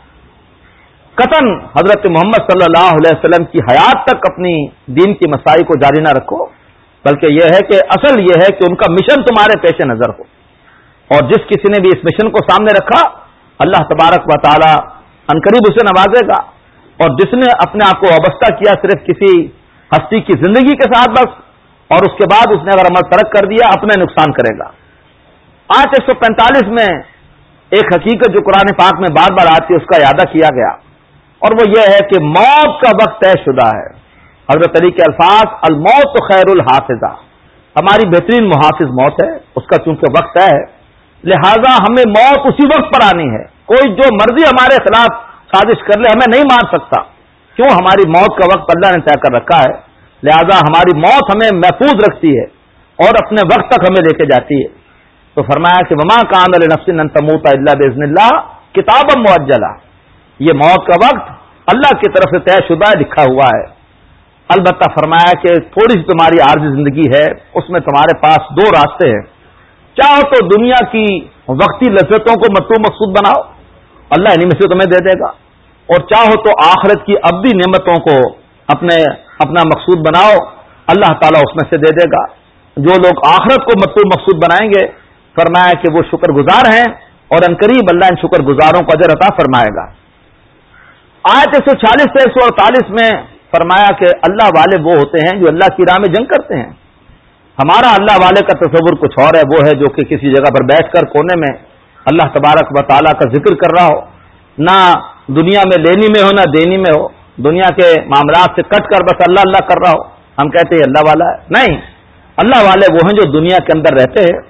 قطعاً حضرت محمد صلی اللہ علیہ وسلم کی حیات تک اپنی دین کی مسائی کو جاری نہ رکھو، بلکہ یہ ہے کہ اصل یہ ہے کہ ان کا مشن تمہارے پیش نظر ہو. اور جس کسی نے بھی اس مشن کو سامنے رکھا اللہ تبارک و تعالی عنقریب اسے نوازے گا. اور جس نے اپنے آپ کو وابستہ کیا صرف کسی ہستی کی زندگی کے ساتھ بس، اور اس کے بعد اس نے اگر عمل ترک کر دیا اپنے نقصان کرے گا. آج 145 میں ایک حقیقت جو قرآن پاک میں بار بار آتی ہے اس کا اعادہ کیا گیا، اور وہ یہ ہے کہ موت کا وقت طے شدہ ہے. حضرت علی کے الفاظ الموت خیر الحافظہ، ہماری بہترین محافظ موت ہے. اس کا چونکہ وقت ہے لہذا ہمیں موت اسی وقت پر آنی ہے. کوئی جو مرضی ہمارے خلاف سازش کر لے ہمیں نہیں مار سکتا. کیوں؟ ہماری موت کا وقت اللہ نے طے کر رکھا ہے. لہذا ہماری موت ہمیں محفوظ رکھتی ہے اور اپنے وقت تک ہمیں لے کے جاتی ہے. تو فرمایا کہ وما کان لنفس ان تموت الا باذن اللہ کتابا مؤجلا، یہ موت کا وقت اللہ کی طرف سے طے شدہ لکھا ہوا ہے. البتہ فرمایا کہ تھوڑی سی تمہاری عارضی زندگی ہے، اس میں تمہارے پاس دو راستے ہیں. چاہو تو دنیا کی وقتی لذتوں کو مطلوب مقصود بناؤ، اللہ انہی میں سے تمہیں دے دے گا، اور چاہو تو آخرت کی ابدی نعمتوں کو اپنا مقصود بناؤ، اللہ تعالیٰ اس میں سے دے دے گا۔ جو لوگ آخرت کو مطلوب مقصود بنائیں گے، فرمایا کہ وہ شکر گزار ہیں، اور عنقریب اللہ ان شکر گزاروں کو اجر عطا فرمائے گا۔ آیت 146 سے 148 میں فرمایا کہ اللہ والے وہ ہوتے ہیں جو اللہ کی راہ میں جنگ کرتے ہیں۔ ہمارا اللہ والے کا تصور کچھ اور ہے، وہ ہے جو کہ کسی جگہ پر بیٹھ کر کونے میں اللہ تبارک و تعالیٰ کا ذکر کر رہا ہو، نہ دنیا میں لینی میں ہو نہ دینی میں ہو، دنیا کے معاملات سے کٹ کر بس اللہ اللہ کر رہا ہو، ہم کہتے ہیں اللہ والا ہے۔ نہیں، اللہ والے وہ ہیں جو دنیا کے اندر رہتے ہیں،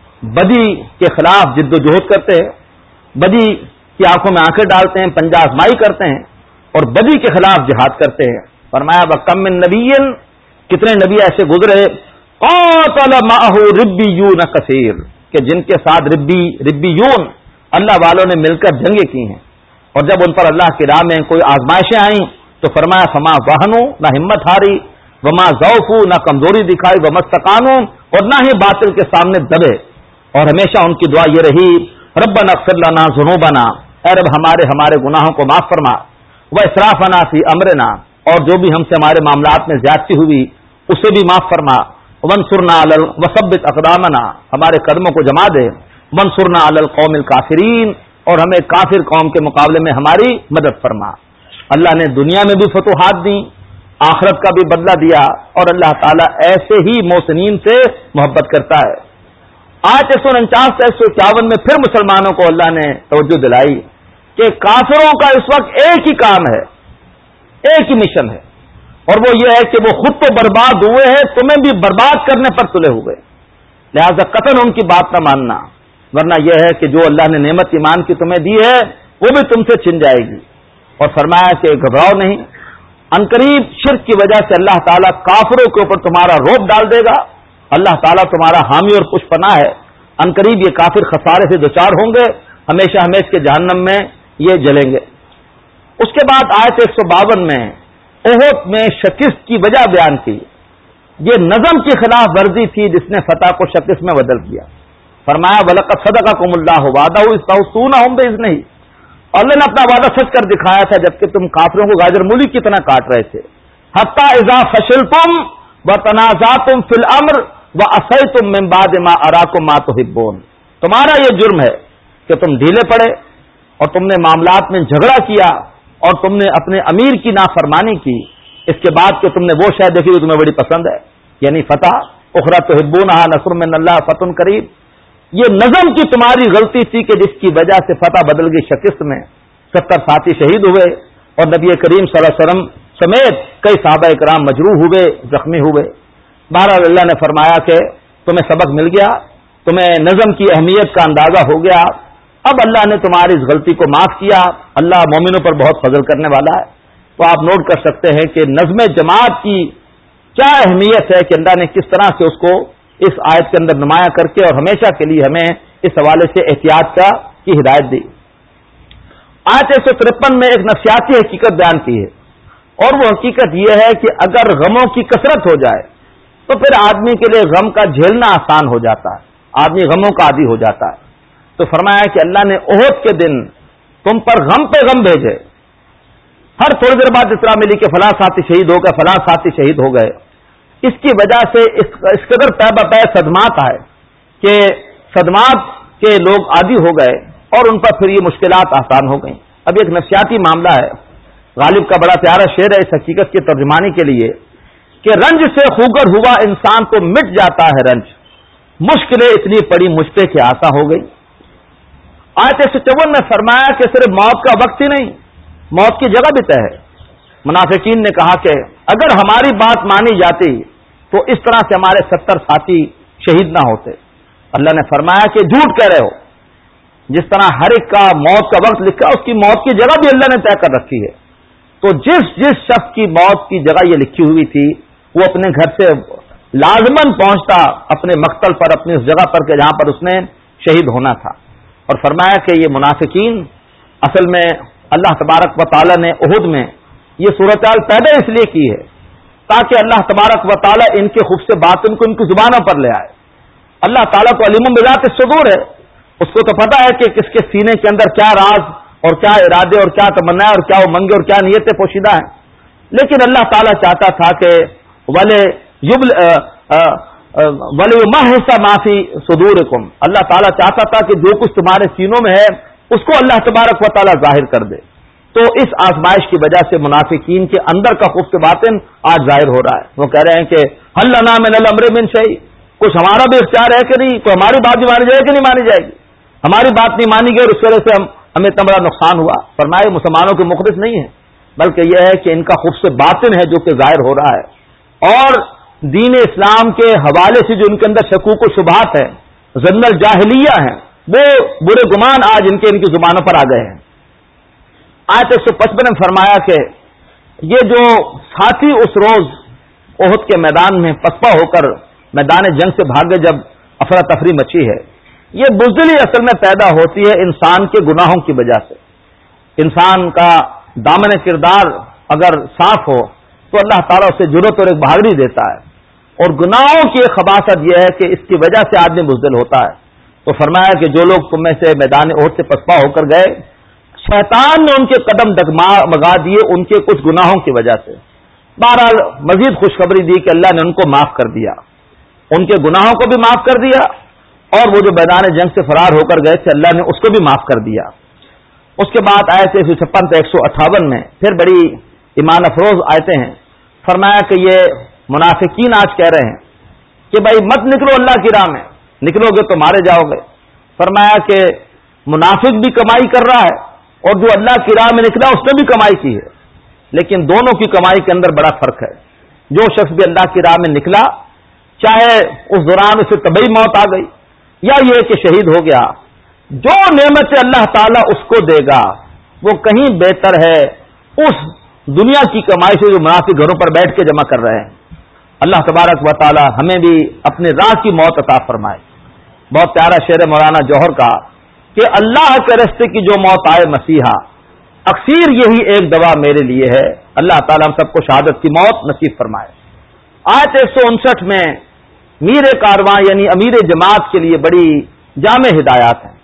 بدی کے خلاف جد و جہد کرتے ہیں، بدی کی آنکھوں میں آنکھیں ڈالتے ہیں، پنجہ آزمائی کرتے ہیں، اور بدی کے خلاف جہاد کرتے ہیں۔ فرمایا وَكَم مِّن نَبِيٍّ، کتنے نبی ایسے گزرے، قَاتَلَ مَعَهُ رِبِّيُّونَ كَثِيرٌ، کہ جن کے ساتھ ربیون اللہ والوں نے مل کر جنگیں کی ہیں، اور جب ان پر اللہ کی راہ میں کوئی آزمائشیں آئیں تو فرمایا فما وہنوا، نہ ہمت ہاری، وما ضعفوا، نہ کمزوری دکھائی، وما استقاموا، اور نہ ہی باطل کے سامنے دبے، اور ہمیشہ ان کی دعا یہ رہی ربنا اغفر لنا ذنوبنا، اے رب ہمارے گناہوں کو معاف فرما، واسرافنا فی امرنا، اور جو بھی ہم سے ہمارے معاملات میں زیادتی ہوئی اسے بھی معاف فرما، وانصرنا وثبت اقدامنا، ہمارے قدموں کو جما دے، وانصرنا علی القوم الکافرین، اور ہمیں کافر قوم کے مقابلے میں ہماری مدد فرما۔ اللہ نے دنیا میں بھی فتوحات دی، آخرت کا بھی بدلہ دیا، اور اللہ تعالیٰ ایسے ہی محسنین سے محبت کرتا ہے۔ آیت 149 سے 151 میں پھر مسلمانوں کو اللہ نے توجہ دلائی کہ کافروں کا اس وقت ایک ہی کام ہے، ایک ہی مشن ہے، اور وہ یہ ہے کہ وہ خود تو برباد ہوئے ہیں، تمہیں بھی برباد کرنے پر تلے ہوئے، لہذا قطعاً ان کی بات نہ ماننا، ورنہ یہ ہے کہ جو اللہ نے نعمت ایمان کی تمہیں دی ہے وہ بھی تم سے چھن جائے گی۔ اور فرمایا کہ گھبراؤ نہیں، عنقریب شرک کی وجہ سے اللہ تعالیٰ کافروں کے اوپر تمہارا روب ڈال دے گا، اللہ تعالیٰ تمہارا حامی اور پشت پناہ ہے، عنقریب یہ کافر خسارے سے دوچار ہوں گے، ہمیشہ ہمیش کے جہنم میں یہ جلیں گے۔ اس کے بعد آیت 152 میں احد میں شکست کی وجہ بیان کی، یہ نظم کی خلاف ورزی تھی جس نے فتح کو شکست میں بدل دیا۔ فرمایا وَلَقَدْ صَدَقَكُمُ اللَّهُ وَعْدَهُ إِذْ تَحُسُّونَهُم بِإِذْنِهِ، اللہ نے اپنا وعدہ سچ کر دکھایا تھا جبکہ تم کافروں کو گاجر مولی کی طرح کاٹ رہے تھے، حَتَّى إِذَا فَشِلْتُمْ وَتَنَازَعْتُمْ فِي الْأَمْرِ وَعَصَيْتُمْ مِن بَعْدِ مَا أَرَاكُم مَّا تُحِبُّونَ، تمہارا یہ جرم ہے کہ تم ڈھیلے پڑے اور تم نے معاملات میں جھگڑا کیا اور تم نے اپنے امیر کی نافرمانی کی، اس کے بعد کہ تم نے وہ شے دیکھی جو تمہیں بڑی پسند ہے، یعنی فتح، اخری تحبونها نصر من اللہ فتح قریب۔ یہ نظم کی تمہاری غلطی تھی کہ جس کی وجہ سے فتح بدل گئی شکست میں، 70 ساتھی شہید ہوئے اور نبی کریم صلی اللہ علیہ وسلم سمیت کئی صحابہ کرام مجروح ہوئے، زخمی ہوئے۔ بہرحال اللہ نے فرمایا کہ تمہیں سبق مل گیا، تمہیں نظم کی اہمیت کا اندازہ ہو گیا، اب اللہ نے تمہاری اس غلطی کو معاف کیا، اللہ مومنوں پر بہت فضل کرنے والا ہے۔ تو آپ نوٹ کر سکتے ہیں کہ نظم جماعت کی کیا اہمیت ہے کہ اللہ نے کس طرح سے اس کو اس آیت کے اندر نمایاں کر کے اور ہمیشہ کے لیے ہمیں اس حوالے سے احتیاط کی ہدایت دی۔ آیت 153 میں ایک نفسیاتی حقیقت بیان کی ہے، اور وہ حقیقت یہ ہے کہ اگر غموں کی کثرت ہو جائے تو پھر آدمی کے لیے غم کا جھیلنا آسان ہو جاتا ہے، آدمی غموں کا عادی ہو جاتا ہے۔ تو فرمایا کہ اللہ نے احد کے دن تم پر غم پہ غم بھیجے، ہر تھوڑی دیر بعد اطلاع ملی کہ فلاں ساتھی شہید ہو گئے، فلاں ساتھی شہید ہو گئے۔ اس کی وجہ سے اس قدر پے بہ پے صدمات آئے کہ صدمات کے لوگ عادی ہو گئے اور ان پر پھر یہ مشکلات آسان ہو گئیں۔ اب ایک نفسیاتی معاملہ ہے، غالب کا بڑا پیارا شعر ہے اس حقیقت کی ترجمانی کے لیے کہ رنج سے خوگر ہوا انسان تو مٹ جاتا ہے رنج، مشکلیں اتنی پڑی مجھ پہ کہ آسا ہو گئی۔ آیت 154 میں فرمایا کہ صرف موت کا وقت ہی نہیں، موت کی جگہ بھی طے ہے۔ منافقین نے کہا کہ اگر ہماری بات مانی جاتی تو اس طرح سے ہمارے 70 ساتھی شہید نہ ہوتے۔ اللہ نے فرمایا کہ جھوٹ کہہ رہے ہو، جس طرح ہر ایک کا موت کا وقت لکھا اس کی موت کی جگہ بھی اللہ نے طے کر رکھی ہے۔ تو جس شخص کی موت کی جگہ یہ لکھی ہوئی تھی وہ اپنے گھر سے لازماً پہنچتا اپنے مقتل پر، اپنی اس جگہ پر کہ جہاں پر اس نے شہید ہونا تھا۔ اور فرمایا کہ یہ منافقین اصل میں اللہ تبارک و تعالی نے احد میں یہ صورتحال پیدا اس لیے کی ہے تاکہ اللہ تبارک و تعالی ان کے خبث باطن کو ان کی زبانوں پر لے آئے۔ اللہ تعالیٰ تو علیم بذات الصدور ہے، اس کو تو پتا ہے کہ کس کے سینے کے اندر کیا راز اور کیا ارادے اور کیا تمنا اور کیا امنگیں اور کیا نیتیں پوشیدہ ہیں. لیکن اللہ تعالیٰ چاہتا تھا کہ وَلِيُمَحِّصَ مَا فِي صُدُورِكُمْ، اللہ تعالیٰ چاہتا تھا کہ جو کچھ تمہارے سینوں میں ہے اس کو اللہ تبارک و تعالیٰ ظاہر کر دے. تو اس آزمائش کی وجہ سے منافقین کے اندر کا خبث باطن آج ظاہر ہو رہا ہے. وہ کہہ رہے ہیں کہ هَلْ لَنَا مِنَ الْأَمْرِ مِنْ شَيْءٍ، کچھ ہمارا بھی اختیار ہے کہ نہیں، کوئی ہماری بات بھی مانی جائے کہ نہیں مانی جائے گی، ہماری بات نہیں مانی گئی اور اس وجہ سے ہمیں اتنا بڑا نقصان ہوا. فرمائے مسلمانوں کے مخلص نہیں ہیں، بلکہ یہ ہے کہ ان کا خبث باطن ہے جو کہ ظاہر ہو رہا ہے، اور دین اسلام کے حوالے سے جو ان کے اندر شکوک و شبہات ہیں، ظن الجاہلیہ ہیں، وہ برے گمان آج ان کی زبانوں پر آ گئے ہیں. آیت 155 میں فرمایا کہ یہ جو ساتھی اس روز احد کے میدان میں پسپا ہو کر میدان جنگ سے بھاگے جب افراتفری مچی ہے، یہ بزدلی اصل میں پیدا ہوتی ہے انسان کے گناہوں کی وجہ سے. انسان کا دامن کردار اگر صاف ہو تو اللہ تعالیٰ اسے جرأت اور ایک بہادری دیتا ہے، اور گناہوں کی ایک خباثت یہ ہے کہ اس کی وجہ سے آدمی بزدل ہوتا ہے. تو فرمایا کہ جو لوگ تم میں سے میدان احد سے پسپا ہو کر گئے، شیطان نے ان کے قدم ڈگمگا دیے ان کے کچھ گناہوں کی وجہ سے. بہرحال مزید خوشخبری دی کہ اللہ نے ان کو معاف کر دیا، ان کے گناہوں کو بھی معاف کر دیا، اور وہ جو میدان جنگ سے فرار ہو کر گئے تھے اللہ نے اس کو بھی معاف کر دیا. اس کے بعد آیت 156 سے 158 میں پھر بڑی ایمان افروز آیتیں ہیں. فرمایا کہ یہ منافقین آج کہہ رہے ہیں کہ بھائی مت نکلو اللہ کی راہ میں، نکلو گے تو مارے جاؤ گے. فرمایا کہ منافق بھی کمائی کر رہا ہے اور جو اللہ کی راہ میں نکلا اس نے بھی کمائی کی ہے، لیکن دونوں کی کمائی کے اندر بڑا فرق ہے. جو شخص بھی اللہ کی راہ میں نکلا، چاہے اس دوران اسے طبعی موت آ گئی یا یہ کہ شہید ہو گیا، جو نعمت اللہ تعالیٰ اس کو دے گا وہ کہیں بہتر ہے اس دنیا کی کمائی سے جو منافق گھروں پر بیٹھ کے جمع کر رہے ہیں. اللہ تبارک و تعالی ہمیں بھی اپنے راہ کی موت عطا فرمائے. بہت پیارا شعر مولانا جوہر کا کہ اللہ کے راستے کی جو موت آئے مسیحا، اکثیر یہی ایک دوا میرے لیے ہے. اللہ تعالیٰ ہم سب کو شہادت کی موت نصیب فرمائے. آیت 159 میں میر کارواں یعنی امیر جماعت کے لیے بڑی جامع ہدایات ہیں.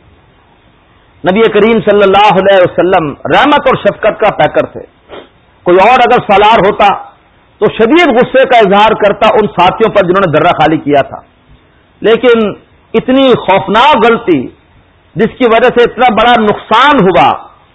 نبی کریم صلی اللہ علیہ وسلم رحمت اور شفقت کا پیکر تھے. کوئی اور اگر سالار ہوتا تو شدید غصے کا اظہار کرتا ان ساتھیوں پر جنہوں نے درہ خالی کیا تھا، لیکن اتنی خوفناک غلطی جس کی وجہ سے اتنا بڑا نقصان ہوا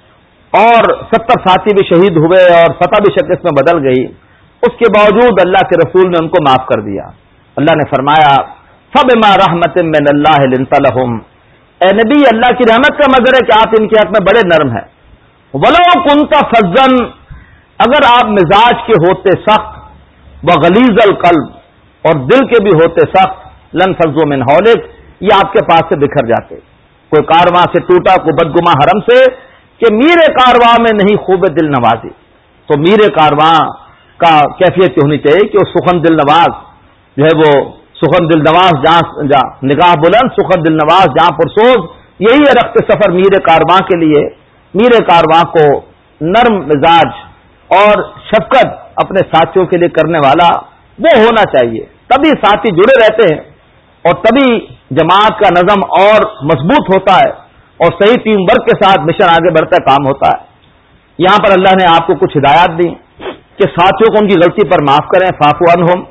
اور 70 ساتھی بھی شہید ہوئے اور فتح بھی شکست میں بدل گئی، اس کے باوجود اللہ کے رسول نے ان کو معاف کر دیا. اللہ نے فرمایا فَبِمَا رَحْمَةٍ مِّنَ اللَّهِ لِنتَ لَهُمْ، اے نبی اللہ کی رحمت کا مظہر ہے کہ آپ ان کے حق میں بڑے نرم ہیں. وَلَوْ كُنْتَ فَظًّا، اگر آپ مزاج کے ہوتے سخت، وَغَلِيظَ الْقَلْبِ اور دل کے بھی ہوتے سخت، لَنْفَضُّوا مِنْ حَوْلِكَ یہ آپ کے پاس سے بکھر جاتے. کوئی کارواں سے ٹوٹا، کوئی بدگماں حرم سے کہ میر کارواں میں نہیں خوب دل نوازی. تو میر کارواں کا کیفیت ہونی چاہیے کہ وہ سخن دل نواز جو ہے، وہ سخن دل نواز جہاں نگاہ بلند، سخن دل نواز جہاں پرسوز، یہی ہے رخت سفر میر کارواں کے لیے. میر کارواں کو نرم مزاج اور شفقت اپنے ساتھیوں کے لیے کرنے والا وہ ہونا چاہیے، تبھی ساتھی جڑے رہتے ہیں اور تبھی جماعت کا نظم اور مضبوط ہوتا ہے اور صحیح ٹیم ورک کے ساتھ مشن آگے بڑھتا ہے، کام ہوتا ہے. یہاں پر اللہ نے آپ کو کچھ ہدایات دی کہ ساتھیوں کو ان کی غلطی پر معاف کریں، فاعفو عنہم.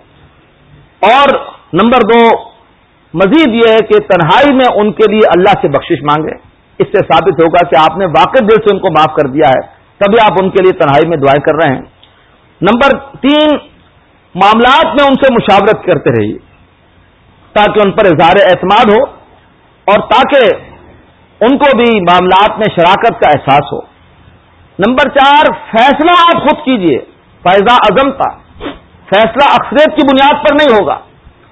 اور نمبر 2 مزید یہ ہے کہ تنہائی میں ان کے لیے اللہ سے بخشش مانگیں. اس سے ثابت ہوگا کہ آپ نے واقعی دل سے ان کو معاف کر دیا ہے، تبھی آپ ان کے لیے تنہائی میں دعائیں کر رہے ہیں. نمبر 3 معاملات میں ان سے مشاورت کرتے رہیے تاکہ ان پر اظہار اعتماد ہو اور تاکہ ان کو بھی معاملات میں شراکت کا احساس ہو. نمبر 4 فیصلہ آپ خود کیجئے. فیضا عزمتا، فیصلہ اکثریت کی بنیاد پر نہیں ہوگا.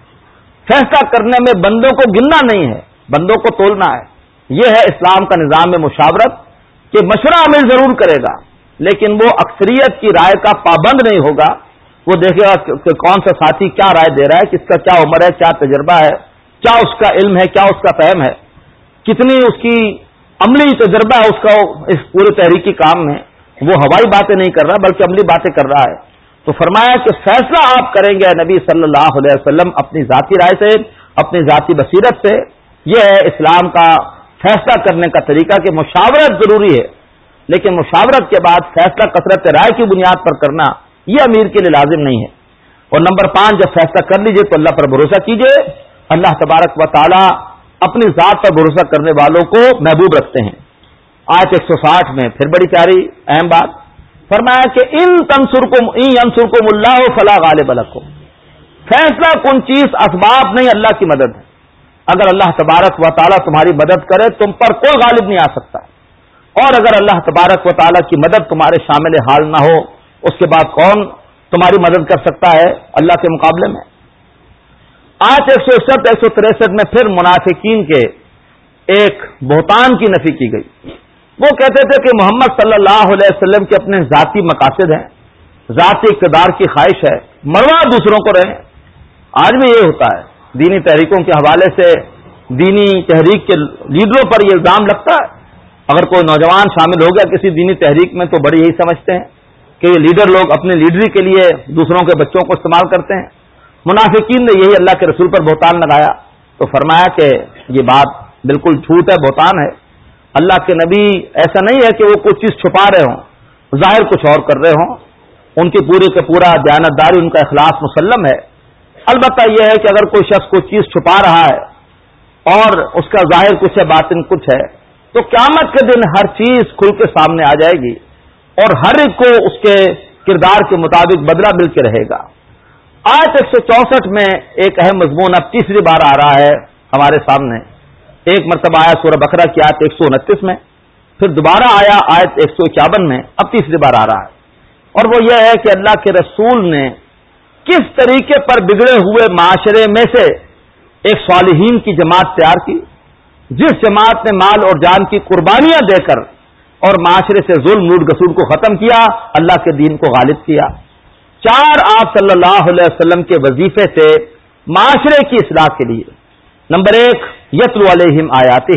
فیصلہ کرنے میں بندوں کو گننا نہیں ہے، بندوں کو تولنا ہے. یہ ہے اسلام کا نظام میں مشاورت کہ مشورہ عمل ضرور کرے گا لیکن وہ اکثریت کی رائے کا پابند نہیں ہوگا. وہ دیکھے گا کہ کون سا ساتھی کیا رائے دے رہا ہے، کس کا کیا عمر ہے، کیا تجربہ ہے، کیا اس کا علم ہے، کیا اس کا فہم ہے، کتنی اس کی عملی تجربہ ہے اس کا اس پورے تحریکی کام میں. وہ ہوائی باتیں نہیں کر رہا بلکہ عملی باتیں کر رہا ہے. تو فرمایا کہ فیصلہ آپ کریں گے نبی صلی اللہ علیہ وسلم اپنی ذاتی رائے سے، اپنی ذاتی بصیرت سے. یہ ہے اسلام کا فیصلہ کرنے کا طریقہ کہ مشاورت ضروری ہے. لیکن مشاورت کے بعد فیصلہ کثرت رائے کی بنیاد پر کرنا یہ امیر کے لیے لازم نہیں ہے۔ اور نمبر 5، جب فیصلہ کر لیجئے تو اللہ پر بھروسہ کیجئے، اللہ تبارک و تعالی اپنی ذات پر بھروسہ کرنے والوں کو محبوب رکھتے ہیں۔ آیت 160 میں پھر بڑی پیاری اہم بات فرمایا کہ ان ینصرکم اللہ فلا غالب لکم، فیصلہ کن چیز اسباب نہیں، اللہ کی مدد ہے۔ اگر اللہ تبارک و تعالی تمہاری مدد کرے تم پر کوئی غالب نہیں آ سکتا، اور اگر اللہ تبارک و تعالی کی مدد تمہارے شامل حال نہ ہو اس کے بعد کون تمہاری مدد کر سکتا ہے اللہ کے مقابلے میں؟ آیت 161 163 میں پھر منافقین کے ایک بہتان کی نفی کی گئی۔ وہ کہتے تھے کہ محمد صلی اللہ علیہ وسلم کے اپنے ذاتی مقاصد ہیں، ذاتی اقتدار کی خواہش ہے، مروا دوسروں کو رہیں۔ آج بھی یہ ہوتا ہے، دینی تحریکوں کے حوالے سے دینی تحریک کے لیڈروں پر یہ الزام لگتا ہے۔ اگر کوئی نوجوان شامل ہو گیا کسی دینی تحریک میں تو بڑی یہی سمجھتے ہیں کہ یہ لیڈر لوگ اپنی لیڈری کے لیے دوسروں کے بچوں کو استعمال کرتے ہیں۔ منافقین نے یہی اللہ کے رسول پر بہتان لگایا تو فرمایا کہ یہ بات بالکل جھوٹ ہے، بہتان ہے۔ اللہ کے نبی ایسا نہیں ہے کہ وہ کوئی چیز چھپا رہے ہوں، ظاہر کچھ اور کر رہے ہوں، ان کی پوری کا پورا دیانتداری، ان کا اخلاص مسلم ہے۔ البتہ یہ ہے کہ اگر کوئی شخص کوئی چیز چھپا رہا ہے اور اس کا ظاہر کچھ ہے باطن کچھ ہے تو قیامت کے دن ہر چیز کھل کے سامنے آ جائے گی اور ہر ایک کو اس کے کردار کے مطابق بدلہ مل کے رہے گا۔ آیت 164 میں ایک اہم مضمون اب تیسری بار آ رہا ہے ہمارے سامنے۔ ایک مرتبہ آیا سورہ بقرہ کی آیت 129 میں، پھر دوبارہ آیا آیت 151 میں، اب تیسری بار آ رہا ہے، اور وہ یہ ہے کہ اللہ کے رسول نے کس طریقے پر بگڑے ہوئے معاشرے میں سے ایک صالحین کی جماعت تیار کی، جس جماعت نے مال اور جان کی قربانیاں دے کر اور معاشرے سے ظلم لوٹ غسول کو ختم کیا، اللہ کے دین کو غالب کیا۔ 4 آپ صلی اللہ علیہ وسلم کے وظیفے تھے معاشرے کی اصلاح کے لیے۔ نمبر 1، یتلو علیہم آیاتہ،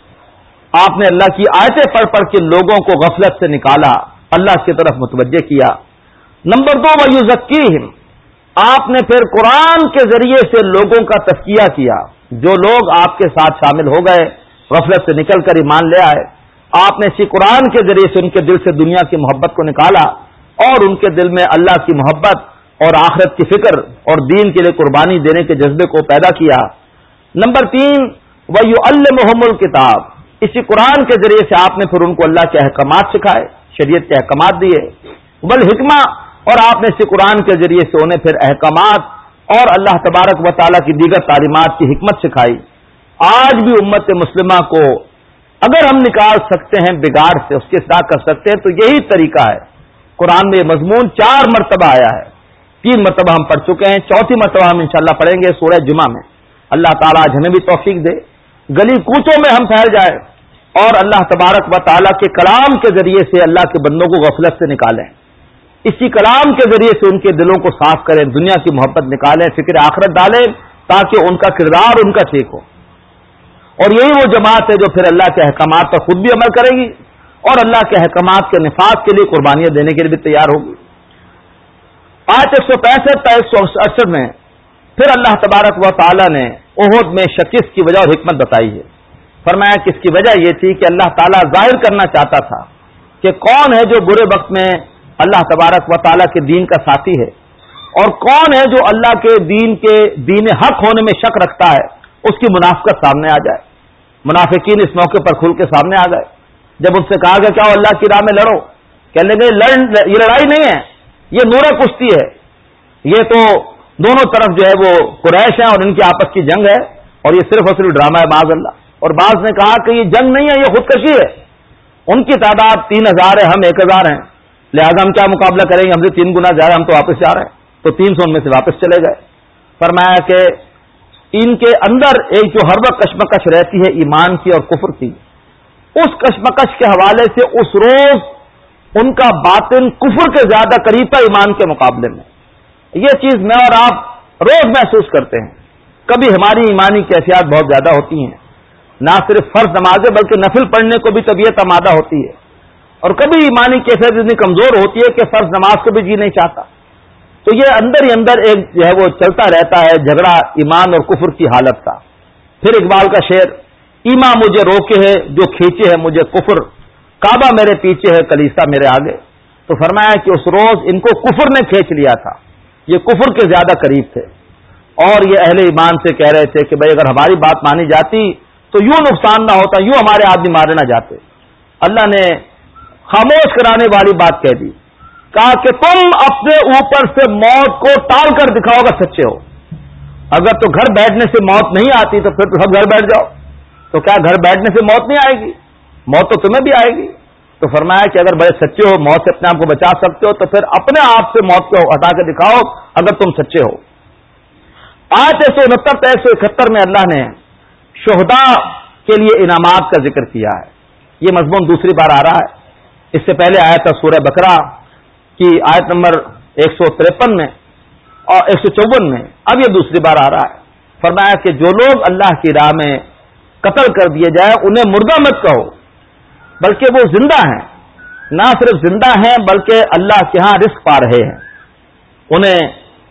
آپ نے اللہ کی آیتیں پڑھ پڑھ کے لوگوں کو غفلت سے نکالا، اللہ کی طرف متوجہ کیا۔ نمبر 2، ویزکیہم، آپ نے پھر قرآن کے ذریعے سے لوگوں کا تزکیہ کیا۔ جو لوگ آپ کے ساتھ شامل ہو گئے، غفلت سے نکل کر ایمان لے آئے، آپ نے اسی قرآن کے ذریعے سے ان کے دل سے دنیا کی محبت کو نکالا اور ان کے دل میں اللہ کی محبت اور آخرت کی فکر اور دین کے لیے قربانی دینے کے جذبے کو پیدا کیا۔ نمبر 3، وَيُعَلِّمُهُمُ الْكِتَابَ، اسی قرآن کے ذریعے سے آپ نے پھر ان کو اللہ کے احکامات سکھائے، شریعت کے احکامات دیے، والحکمہ، اور آپ نے اسی قرآن کے ذریعے سے انہیں پھر احکامات اور اللہ تبارک و تعالیٰ کی دیگر تعلیمات کی حکمت سکھائی۔ آج بھی امت مسلمہ کو اگر ہم نکال سکتے ہیں بگاڑ سے، اس کی اصلاح کر سکتے ہیں تو یہی طریقہ ہے۔ قرآن میں یہ مضمون 4 مرتبہ آیا ہے، 3 مرتبہ ہم پڑھ چکے ہیں، 4تھی مرتبہ ہم انشاءاللہ پڑھیں گے سورہ جمعہ میں۔ اللہ تعالیٰ آج ہمیں بھی توفیق دے، گلی کوچوں میں ہم پھیل جائیں اور اللہ تبارک و تعالیٰ کے کلام کے ذریعے سے اللہ کے بندوں کو غفلت سے نکالیں، اسی کلام کے ذریعے سے ان کے دلوں کو صاف کریں، دنیا کی محبت نکالیں، فکر آخرت ڈالیں تاکہ ان کا کردار ان کا ٹھیک ہو۔ اور یہی وہ جماعت ہے جو پھر اللہ کے احکامات پر خود بھی عمل کرے گی اور اللہ کے احکامات کے نفاذ کے لیے قربانیاں دینے کے لیے بھی تیار ہوگی۔ آیت 165 تا 168 میں پھر اللہ تبارک و تعالیٰ نے احد میں شکست کی وجہ اور حکمت بتائی ہے۔ فرمایا کہ اس کی وجہ یہ تھی کہ اللہ تعالیٰ ظاہر کرنا چاہتا تھا کہ کون ہے جو برے وقت میں اللہ تبارک و تعالیٰ کے دین کا ساتھی ہے اور کون ہے جو اللہ کے دین حق ہونے میں شک رکھتا ہے، اس کی منافقت سامنے آ جائے۔ منافقین اس موقع پر کھل کے سامنے آ گئے۔ جب ان سے کہا گیا کیا اللہ کی راہ میں لڑو، کہنے لگے یہ لڑائی نہیں ہے، یہ نورہ کشتی ہے، یہ تو دونوں طرف جو ہے وہ قریش ہیں اور ان کی آپس کی جنگ ہے اور یہ صرف اور صرف ڈرامہ ہے معاذ اللہ۔ اور بعض نے کہا کہ یہ جنگ نہیں ہے، یہ خودکشی ہے، ان کی تعداد 3000 ہے، ہم 1000 ہیں، لہذا ہم کیا مقابلہ کریں گے، ہم سے 3 گنا زیادہ، ہم تو واپس جا رہے ہیں۔ تو 300 ان میں سے واپس چلے گئے۔ فرمایا کہ ان کے اندر ایک جو ہر وقت کشمکش رہتی ہے ایمان کی اور کفر کی، اس کشمکش کے حوالے سے اس روز ان کا باطن کفر کے زیادہ قریب تھا ایمان کے مقابلے میں۔ یہ چیز میں اور آپ روز محسوس کرتے ہیں۔ کبھی ہماری ایمانی کیفیات بہت زیادہ ہوتی ہیں، نہ صرف فرض نمازیں بلکہ نفل پڑھنے کو بھی طبیعت آمادہ ہوتی ہے، اور کبھی ایمانی کیفیت اتنی کمزور ہوتی ہے کہ فرض نماز کو بھی جی نہیں چاہتا۔ تو یہ اندر ہی اندر ایک جو ہے وہ چلتا رہتا ہے جھگڑا ایمان اور کفر کی حالت کا۔ پھر اقبال کا شعر، ایمان مجھے روکے ہے جو کھینچے ہے مجھے کفر، کعبہ میرے پیچھے ہے، کلیسا میرے آگے. تو فرمایا کہ اس روز ان کو کفر نے کھینچ لیا تھا، یہ کفر کے زیادہ قریب تھے، اور یہ اہل ایمان سے کہہ رہے تھے کہ بھئی اگر ہماری بات مانی جاتی تو یوں نقصان نہ ہوتا، یوں ہمارے آدمی مارے نہ جاتے. اللہ نے خاموش کرانے والی بات کہہ دی، کہا کہ تم اپنے اوپر سے موت کو ٹال کر دکھاؤ گا سچے ہو. اگر تو گھر بیٹھنے سے موت نہیں آتی تو پھر تو سب گھر بیٹھ جاؤ. تو کیا گھر بیٹھنے سے موت نہیں آئے گی؟ موت تو تمہیں بھی آئے گی. تو فرمایا کہ اگر بڑے سچے ہو، موت سے اپنے آپ کو بچا سکتے ہو، تو پھر اپنے آپ سے موت کو ہٹا کے دکھاؤ اگر تم سچے ہو. آیت 169 171 میں اللہ نے شہداء کے لیے انعامات کا ذکر کیا ہے. یہ مضمون دوسری بار آ رہا ہے. اس سے پہلے آیا تھا سورہ بقرہ کی آیت نمبر 153 میں اور 154 میں. اب یہ دوسری بار آ رہا ہے. فرمایا کہ جو لوگ اللہ کی راہ میں قتل کر دیے جائے انہیں مردہ مت کہو، بلکہ وہ زندہ ہیں. نہ صرف زندہ ہیں بلکہ اللہ کے ہاں رزق پا رہے ہیں. انہیں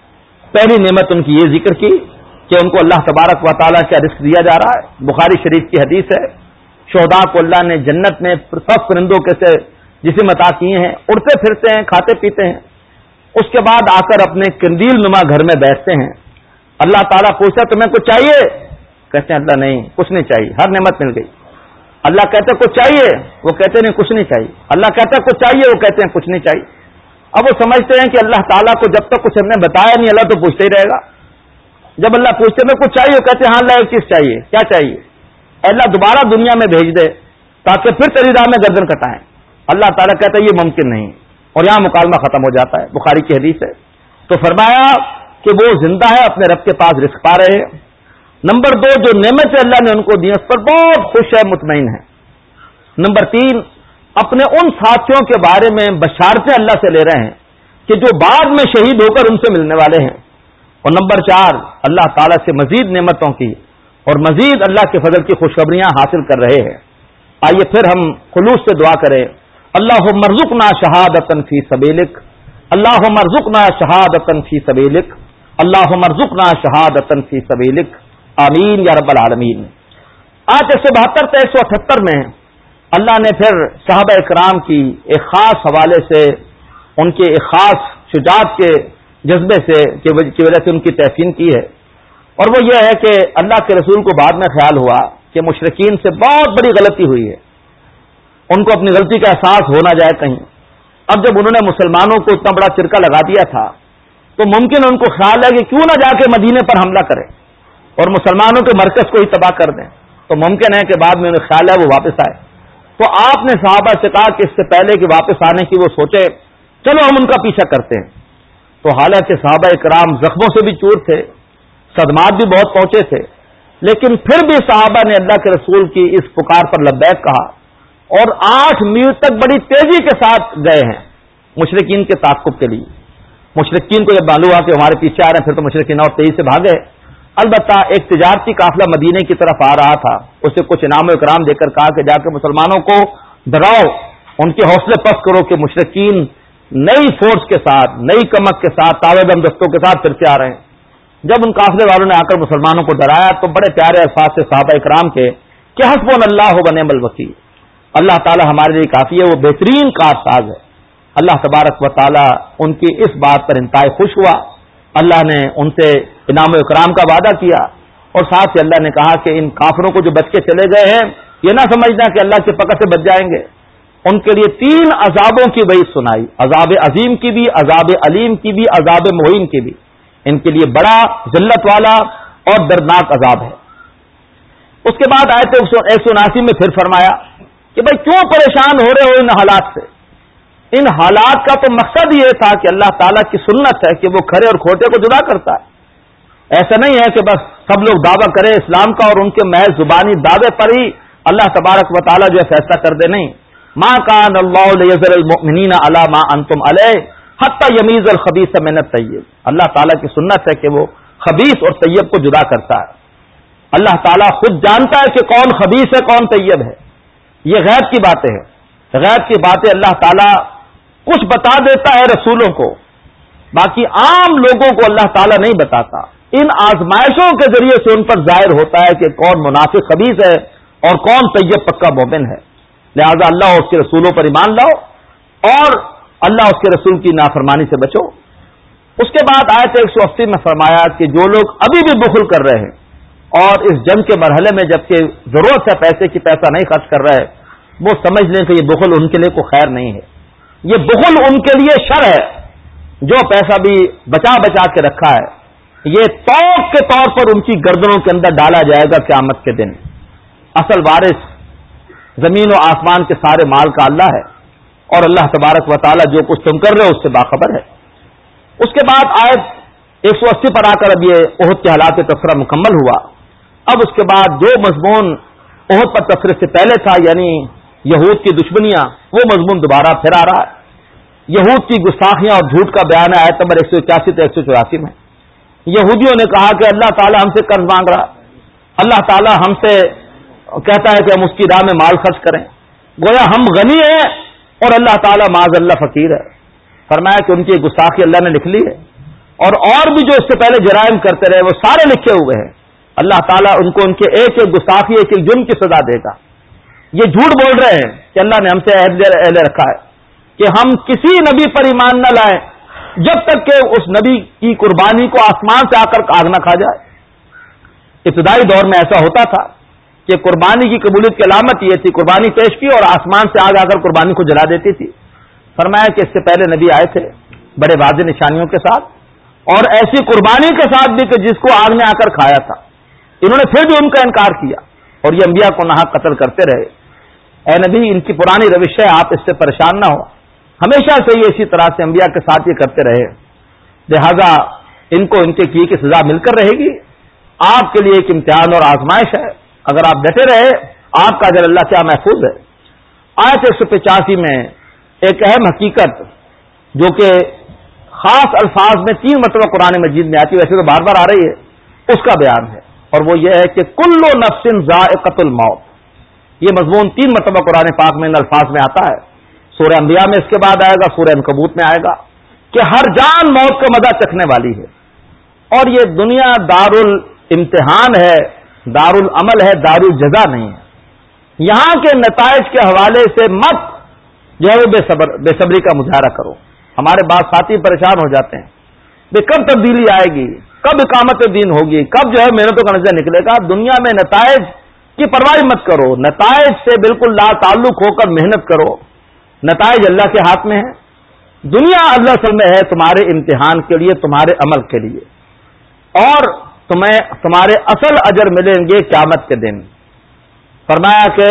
پہلی نعمت ان کی یہ ذکر کی کہ ان کو اللہ تبارک و تعالیٰ کا رزق دیا جا رہا ہے. بخاری شریف کی حدیث ہے، شہداء کو اللہ نے جنت میں سب پرندوں کے سے جسم عطا کیے ہیں، اڑتے پھرتے ہیں، کھاتے پیتے ہیں. اس کے بعد آ کر اپنے قندیل نما گھر میں بیٹھتے ہیں. اللہ تعالیٰ پوچھتا تمہیں کچھ چاہیے؟ کہتے ہیں اللہ نہیں، کچھ نہیں چاہیے، ہر نعمت مل گئی. اللہ کہتے کچھ چاہیے؟ وہ کہتے ہیں نہیں کچھ نہیں چاہیے. اللہ کہتا ہے کچھ چاہیے؟ وہ کہتے ہیں کچھ نہیں چاہیے. اب وہ سمجھتے ہیں کہ اللہ تعالیٰ کو جب تک کچھ ہم نے بتایا نہیں اللہ تو پوچھتے ہی رہے گا. جب اللہ پوچھتے میں کچھ چاہیے، وہ کہتے ہیں ہاں اللہ ایک چیز چاہیے. کیا چاہیے؟ اللہ دوبارہ دنیا میں بھیج دے تاکہ پھر تیری راہ میں گردن کٹائیں. اللہ تعالیٰ کہتا ہے یہ ممکن نہیں، اور یہاں مکالمہ ختم ہو جاتا ہے. بخاری کی حدیث ہے. تو فرمایا کہ وہ زندہ ہے، اپنے رب کے پاس رزق پا رہے ہیں. نمبر 2، جو نعمتیں اللہ نے ان کو دی اس پر بہت خوش ہے، مطمئن ہے. نمبر 3، اپنے ان ساتھیوں کے بارے میں بشارتیں اللہ سے لے رہے ہیں کہ جو بعد میں شہید ہو کر ان سے ملنے والے ہیں. اور نمبر 4، اللہ تعالیٰ سے مزید نعمتوں کی اور مزید اللہ کے فضل کی خوشخبریاں حاصل کر رہے ہیں. آئیے پھر ہم خلوص سے دعا کریں. اللہم ارزقنا شہادۃ فی سبیلک، اللہم ارزقنا شہادۃ فی سبیلک، اللہم ارزقنا شہادۃ فی سبیلک، آمین یا رب العالمین. آج 172 178 میں اللہ نے پھر صحابہ اکرام کی ایک خاص حوالے سے ان کے ایک خاص شجاعت کے جذبے سے کی وجہ سے ان کی تحسین کی ہے. اور وہ یہ ہے کہ اللہ کے رسول کو بعد میں خیال ہوا کہ مشرکین سے بہت بڑی غلطی ہوئی ہے، ان کو اپنی غلطی کا احساس ہو نہ جائے کہیں. اب جب انہوں نے مسلمانوں کو اتنا بڑا چرکا لگا دیا تھا تو ممکن ان کو خیال ہے کہ کیوں نہ جا کے مدینے پر حملہ کریں اور مسلمانوں کے مرکز کو ہی تباہ کر دیں. تو ممکن ہے کہ بعد میں انہیں خیال ہے وہ واپس آئے. تو آپ نے صحابہ سے کہا کہ اس سے پہلے کہ واپس آنے کی وہ سوچے چلو ہم ان کا پیچھا کرتے ہیں. تو حالانکہ صحابہ کرام زخموں سے بھی چور تھے، صدمات بھی بہت پہنچے تھے، لیکن پھر بھی صحابہ نے اللہ کے رسول کی اس پکار پر لبیک کہا اور 8 میل تک بڑی تیزی کے ساتھ گئے ہیں مشرکین کے تعاقب کے لیے. مشرکین کو جب معلوم ہوا کہ ہمارے پیچھے آ رہے ہیں پھر تو مشرکین اور تیزی سے بھاگے. البتہ ایک تجارتی قافلہ مدینے کی طرف آ رہا تھا، اسے کچھ انعام و اکرام دے کر کہا کہ جا کے مسلمانوں کو ڈراؤ، ان کے حوصلے پست کرو کہ مشرکین نئی فورس کے ساتھ، نئی کمک کے ساتھ، تابع دم دستوں کے ساتھ پھر سے آ رہے ہیں. جب ان قافلے والوں نے آ کر مسلمانوں کو ڈرایا تو بڑے پیارے الفاظ سے صحابہ اکرام کے کہ حسبنا اللہ و نعم الوکیل، اللہ تعالی ہمارے لیے کافی ہے، وہ بہترین کارساز ہے. اللہ تبارک و تعالی ان کی اس بات پر انتہائی خوش ہوا. اللہ نے ان سے انعام و اکرام کا وعدہ کیا اور ساتھ ہی اللہ نے کہا کہ ان کافروں کو جو بچ کے چلے گئے ہیں یہ نہ سمجھنا کہ اللہ کے پکڑ سے بچ جائیں گے. ان کے لیے 3 عذابوں کی وعید سنائی، عذاب عظیم کی بھی، عذاب علیم کی بھی، عذاب مہین کی بھی. ان کے لیے بڑا ذلت والا اور دردناک عذاب ہے. اس کے بعد آیت 179 میں پھر فرمایا کہ بھائی کیوں پریشان ہو رہے ہو ان حالات سے. ان حالات کا تو مقصد یہ تھا کہ اللہ تعالیٰ کی سنت ہے کہ وہ کھرے اور کھوٹے کو جدا کرتا ہے. ایسا نہیں ہے کہ بس سب لوگ دعویٰ کریں اسلام کا اور ان کے محض زبانی دعوے پر ہی اللہ تبارک و تعالیٰ جو ہے فیصلہ کر دے. نہیں، ما کان اللہ لیذر المؤمنین علی ما انتم علیہ حتی یمیز الخبیث من الطیب. اللہ تعالیٰ کی سنت ہے کہ وہ خبیث اور طیب کو جدا کرتا ہے. اللہ تعالیٰ خود جانتا ہے کہ کون خبیث ہے کون طیب ہے. یہ غیب کی باتیں ہیں. غیب کی باتیں اللہ تعالیٰ کچھ بتا دیتا ہے رسولوں کو، باقی عام لوگوں کو اللہ تعالیٰ نہیں بتاتا. ان آزمائشوں کے ذریعے سے ان پر ظاہر ہوتا ہے کہ کون منافق خبیث ہے اور کون طیب پکا مومن ہے. لہذا اللہ اور اس کے رسولوں پر ایمان لاؤ اور اللہ اس کے رسول کی نافرمانی سے بچو۔ اس کے بعد آیت 180 میں فرمایا کہ جو لوگ ابھی بھی بخل کر رہے ہیں اور اس جنگ کے مرحلے میں جبکہ ضرورت ہے پیسے کی، پیسہ نہیں خرچ کر رہے، وہ سمجھ لیں کہ یہ بخل ان کے لیے کوئی خیر نہیں ہے، یہ بخل ان کے لیے شر ہے۔ جو پیسہ بھی بچا بچا کے رکھا ہے یہ توق کے طور پر ان کی گردنوں کے اندر ڈالا جائے گا قیامت کے دن۔ اصل وارث زمین و آسمان کے سارے مال کا اللہ ہے، اور اللہ تبارک و تعالی جو کچھ تم کر رہے ہو اس سے باخبر ہے۔ اس کے بعد آیت 180 پر آ کر اب یہ احد کے حالات تذکرہ مکمل ہوا۔ اب اس کے بعد جو مضمون احد پر تذکرے سے پہلے تھا، یعنی یہود کی دشمنیاں، وہ مضمون دوبارہ پھر آ رہا ہے۔ یہود کی گستاخیاں اور جھوٹ کا بیان ہے آیت نمبر 181 سے 184 میں۔ یہودیوں نے کہا کہ اللہ تعالی ہم سے قرض مانگ رہا، اللہ تعالی ہم سے کہتا ہے کہ ہم اس کی راہ میں مال خرچ کریں، گویا ہم غنی ہیں اور اللہ تعالی معاذ اللہ فقیر ہے۔ فرمایا کہ ان کی گستاخی اللہ نے لکھ لی ہے، اور بھی جو اس سے پہلے جرائم کرتے رہے وہ سارے لکھے ہوئے ہیں۔ اللہ تعالیٰ ان کو ان کے ایک ایک گستاخی، ایک ایک جرم کی سزا دے گا۔ یہ جھوٹ بول رہے ہیں کہ اللہ نے ہم سے عہد لے رکھا ہے کہ ہم کسی نبی پر ایمان نہ لائیں جب تک کہ اس نبی کی قربانی کو آسمان سے آ کر آگ نہ کھا جائے۔ ابتدائی دور میں ایسا ہوتا تھا کہ قربانی کی قبولیت کی علامت یہ تھی، قربانی پیش کی اور آسمان سے آگ آ کر قربانی کو جلا دیتی تھی۔ فرمایا کہ اس سے پہلے نبی آئے تھے بڑے واضح نشانیوں کے ساتھ، اور ایسی قربانی کے ساتھ بھی کہ جس کو آگ نے آ کر کھایا تھا، انہوں نے پھر بھی ان کا انکار کیا اور یہ انبیاء کو ناحق قتل کرتے رہے۔ اے نبی، ان کی پرانی روش ہے، آپ اس سے پریشان نہ ہو، ہمیشہ سے یہ اسی طرح سے انبیاء کے ساتھ یہ کرتے رہے، لہذا ان کو ان کے کیے کی سزا مل کر رہے گی۔ آپ کے لیے ایک امتحان اور آزمائش ہے، اگر آپ ڈٹے رہے آپ کا اجر اللہ کیا محفوظ ہے۔ آیت 185 میں ایک اہم حقیقت جو کہ خاص الفاظ میں 3 مرتبہ قرآن مجید میں آتی ہے، ویسے تو بار بار آ رہی ہے، اس کا بیان ہے، اور وہ یہ ہے کہ کل نفس ذائقۃ الموت۔ یہ مضمون 3 مرتبہ قرآن پاک میں ان الفاظ میں آتا ہے۔ سورہ انبیاء میں اس کے بعد آئے گا، سورہ عنکبوت میں آئے گا کہ ہر جان موت کا مزہ چکھنے والی ہے، اور یہ دنیا دار الامتحان ہے، دار العمل ہے، دار الجزا نہیں ہے۔ یہاں کے نتائج کے حوالے سے مت جو ہے وہ بے صبری کا مظاہرہ کرو۔ ہمارے بعض ساتھی پریشان ہو جاتے ہیں، کب تبدیلی آئے گی، کب اقامت دین ہوگی، کب جو ہے محنتوں کا نتیجہ نکلے گا۔ دنیا میں نتائج کی پرواہ مت کرو، نتائج سے بالکل لا تعلق ہو کر محنت کرو، نتائج اللہ کے ہاتھ میں ہے۔ دنیا اللہ اصل میں ہے تمہارے امتحان کے لیے، تمہارے عمل کے لیے، اور تمہیں تمہارے اصل اجر ملیں گے قیامت کے دن۔ فرمایا کہ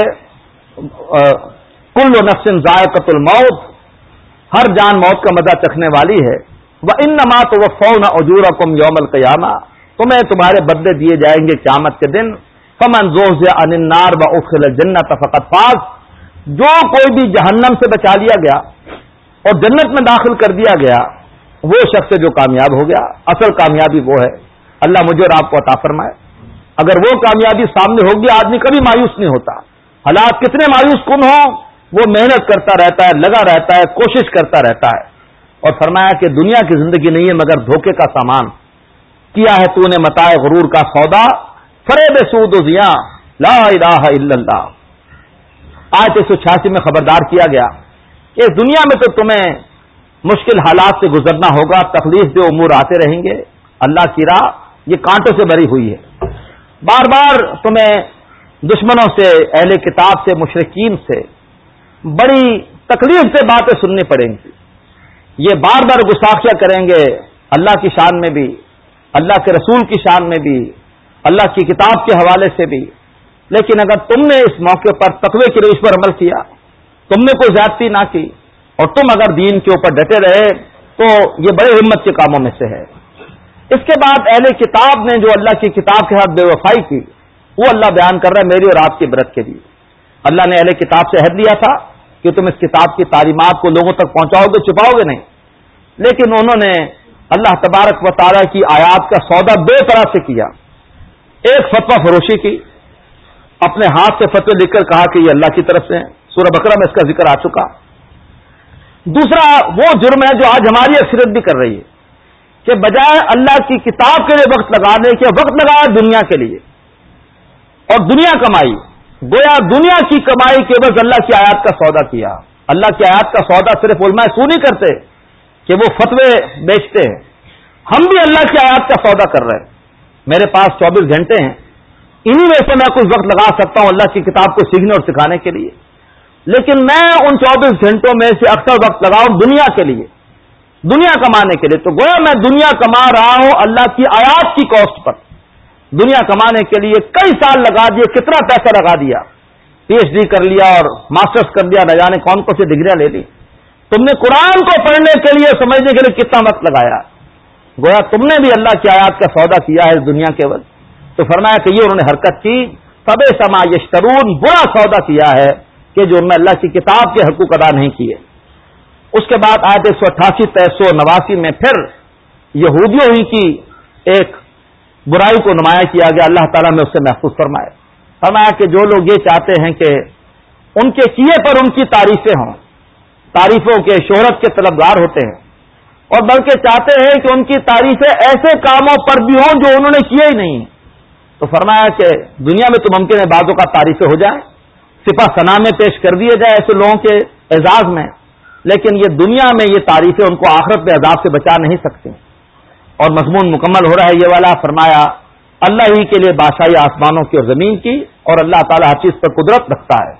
کل نفس ذائقۃ الموت، ہر جان موت کا مزہ چکھنے والی ہے۔ وَإِنَّمَا تُوَفَّوْنَ أُجُورَكُمْ يَوْمَ الْقِيَامَةِ، تمہیں تمہارے بدلے دیے جائیں گے قیامت کے دن۔ فَمَنْ زُحْزِحَ عَنِ النَّارِ وَأُدْخِلَ الْجَنَّةَ فَقَدْ فَازَ، جو کوئی بھی جہنم سے بچا لیا گیا اور جنت میں داخل کر دیا گیا، وہ شخص جو کامیاب ہو گیا۔ اصل کامیابی وہ ہے، اللہ مجھے اور آپ کو عطا فرمائے۔ اگر وہ کامیابی سامنے ہوگی آدمی کبھی مایوس نہیں ہوتا، حالات کتنے مایوس کن ہوں وہ محنت کرتا رہتا ہے، لگا رہتا ہے، کوشش کرتا رہتا ہے۔ اور فرمایا کہ دنیا کی زندگی نہیں ہے مگر دھوکے کا سامان، کیا ہے تو نے متاع غرور کا سودا، فریب سود و زیاں، لا الہ الا اللہ۔ آیت 186 میں خبردار کیا گیا کہ اس دنیا میں تو تمہیں مشکل حالات سے گزرنا ہوگا، تکلیف دہ امور آتے رہیں گے، اللہ کی راہ یہ کانٹوں سے بھری ہوئی ہے، بار بار تمہیں دشمنوں سے، اہل کتاب سے، مشرکین سے بڑی تکلیف سے باتیں سننی پڑیں گی، یہ بار بار گستاخیاں کریں گے اللہ کی شان میں بھی، اللہ کے رسول کی شان میں بھی، اللہ کی کتاب کے حوالے سے بھی۔ لیکن اگر تم نے اس موقع پر تقوی کی روش پر عمل کیا، تم نے کوئی زیادتی نہ کی، اور تم اگر دین کے اوپر ڈٹے رہے تو یہ بڑے ہمت کے کاموں میں سے ہے۔ اس کے بعد اہل کتاب نے جو اللہ کی کتاب کے ساتھ بے وفائی کی، وہ اللہ بیان کر رہا ہے میری اور آپ کی عبرت کے لیے۔ اللہ نے اہل کتاب سے عہد لیا تھا کہ تم اس کتاب کی تعلیمات کو لوگوں تک پہنچاؤ گے، چھپاؤ گے نہیں، لیکن انہوں نے اللہ تبارک و تعالیٰ کی آیات کا سودا دو طرح سے کیا۔ ایک فتویٰ فروشی کی، اپنے ہاتھ سے فتوے لکھ کر کہا کہ یہ اللہ کی طرف سے ہیں، سورہ بقرہ میں اس کا ذکر آ چکا۔ دوسرا وہ جرم ہے جو آج ہماری اکثریت بھی کر رہی ہے کہ بجائے اللہ کی کتاب کے لیے وقت لگانے کے وقت لگایا دنیا کے لیے اور دنیا کمائی، گویا دنیا کی کمائی کے بس اللہ کی آیات کا سودا کیا. اللہ کی آیات کا سودا صرف علماء سو نہیں کرتے کہ وہ فتوے بیچتے ہیں. ہم بھی اللہ کی آیات کا سودا کر رہے ہیں. میرے پاس 24 گھنٹے ہیں, انہی میں سے میں کچھ وقت لگا سکتا ہوں اللہ کی کتاب کو سیکھنے اور سکھانے کے لیے, لیکن میں ان 24 گھنٹوں میں سے اکثر وقت لگاؤں دنیا کے لیے, دنیا کمانے کے لیے. تو گویا میں دنیا کما رہا ہوں اللہ کی آیات کی کاسٹ پر. دنیا کمانے کے لیے کئی سال لگا دیے, کتنا پیسہ لگا دیا, پی ایچ ڈی کر لیا اور ماسٹرز کر لیا, نہ جانے کون کون سی ڈگریاں لے لی. تم نے قرآن کو پڑھنے کے لیے سمجھنے کے لیے کتنا وقت لگایا. گویا تم نے بھی اللہ کی آیات کا سودا کیا ہے اس دنیا کے وقت. تو فرمایا کہ یہ انہوں نے حرکت کی, سب سما یشترون, برا سودا کیا ہے کہ جو میں اللہ کی کتاب کے حقوق ادا نہیں کیے. اس کے بعد آیت 188 389 میں پھر یہودیوں ہی کی ایک برائی کو نمایاں کیا گیا. اللہ تعالیٰ نے اس سے محفوظ فرمایا. فرمایا کہ جو لوگ یہ چاہتے ہیں کہ ان کے کیے پر ان کی تعریفیں ہوں, تعریفوں کے شہرت کے طلبگار ہوتے ہیں, اور بلکہ چاہتے ہیں کہ ان کی تعریفیں ایسے کاموں پر بھی ہوں جو انہوں نے کیے ہی نہیں. تو فرمایا کہ دنیا میں تو ممکن ہے بعضوں کا تعریفیں ہو جائیں, صفا ثنا میں پیش کر دیے جائے ایسے لوگوں کے اعزاز میں, لیکن یہ دنیا میں یہ تعریفیں ان کو آخرت میں عذاب سے بچا نہیں سکتی. اور مضمون مکمل ہو رہا ہے یہ والا. فرمایا اللہ ہی کے لیے بادشاہی آسمانوں کی اور زمین کی, اور اللہ تعالیٰ ہر چیز پر قدرت رکھتا ہے.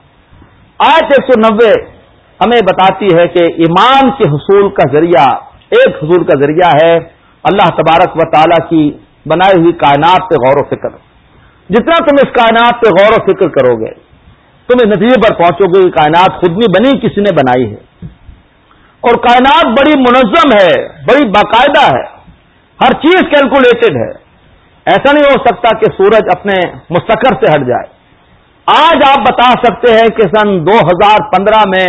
آیت 190 ہمیں بتاتی ہے کہ ایمان کے حصول کا ذریعہ, ایک حصول کا ذریعہ ہے اللہ تبارک و تعالیٰ کی بنائی ہوئی کائنات پہ غور و فکر. جتنا تم اس کائنات پہ غور و فکر کرو گے تم اس نتیجے پر پہنچو گے کہ کائنات خود نہیں بنی, کسی نے بنائی ہے. اور کائنات بڑی منظم ہے, بڑی باقاعدہ ہے, ہر چیز کیلکولیٹڈ ہے. ایسا نہیں ہو سکتا کہ سورج اپنے مستقر سے ہٹ جائے. آج آپ بتا سکتے ہیں کہ سن 2015 میں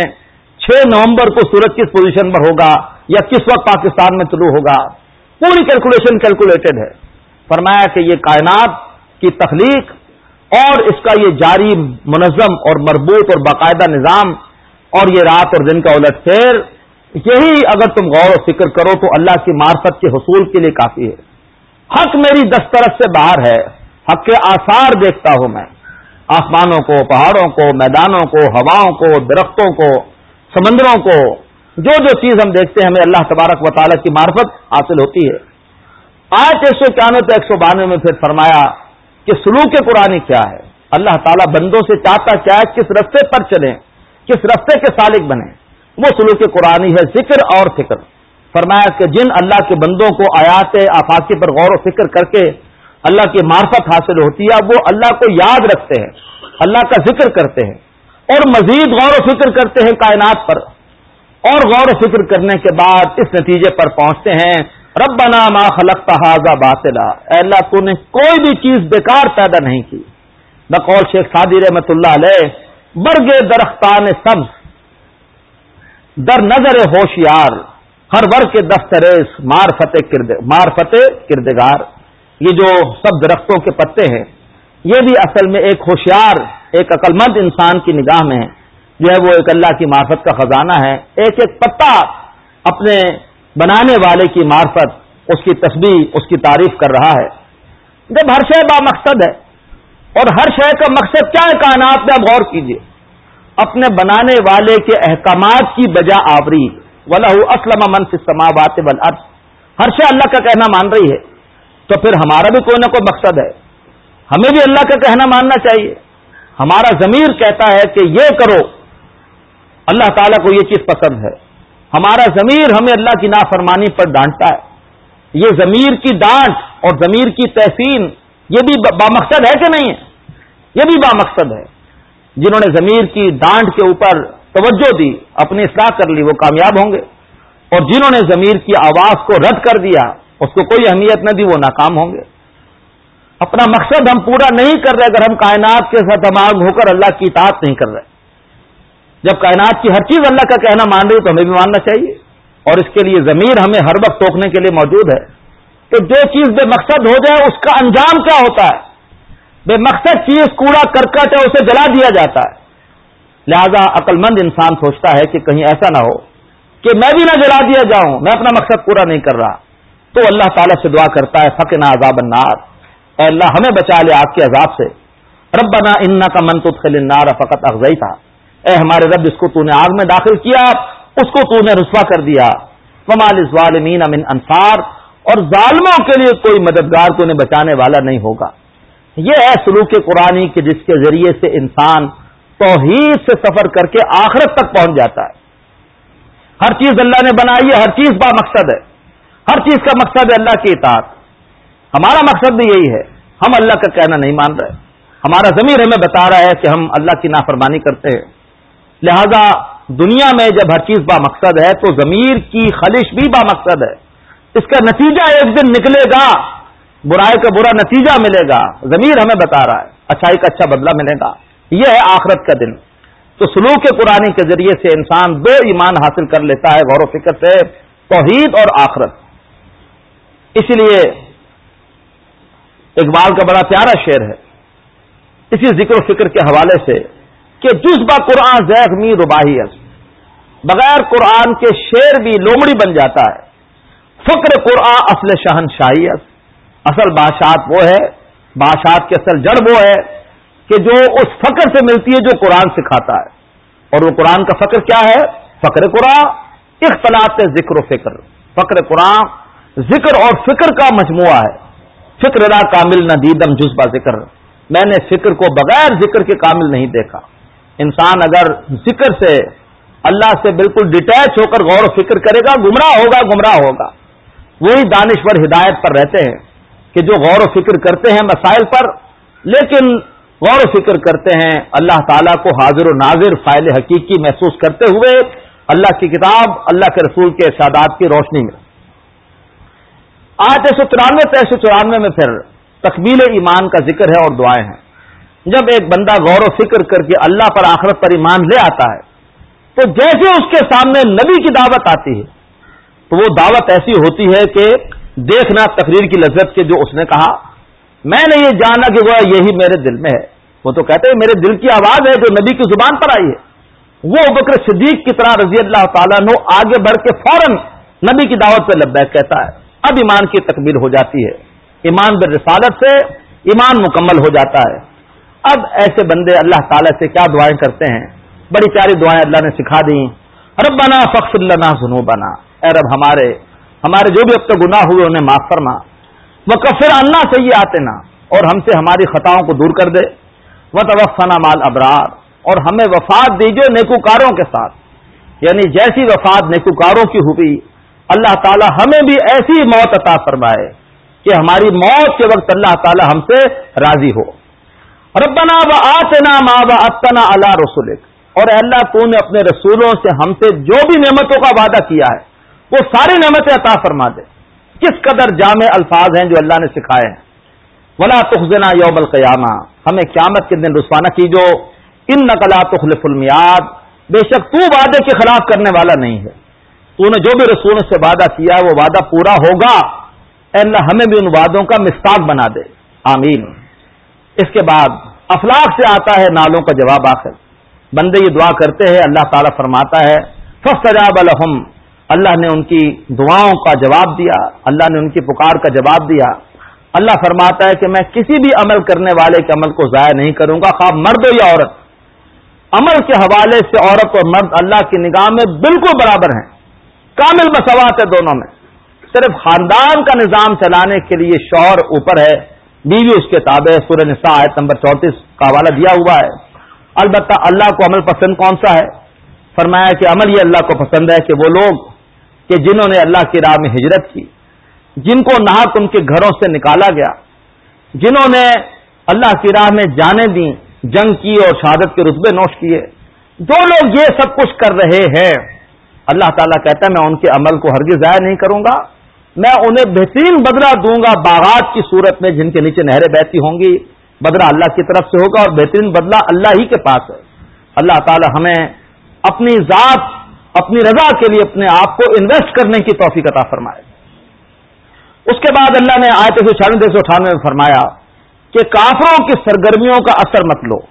6 نومبر کو سورج کس پوزیشن پر ہوگا یا کس وقت پاکستان میں طلوع ہوگا. پوری کیلکولیشن کیلکولیٹڈ ہے. فرمایا کہ یہ کائنات کی تخلیق اور اس کا یہ جاری منظم اور مربوط اور باقاعدہ نظام, اور یہ رات اور دن کا الٹ پھیر, یہی اگر تم غور و فکر کرو تو اللہ کی معرفت کے حصول کے لیے کافی ہے. حق میری دسترس سے باہر ہے, حق کے آثار دیکھتا ہوں میں, آسمانوں کو, پہاڑوں کو, میدانوں کو, ہواؤں کو, درختوں کو, سمندروں کو, جو جو چیز ہم دیکھتے ہیں ہمیں اللہ تبارک و تعالیٰ کی معرفت حاصل ہوتی ہے. آیت 191 سے 192 میں پھر فرمایا کہ سلوک قرآنی کیا ہے. اللہ تعالیٰ بندوں سے چاہتا کیا ہے, کس رستے پر چلیں, کس رستے کے سالک بنیں. وہ سلوک قرآنی ہے ذکر اور فکر. فرمایا کہ جن اللہ کے بندوں کو آیات آفاقی پر غور و فکر کر کے اللہ کی معرفت حاصل ہوتی ہے, وہ اللہ کو یاد رکھتے ہیں, اللہ کا ذکر کرتے ہیں, اور مزید غور و فکر کرتے ہیں کائنات پر, اور غور و فکر کرنے کے بعد اس نتیجے پر پہنچتے ہیں ربنا ما خلقت ھذا باطلا, اے اللہ تو نے کوئی بھی چیز بیکار پیدا نہیں کی. بقول شیخ سعدی رحمۃ اللہ علیہ, برگے درختان سبز در نظر ہوشیار, ہر ور کے دفتریس معرفت کردگار. یہ جو سب درختوں کے پتے ہیں یہ بھی اصل میں ایک ہوشیار, ایک عقلمند انسان کی نگاہ میں جو ہے وہ ایک اللہ کی معرفت کا خزانہ ہے. ایک ایک پتا اپنے بنانے والے کی معرفت, اس کی تسبیح, اس کی تعریف کر رہا ہے. جب ہر شے با مقصد ہے, اور ہر شے کا مقصد کیا ہے کائنات میں, اب غور کیجئے. اپنے بنانے والے کے احکامات کی بجا آوری, وَلَهُ أَسْلَمَ مَنْ فِي السَّمَاوَاتِ وَالْأَرْضِ, ہر شے اللہ کا کہنا مان رہی ہے. تو پھر ہمارا بھی کوئی نہ کوئی مقصد ہے, ہمیں بھی اللہ کا کہنا ماننا چاہیے. ہمارا ضمیر کہتا ہے کہ یہ کرو, اللہ تعالیٰ کو یہ چیز پسند ہے. ہمارا ضمیر ہمیں اللہ کی نافرمانی پر ڈانٹتا ہے. یہ ضمیر کی ڈانٹ اور ضمیر کی تحسین یہ بھی بامقصد ہے کہ نہیں ہے؟ یہ بھی بامقصد ہے. جنہوں نے ضمیر کی ڈانٹ کے اوپر توجہ دی, اپنی اصلاح کر لی, وہ کامیاب ہوں گے, اور جنہوں نے ضمیر کی آواز کو رد کر دیا, اس کو کوئی اہمیت نہ دی, وہ ناکام ہوں گے. اپنا مقصد ہم پورا نہیں کر رہے اگر ہم کائنات کے ساتھ ہم ہو کر اللہ کی اطاعت نہیں کر رہے. جب کائنات کی ہر چیز اللہ کا کہنا مان رہی تو ہمیں بھی ماننا چاہیے, اور اس کے لیے ضمیر ہمیں ہر وقت ٹوکنے کے لیے موجود ہے. تو جو چیز بے مقصد ہو جائے اس کا انجام کیا ہوتا ہے؟ بے مقصد چیز کوڑا کرکٹ ہے, اسے جلا دیا جاتا ہے. لہذا عقل مند انسان سوچتا ہے کہ کہیں ایسا نہ ہو کہ میں بھی نہ جلا دیا جاؤں, میں اپنا مقصد پورا نہیں کر رہا. تو اللہ تعالیٰ سے دعا کرتا ہے فقنا عذاب النار, اے اللہ ہمیں بچا لے آگ کے عذاب سے. ربنا انک من تدخل النار فقد اغویتہ، اے ہمارے رب جس کو تو نے آگ میں داخل کیا اس کو تو نے رسوا کر دیا، وما للظالمین من انصار، اور ظالموں کے لیے کوئی مددگار تو نے بچانے والا نہیں ہوگا۔ یہ ہے سلوک قرآنی کہ جس کے ذریعے سے انسان توحید سے سفر کر کے آخرت تک پہنچ جاتا ہے۔ ہر چیز اللہ نے بنائی ہے، ہر چیز با مقصد ہے، ہر چیز کا مقصد ہے اللہ کی اطاعت۔ ہمارا مقصد بھی یہی ہے، ہم اللہ کا کہنا نہیں مان رہے، ہمارا ضمیر ہمیں بتا رہا ہے کہ ہم اللہ کی نافرمانی کرتے ہیں، لہذا دنیا میں جب ہر چیز با مقصد ہے تو ضمیر کی خلش بھی با مقصد ہے، اس کا نتیجہ ایک دن نکلے گا، برائی کا برا نتیجہ ملے گا، ضمیر ہمیں بتا رہا ہے، اچھائی کا اچھا بدلہ ملے گا، یہ ہے آخرت کا دن۔ تو سلوک قرآنی کے ذریعے سے انسان دو ایمان حاصل کر لیتا ہے غور و فکر سے، توحید اور آخرت۔ اسی لیے اقبال کا بڑا پیارا شعر ہے اسی ذکر و فکر کے حوالے سے کہ جز با قرآن زیغ می رباہی است، بغیر قرآن کے شعر بھی لومڑی بن جاتا ہے۔ فقر قرآن اصل شہنشاہی است، اصل بادشاہت وہ ہے، بادشاہت کی اصل جڑ وہ ہے کہ جو اس فقر سے ملتی ہے جو قرآن سکھاتا ہے، اور وہ قرآن کا فقر کیا ہے؟ فقر قرآن اختلاط ذکر و فکر، فقر قرآن ذکر اور فکر کا مجموعہ ہے۔ فکر را کامل نہ دیدم جزبہ ذکر، میں نے فکر کو بغیر ذکر کے کامل نہیں دیکھا۔ انسان اگر ذکر سے اللہ سے بالکل ڈیٹیچ ہو کر غور و فکر کرے گا گمراہ ہوگا۔ وہی دانشور ہدایت پر رہتے ہیں کہ جو غور و فکر کرتے ہیں مسائل پر، لیکن غور و فکر کرتے ہیں اللہ تعالیٰ کو حاضر و ناظر فاعل حقیقی محسوس کرتے ہوئے اللہ کی کتاب، اللہ کے رسول کے ارشادات کی روشنی میں۔ آیت 193 میں پھر تکمیل ایمان کا ذکر ہے اور دعائیں ہیں۔ جب ایک بندہ غور و فکر کر کے اللہ پر آخرت پر ایمان لے آتا ہے تو جیسے اس کے سامنے نبی کی دعوت آتی ہے تو وہ دعوت ایسی ہوتی ہے کہ دیکھنا تقریر کی لذت کے جو اس نے کہا، میں نے یہ جانا کہ وہ یہی میرے دل میں ہے، وہ تو کہتے ہیں میرے دل کی آواز ہے جو نبی کی زبان پر آئی ہے۔ وہ ابوبکر صدیق کی طرح رضی اللہ تعالیٰ عنہ آگے بڑھ کے فوراً نبی کی دعوت پہ لبیک کہتا ہے، اب ایمان کی تکمیل ہو جاتی ہے، ایمان بالرسالت سے ایمان مکمل ہو جاتا ہے۔ اب ایسے بندے اللہ تعالیٰ سے کیا دعائیں کرتے ہیں، بڑی پیاری دعائیں اللہ نے سکھا دی۔ ربنا فاغفر لنا ذنوبنا، اے رب ہمارے جو بھی اب تک گناہ ہوئے انہیں معاف فرما، وکفر عنا سیئاتنا، اور ہم سے ہماری خطاؤں کو دور کر دے، وتوفنا مع الابرار، اور ہمیں وفات دیجئے نیکوکاروں کے ساتھ، یعنی جیسی وفات نیکوکاروں کی ہوئی اللہ تعالی ہمیں بھی ایسی موت عطا فرمائے کہ ہماری موت کے وقت اللہ تعالی ہم سے راضی ہو۔ ربنا وآتنا ما وعدتنا علی رسلک، اور اے اللہ تو نے اپنے رسولوں سے ہم سے جو بھی نعمتوں کا وعدہ کیا ہے وہ ساری نعمتیں عطا فرما دے۔ کس قدر جامع الفاظ ہیں جو اللہ نے سکھائے ہیں۔ ولا تخزنا یوم القیامہ، ہمیں قیامت کے دن رسوا نہ کیجو، انک لا تخلف المیعاد، بے شک تو وعدے کے خلاف کرنے والا نہیں ہے، تو نے جو بھی رسولوں سے وعدہ کیا ہے وہ وعدہ پورا ہوگا۔ اے اللہ ہمیں بھی ان وعدوں کا مصداق بنا دے، آمین۔ اس کے بعد افلاق سے آتا ہے نالوں کا جواب۔ آخر بندے یہ دعا کرتے ہیں، اللہ تعالیٰ فرماتا ہے فاستجاب لهم، اللہ نے ان کی دعاؤں کا جواب دیا، اللہ نے ان کی پکار کا جواب دیا۔ اللہ فرماتا ہے کہ میں کسی بھی عمل کرنے والے کے عمل کو ضائع نہیں کروں گا، خواہ مرد ہو یا عورت۔ عمل کے حوالے سے عورت اور مرد اللہ کی نگاہ میں بالکل برابر ہیں، کامل مساوات ہے دونوں میں۔ صرف خاندان کا نظام چلانے کے لیے شوہر اوپر ہے، بیوی اس کے تابع ہے۔ سورہ نساء آیت نمبر 34 کا حوالہ دیا ہوا ہے۔ البتہ اللہ کو عمل پسند کون سا ہے؟ فرمایا کہ عمل یہ اللہ کو پسند ہے کہ وہ لوگ کہ جنہوں نے اللہ کی راہ میں ہجرت کی، جن کو ناحق ان کے گھروں سے نکالا گیا، جنہوں نے اللہ کی راہ میں جانیں دیں، جنگ کی اور شہادت کے رتبے نوش کیے، جو لوگ یہ سب کچھ کر رہے ہیں، اللہ تعالیٰ کہتا ہے میں ان کے عمل کو ہرگز ضائع نہیں کروں گا، میں انہیں بہترین بدلہ دوں گا باغات کی صورت میں جن کے نیچے نہریں بہتی ہوں گی۔ بدلہ اللہ کی طرف سے ہوگا اور بہترین بدلہ اللہ ہی کے پاس ہے۔ اللہ تعالیٰ ہمیں اپنی ذات، اپنی رضا کے لیے اپنے آپ کو انویسٹ کرنے کی توفیق عطا فرمائے۔ اس کے بعد اللہ نے آیت 196 میں فرمایا کہ کافروں کی سرگرمیوں کا اثر مت لو،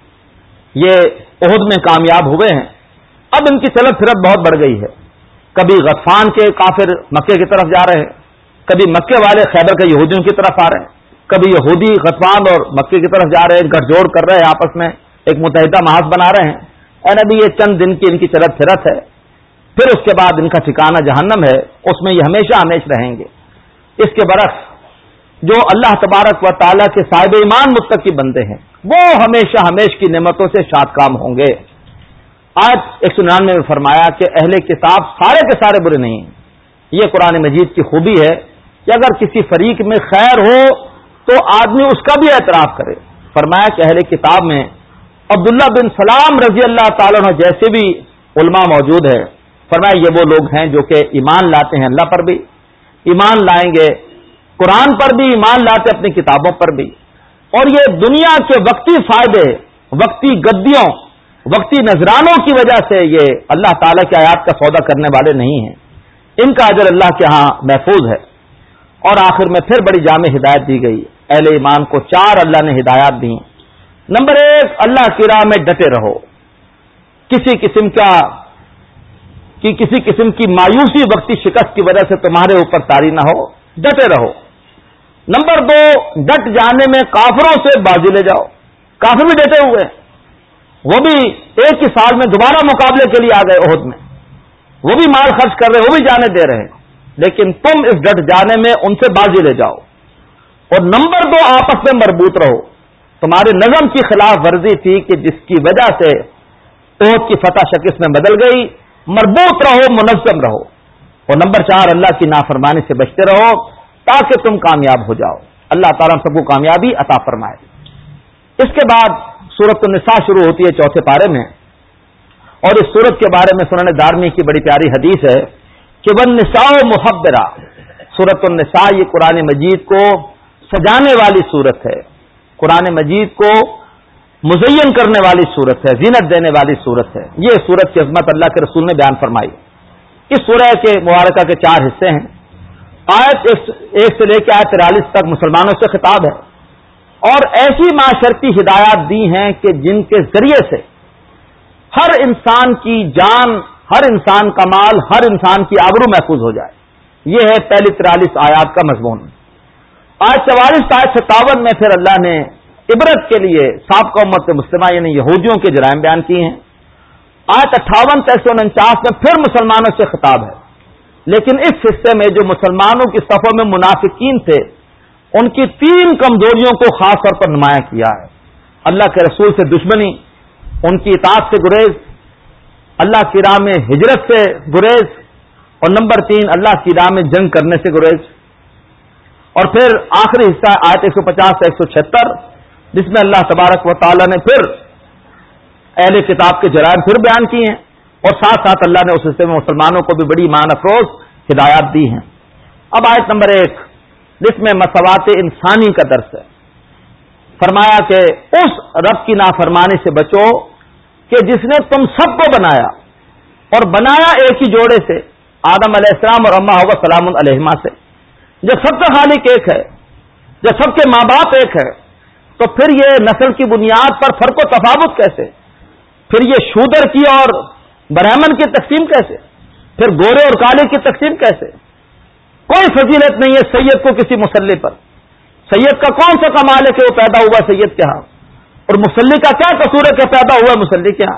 یہ احد میں کامیاب ہوئے ہیں، اب ان کی چلت پھرت بہت بڑھ گئی ہے۔ کبھی غطفان کے کافر مکے کی طرف جا رہے ہیں، کبھی مکے والے خیبر کے یہودیوں کی طرف آ رہے ہیں، کبھی یہودی غطفان اور مکے کی طرف جا رہے ہیں، گٹھ جوڑ کر رہے ہیں، آپس میں ایک متحدہ محاذ بنا رہے ہیں. اے نبی یہ چند دن کی ان کی چلت پھرت ہے، پھر اس کے بعد ان کا ٹھکانہ جہنم ہے، اس میں یہ ہمیشہ ہمیش رہیں گے. اس کے برعکس جو اللہ تبارک و تعالیٰ کے صاحب ایمان متقی بندے ہیں وہ ہمیشہ ہمیش کی نعمتوں سے شاد کام ہوں گے. آج 199 میں فرمایا کہ اہل کتاب سارے کے سارے برے نہیں ہیں. یہ قرآن مجید کی خوبی ہے کہ اگر کسی فریق میں خیر ہو تو آدمی اس کا بھی اعتراف کرے. فرمایا کہ اہل کتاب میں عبداللہ بن سلام رضی اللہ تعالیٰ عنہ جیسے بھی علماء موجود ہیں. فرمایا یہ وہ لوگ ہیں جو کہ ایمان لاتے ہیں اللہ پر بھی، ایمان لائیں گے قرآن پر بھی، ایمان لاتے اپنی کتابوں پر بھی، اور یہ دنیا کے وقتی فائدے، وقتی گدیوں، وقتی نذرانوں کی وجہ سے یہ اللہ تعالیٰ کی آیات کا سودا کرنے والے نہیں ہیں. ان کا اجر اللہ کے ہاں محفوظ ہے. اور آخر میں پھر بڑی جامع ہدایت دی گئی. اہل ایمان کو 4 اللہ نے ہدایات دی. نمبر 1، اللہ کی راہ میں ڈٹے رہو، کسی قسم کی مایوسی وقتی شکست کی وجہ سے تمہارے اوپر طاری نہ ہو، ڈٹے رہو. نمبر 2، ڈٹ جانے میں کافروں سے بازی لے جاؤ. کافر بھی ڈٹے ہوئے ہیں، وہ بھی ایک ہی سال میں دوبارہ مقابلے کے لیے آ گئے احد میں، وہ بھی مال خرچ کر رہے، وہ بھی جانے دے رہے ہیں، لیکن تم اس ڈٹ جانے میں ان سے بازی لے جاؤ. اور نمبر 2، آپس میں مربوط رہو. تمہارے نظم کی خلاف ورزی تھی کہ جس کی وجہ سے احد کی فتح شکست میں بدل گئی. مربوط رہو، منظم رہو. اور نمبر 4، اللہ کی نافرمانی سے بچتے رہو تاکہ تم کامیاب ہو جاؤ. اللہ تعالیٰ سب کو کامیابی عطا فرمائے. اس کے بعد سورۃ النساء شروع ہوتی ہے 4 پارے میں، اور اس سورت کے بارے میں سنن دارمی کی بڑی پیاری حدیث ہے کہ والنساء محبرہ. سورۃ النساء یہ قرآن مجید کو سجانے والی سورت ہے، قرآن مجید کو مزین کرنے والی صورت ہے، زینت دینے والی صورت ہے. یہ صورت کی عظمت اللہ کے رسول نے بیان فرمائی. اس سورہ کے مبارکہ کے 4 حصے ہیں. آیت 1 سے لے کے آیت 43 تک مسلمانوں سے خطاب ہے، اور ایسی معاشرتی ہدایات دی ہیں کہ جن کے ذریعے سے ہر انسان کی جان، ہر انسان کا مال، ہر انسان کی آبرو محفوظ ہو جائے. یہ ہے پہلی 43 آیات کا مضمون. آیت 44 سے آیت 57 میں پھر اللہ نے عبرت کے لیے سابقہ امت مسلمہ یعنی یہودیوں کے جرائم بیان کیے ہیں. آیت 58 سے 149 میں پھر مسلمانوں سے خطاب ہے، لیکن اس حصے میں جو مسلمانوں کی صفوں میں منافقین تھے ان کی 3 کمزوریوں کو خاص طور پر نمایاں کیا ہے. اللہ کے رسول سے دشمنی، ان کی اطاعت سے گریز، اللہ کی راہ میں ہجرت سے گریز، اور نمبر 3 اللہ کی راہ میں جنگ کرنے سے گریز. اور پھر آخری حصہ آیت 150 سے 176 جس میں اللہ تبارک و تعالی نے پھر اہل کتاب کے جرائم پھر بیان کیے ہیں، اور ساتھ ساتھ اللہ نے اس حصے میں مسلمانوں کو بھی بڑی ایمان افروز ہدایات دی ہیں. اب آیت نمبر 1 جس میں مساوات انسانی کا درس ہے. فرمایا کہ اس رب کی نافرمانی سے بچو کہ جس نے تم سب کو بنایا، اور بنایا ایک ہی جوڑے سے، آدم علیہ السلام اور اماں حوا سلام علیہما سے. جب سب کا خالق ایک ہے، جب سب کے ماں باپ ایک ہے، تو پھر یہ نسل کی بنیاد پر فرق و تفاوت کیسے؟ پھر یہ شودر کی اور برہمن کی تقسیم کیسے؟ پھر گورے اور کالے کی تقسیم کیسے؟ کوئی فضیلت نہیں ہے سید کو کسی مسلح پر. سید کا کون سا کمال ہے کہ وہ پیدا ہوا سید کے ہاں، اور مسلح کا کیا قصور ہے کہ پیدا ہوا مسلح کے ہاں؟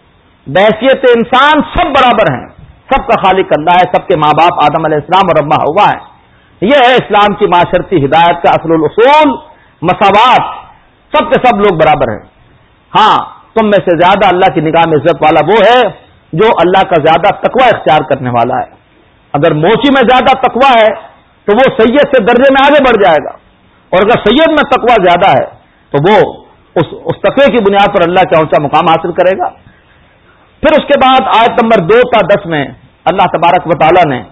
بحیثیت انسان سب برابر ہیں، سب کا خالق اللہ ہے، سب کے ماں باپ آدم علیہ السلام اور اماں حوا ہیں. یہ ہے اسلام کی معاشرتی ہدایت کا اصل الاصول، مساوات. سب کے سب لوگ برابر ہیں. ہاں تم میں سے زیادہ اللہ کی نگاہ میں عزت والا وہ ہے جو اللہ کا زیادہ تقوی اختیار کرنے والا ہے. اگر موچی میں زیادہ تقوی ہے تو وہ سید سے درجے میں آگے بڑھ جائے گا، اور اگر سید میں تقوی زیادہ ہے تو وہ اس تقوی کی بنیاد پر اللہ کا اونچا مقام حاصل کرے گا. پھر اس کے بعد آیت نمبر 2 تا 10 میں اللہ تبارک و تعالی نے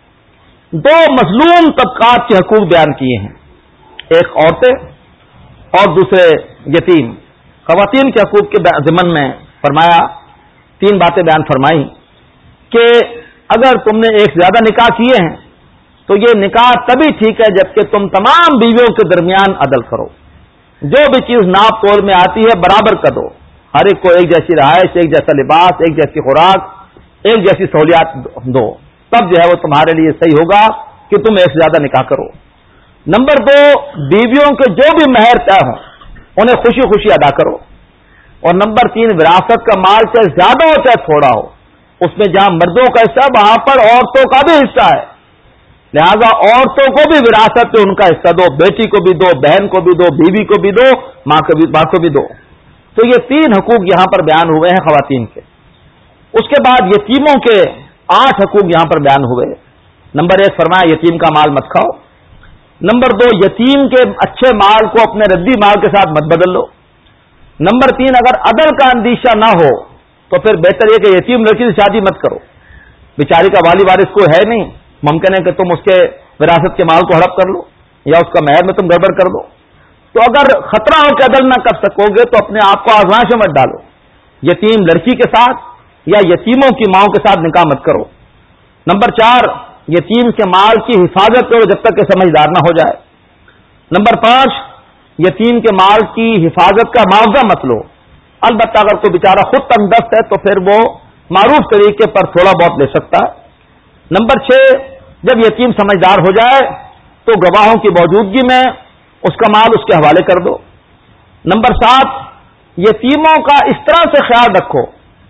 2 مظلوم طبقات کے حقوق بیان کیے ہیں، ایک عورتیں اور دوسرے یتیم. خواتین کے حقوق کے ضمن میں فرمایا 3 باتیں بیان فرمائی کہ اگر تم نے ایک زیادہ نکاح کیے ہیں تو یہ نکاح تبھی ٹھیک ہے جبکہ تم تمام بیویوں کے درمیان عدل کرو. جو بھی چیز ناپ تول میں آتی ہے برابر کر دو، ہر ایک کو ایک جیسی رہائش، ایک جیسا لباس، ایک جیسی خوراک، ایک جیسی سہولیات دو، تب جو ہے وہ تمہارے لیے صحیح ہوگا کہ تم ایک سے زیادہ نکاح کرو. نمبر 2، بیویوں کے جو بھی مہر طے ہوں انہیں خوشی خوشی ادا کرو. اور نمبر 3، وراثت کا مال چاہے زیادہ ہو چاہے تھوڑا ہو، اس میں جہاں مردوں کا حصہ وہاں پر عورتوں کا بھی حصہ ہے، لہذا عورتوں کو بھی وراثت میں ان کا حصہ دو، بیٹی کو بھی دو، بہن کو بھی دو، بیوی کو بھی دو، ماں کو بھی دو. تو یہ 3 حقوق یہاں پر بیان ہوئے ہیں خواتین کے. اس کے بعد یتیموں کے 8 حقوق یہاں پر بیان ہوئے. نمبر 1 فرمایا یتیم کا مال مت کھاؤ. نمبر 2، یتیم کے اچھے مال کو اپنے ردی مال کے ساتھ مت بدل لو. نمبر 3، اگر عدل کا اندیشہ نہ ہو تو پھر بہتر یہ کہ یتیم لڑکی سے شادی مت کرو. بیچاری کا والی وارث کوئی ہے نہیں، ممکن ہے کہ تم اس کے وراثت کے مال کو ہڑپ کر لو یا اس کا مہر میں تم گڑبڑ کر دو. تو اگر خطرہ ہو کہ عدل نہ کر سکو گے تو اپنے آپ کو آزمائش میں مت ڈالو. یتیم لڑکی کے ساتھ یا یتیموں کی ماؤں کے ساتھ نکاح مت کرو. نمبر 4، یتیم کے مال کی حفاظت کرو جب تک کہ سمجھدار نہ ہو جائے. نمبر 5، یتیم کے مال کی حفاظت کا معاوضہ مت لو. البتہ اگر کوئی بیچارہ خود تنگ دست ہے تو پھر وہ معروف طریقے پر تھوڑا بہت لے سکتا ہے. نمبر 6، جب یتیم سمجھدار ہو جائے تو گواہوں کی موجودگی میں اس کا مال اس کے حوالے کر دو. نمبر 7، یتیموں کا اس طرح سے خیال رکھو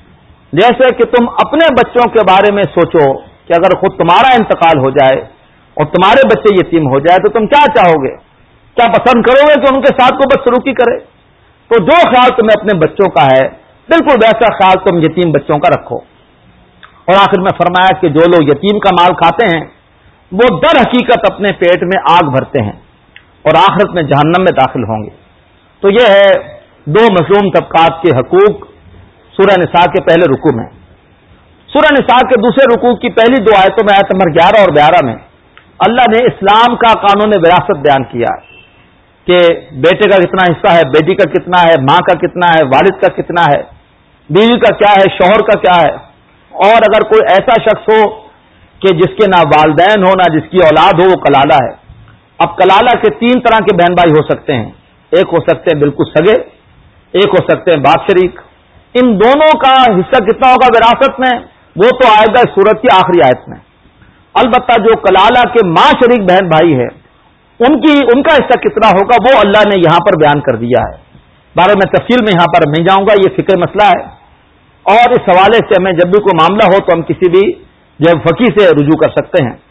جیسے کہ تم اپنے بچوں کے بارے میں سوچو کہ اگر خود تمہارا انتقال ہو جائے اور تمہارے بچے یتیم ہو جائے تو تم کیا چاہو گے؟ کیا پسند کرو گے کہ ان کے ساتھ کو بدسلوکی کرے؟ تو جو خیال تمہیں اپنے بچوں کا ہے بالکل ویسا خیال تم یتیم بچوں کا رکھو. اور آخر میں فرمایا کہ جو لوگ یتیم کا مال کھاتے ہیں وہ در حقیقت اپنے پیٹ میں آگ بھرتے ہیں اور آخرت میں جہنم میں داخل ہوں گے. تو یہ ہے 2 مظلوم طبقات کے حقوق سورہ نساء کے پہلے رکوع میں. سورہ نساء کے دوسرے رکوع کی پہلی 2 آیتوں میں آیت نمبر 11 اور 12 میں اللہ نے اسلام کا قانون وراثت بیان کیا کہ بیٹے کا کتنا حصہ ہے، بیٹی کا کتنا ہے، ماں کا کتنا ہے، والد کا کتنا ہے، بیوی کا کیا ہے، شوہر کا کیا ہے. اور اگر کوئی ایسا شخص ہو کہ جس کے نہ والدین ہو نہ جس کی اولاد ہو وہ کلالہ ہے. اب کلالہ کے 3 طرح کے بہن بھائی ہو سکتے ہیں. ایک ہو سکتے ہیں بالکل سگے، ایک ہو سکتے ہیں باپ شریک. ان دونوں کا حصہ کتنا ہوگا وراثت میں وہ تو آئے گا سورت کی آخری آیت میں. البتہ جو کلالہ کے ماں شریک بہن بھائی ہیں ان کا حصہ کتنا ہوگا وہ اللہ نے یہاں پر بیان کر دیا ہے. بارے میں تفصیل میں یہاں پر نہیں جاؤں گا، یہ فکر مسئلہ ہے اور اس حوالے سے ہمیں جب بھی کوئی معاملہ ہو تو ہم کسی بھی جب فقیہ سے رجوع کر سکتے ہیں.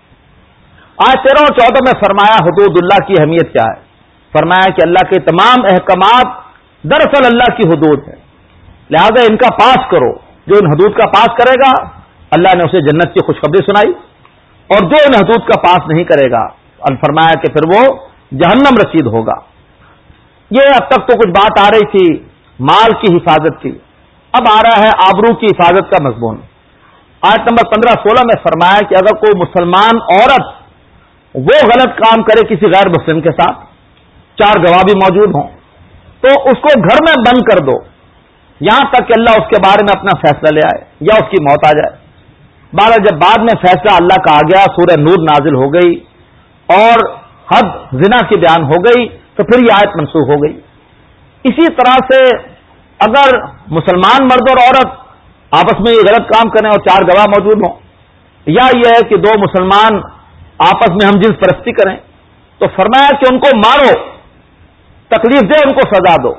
آج 13 اور 14 میں فرمایا حدود اللہ کی اہمیت کیا ہے. فرمایا کہ اللہ کے تمام احکامات دراصل اللہ کی حدود ہے، لہذا ان کا پاس کرو. جو ان حدود کا پاس کرے گا اللہ نے اسے جنت کی خوشخبری سنائی، اور جو ان حدود کا پاس نہیں کرے گا فرمایا کہ پھر وہ جہنم رسید ہوگا. یہ اب تک تو کچھ بات آ رہی تھی مال کی حفاظت کی، اب آ رہا ہے آبرو کی حفاظت کا مضمون. آیت نمبر 15-16 میں فرمایا کہ اگر کوئی مسلمان عورت وہ غلط کام کرے کسی غیر مسلم کے ساتھ، 4 گواہ بھی موجود ہوں، تو اس کو گھر میں بند کر دو یہاں تک کہ اللہ اس کے بارے میں اپنا فیصلہ لے آئے یا اس کی موت آ جائے. بہرحال جب بعد میں فیصلہ اللہ کا آ گیا، سورہ نور نازل ہو گئی اور حد زنا کی بیان ہو گئی تو پھر یہ آیت منسوخ ہو گئی. اسی طرح سے اگر مسلمان مرد اور عورت آپس میں یہ غلط کام کریں اور 4 گواہ موجود ہوں، یا یہ ہے کہ 2 مسلمان آپس میں ہم جنس پرستی کریں، تو فرمایا کہ ان کو مارو، تکلیف دے، ان کو سزا دو.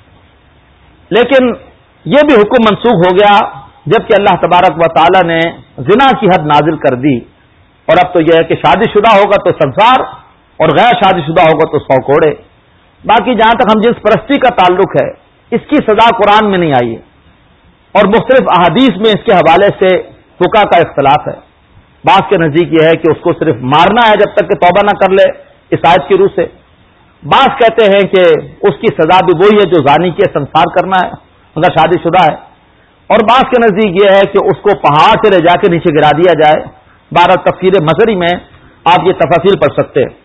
لیکن یہ بھی حکم منسوخ ہو گیا جبکہ اللہ تبارک و تعالی نے زنا کی حد نازل کر دی. اور اب تو یہ ہے کہ شادی شدہ ہوگا تو سنسار اور غیر شادی شدہ ہوگا تو 100 کوڑے. باقی جہاں تک ہم جنس پرستی کا تعلق ہے اس کی سزا قرآن میں نہیں آئی ہے اور مختلف احادیث میں اس کے حوالے سے فقہا کا اختلاف ہے. بعض کے نزدیک یہ ہے کہ اس کو صرف مارنا ہے جب تک کہ توبہ نہ کر لے اس آیت کی روح سے. بعض کہتے ہیں کہ اس کی سزا بھی وہی ہے جو زانی کی سنسار کرنا ہے اگر شادی شدہ ہے. اور بعض کے نزدیک یہ ہے کہ اس کو پہاڑ سے لے جا کے نیچے گرا دیا جائے. 12 تفسیر مظہری میں آپ یہ تفاصیل پڑھ سکتے ہیں.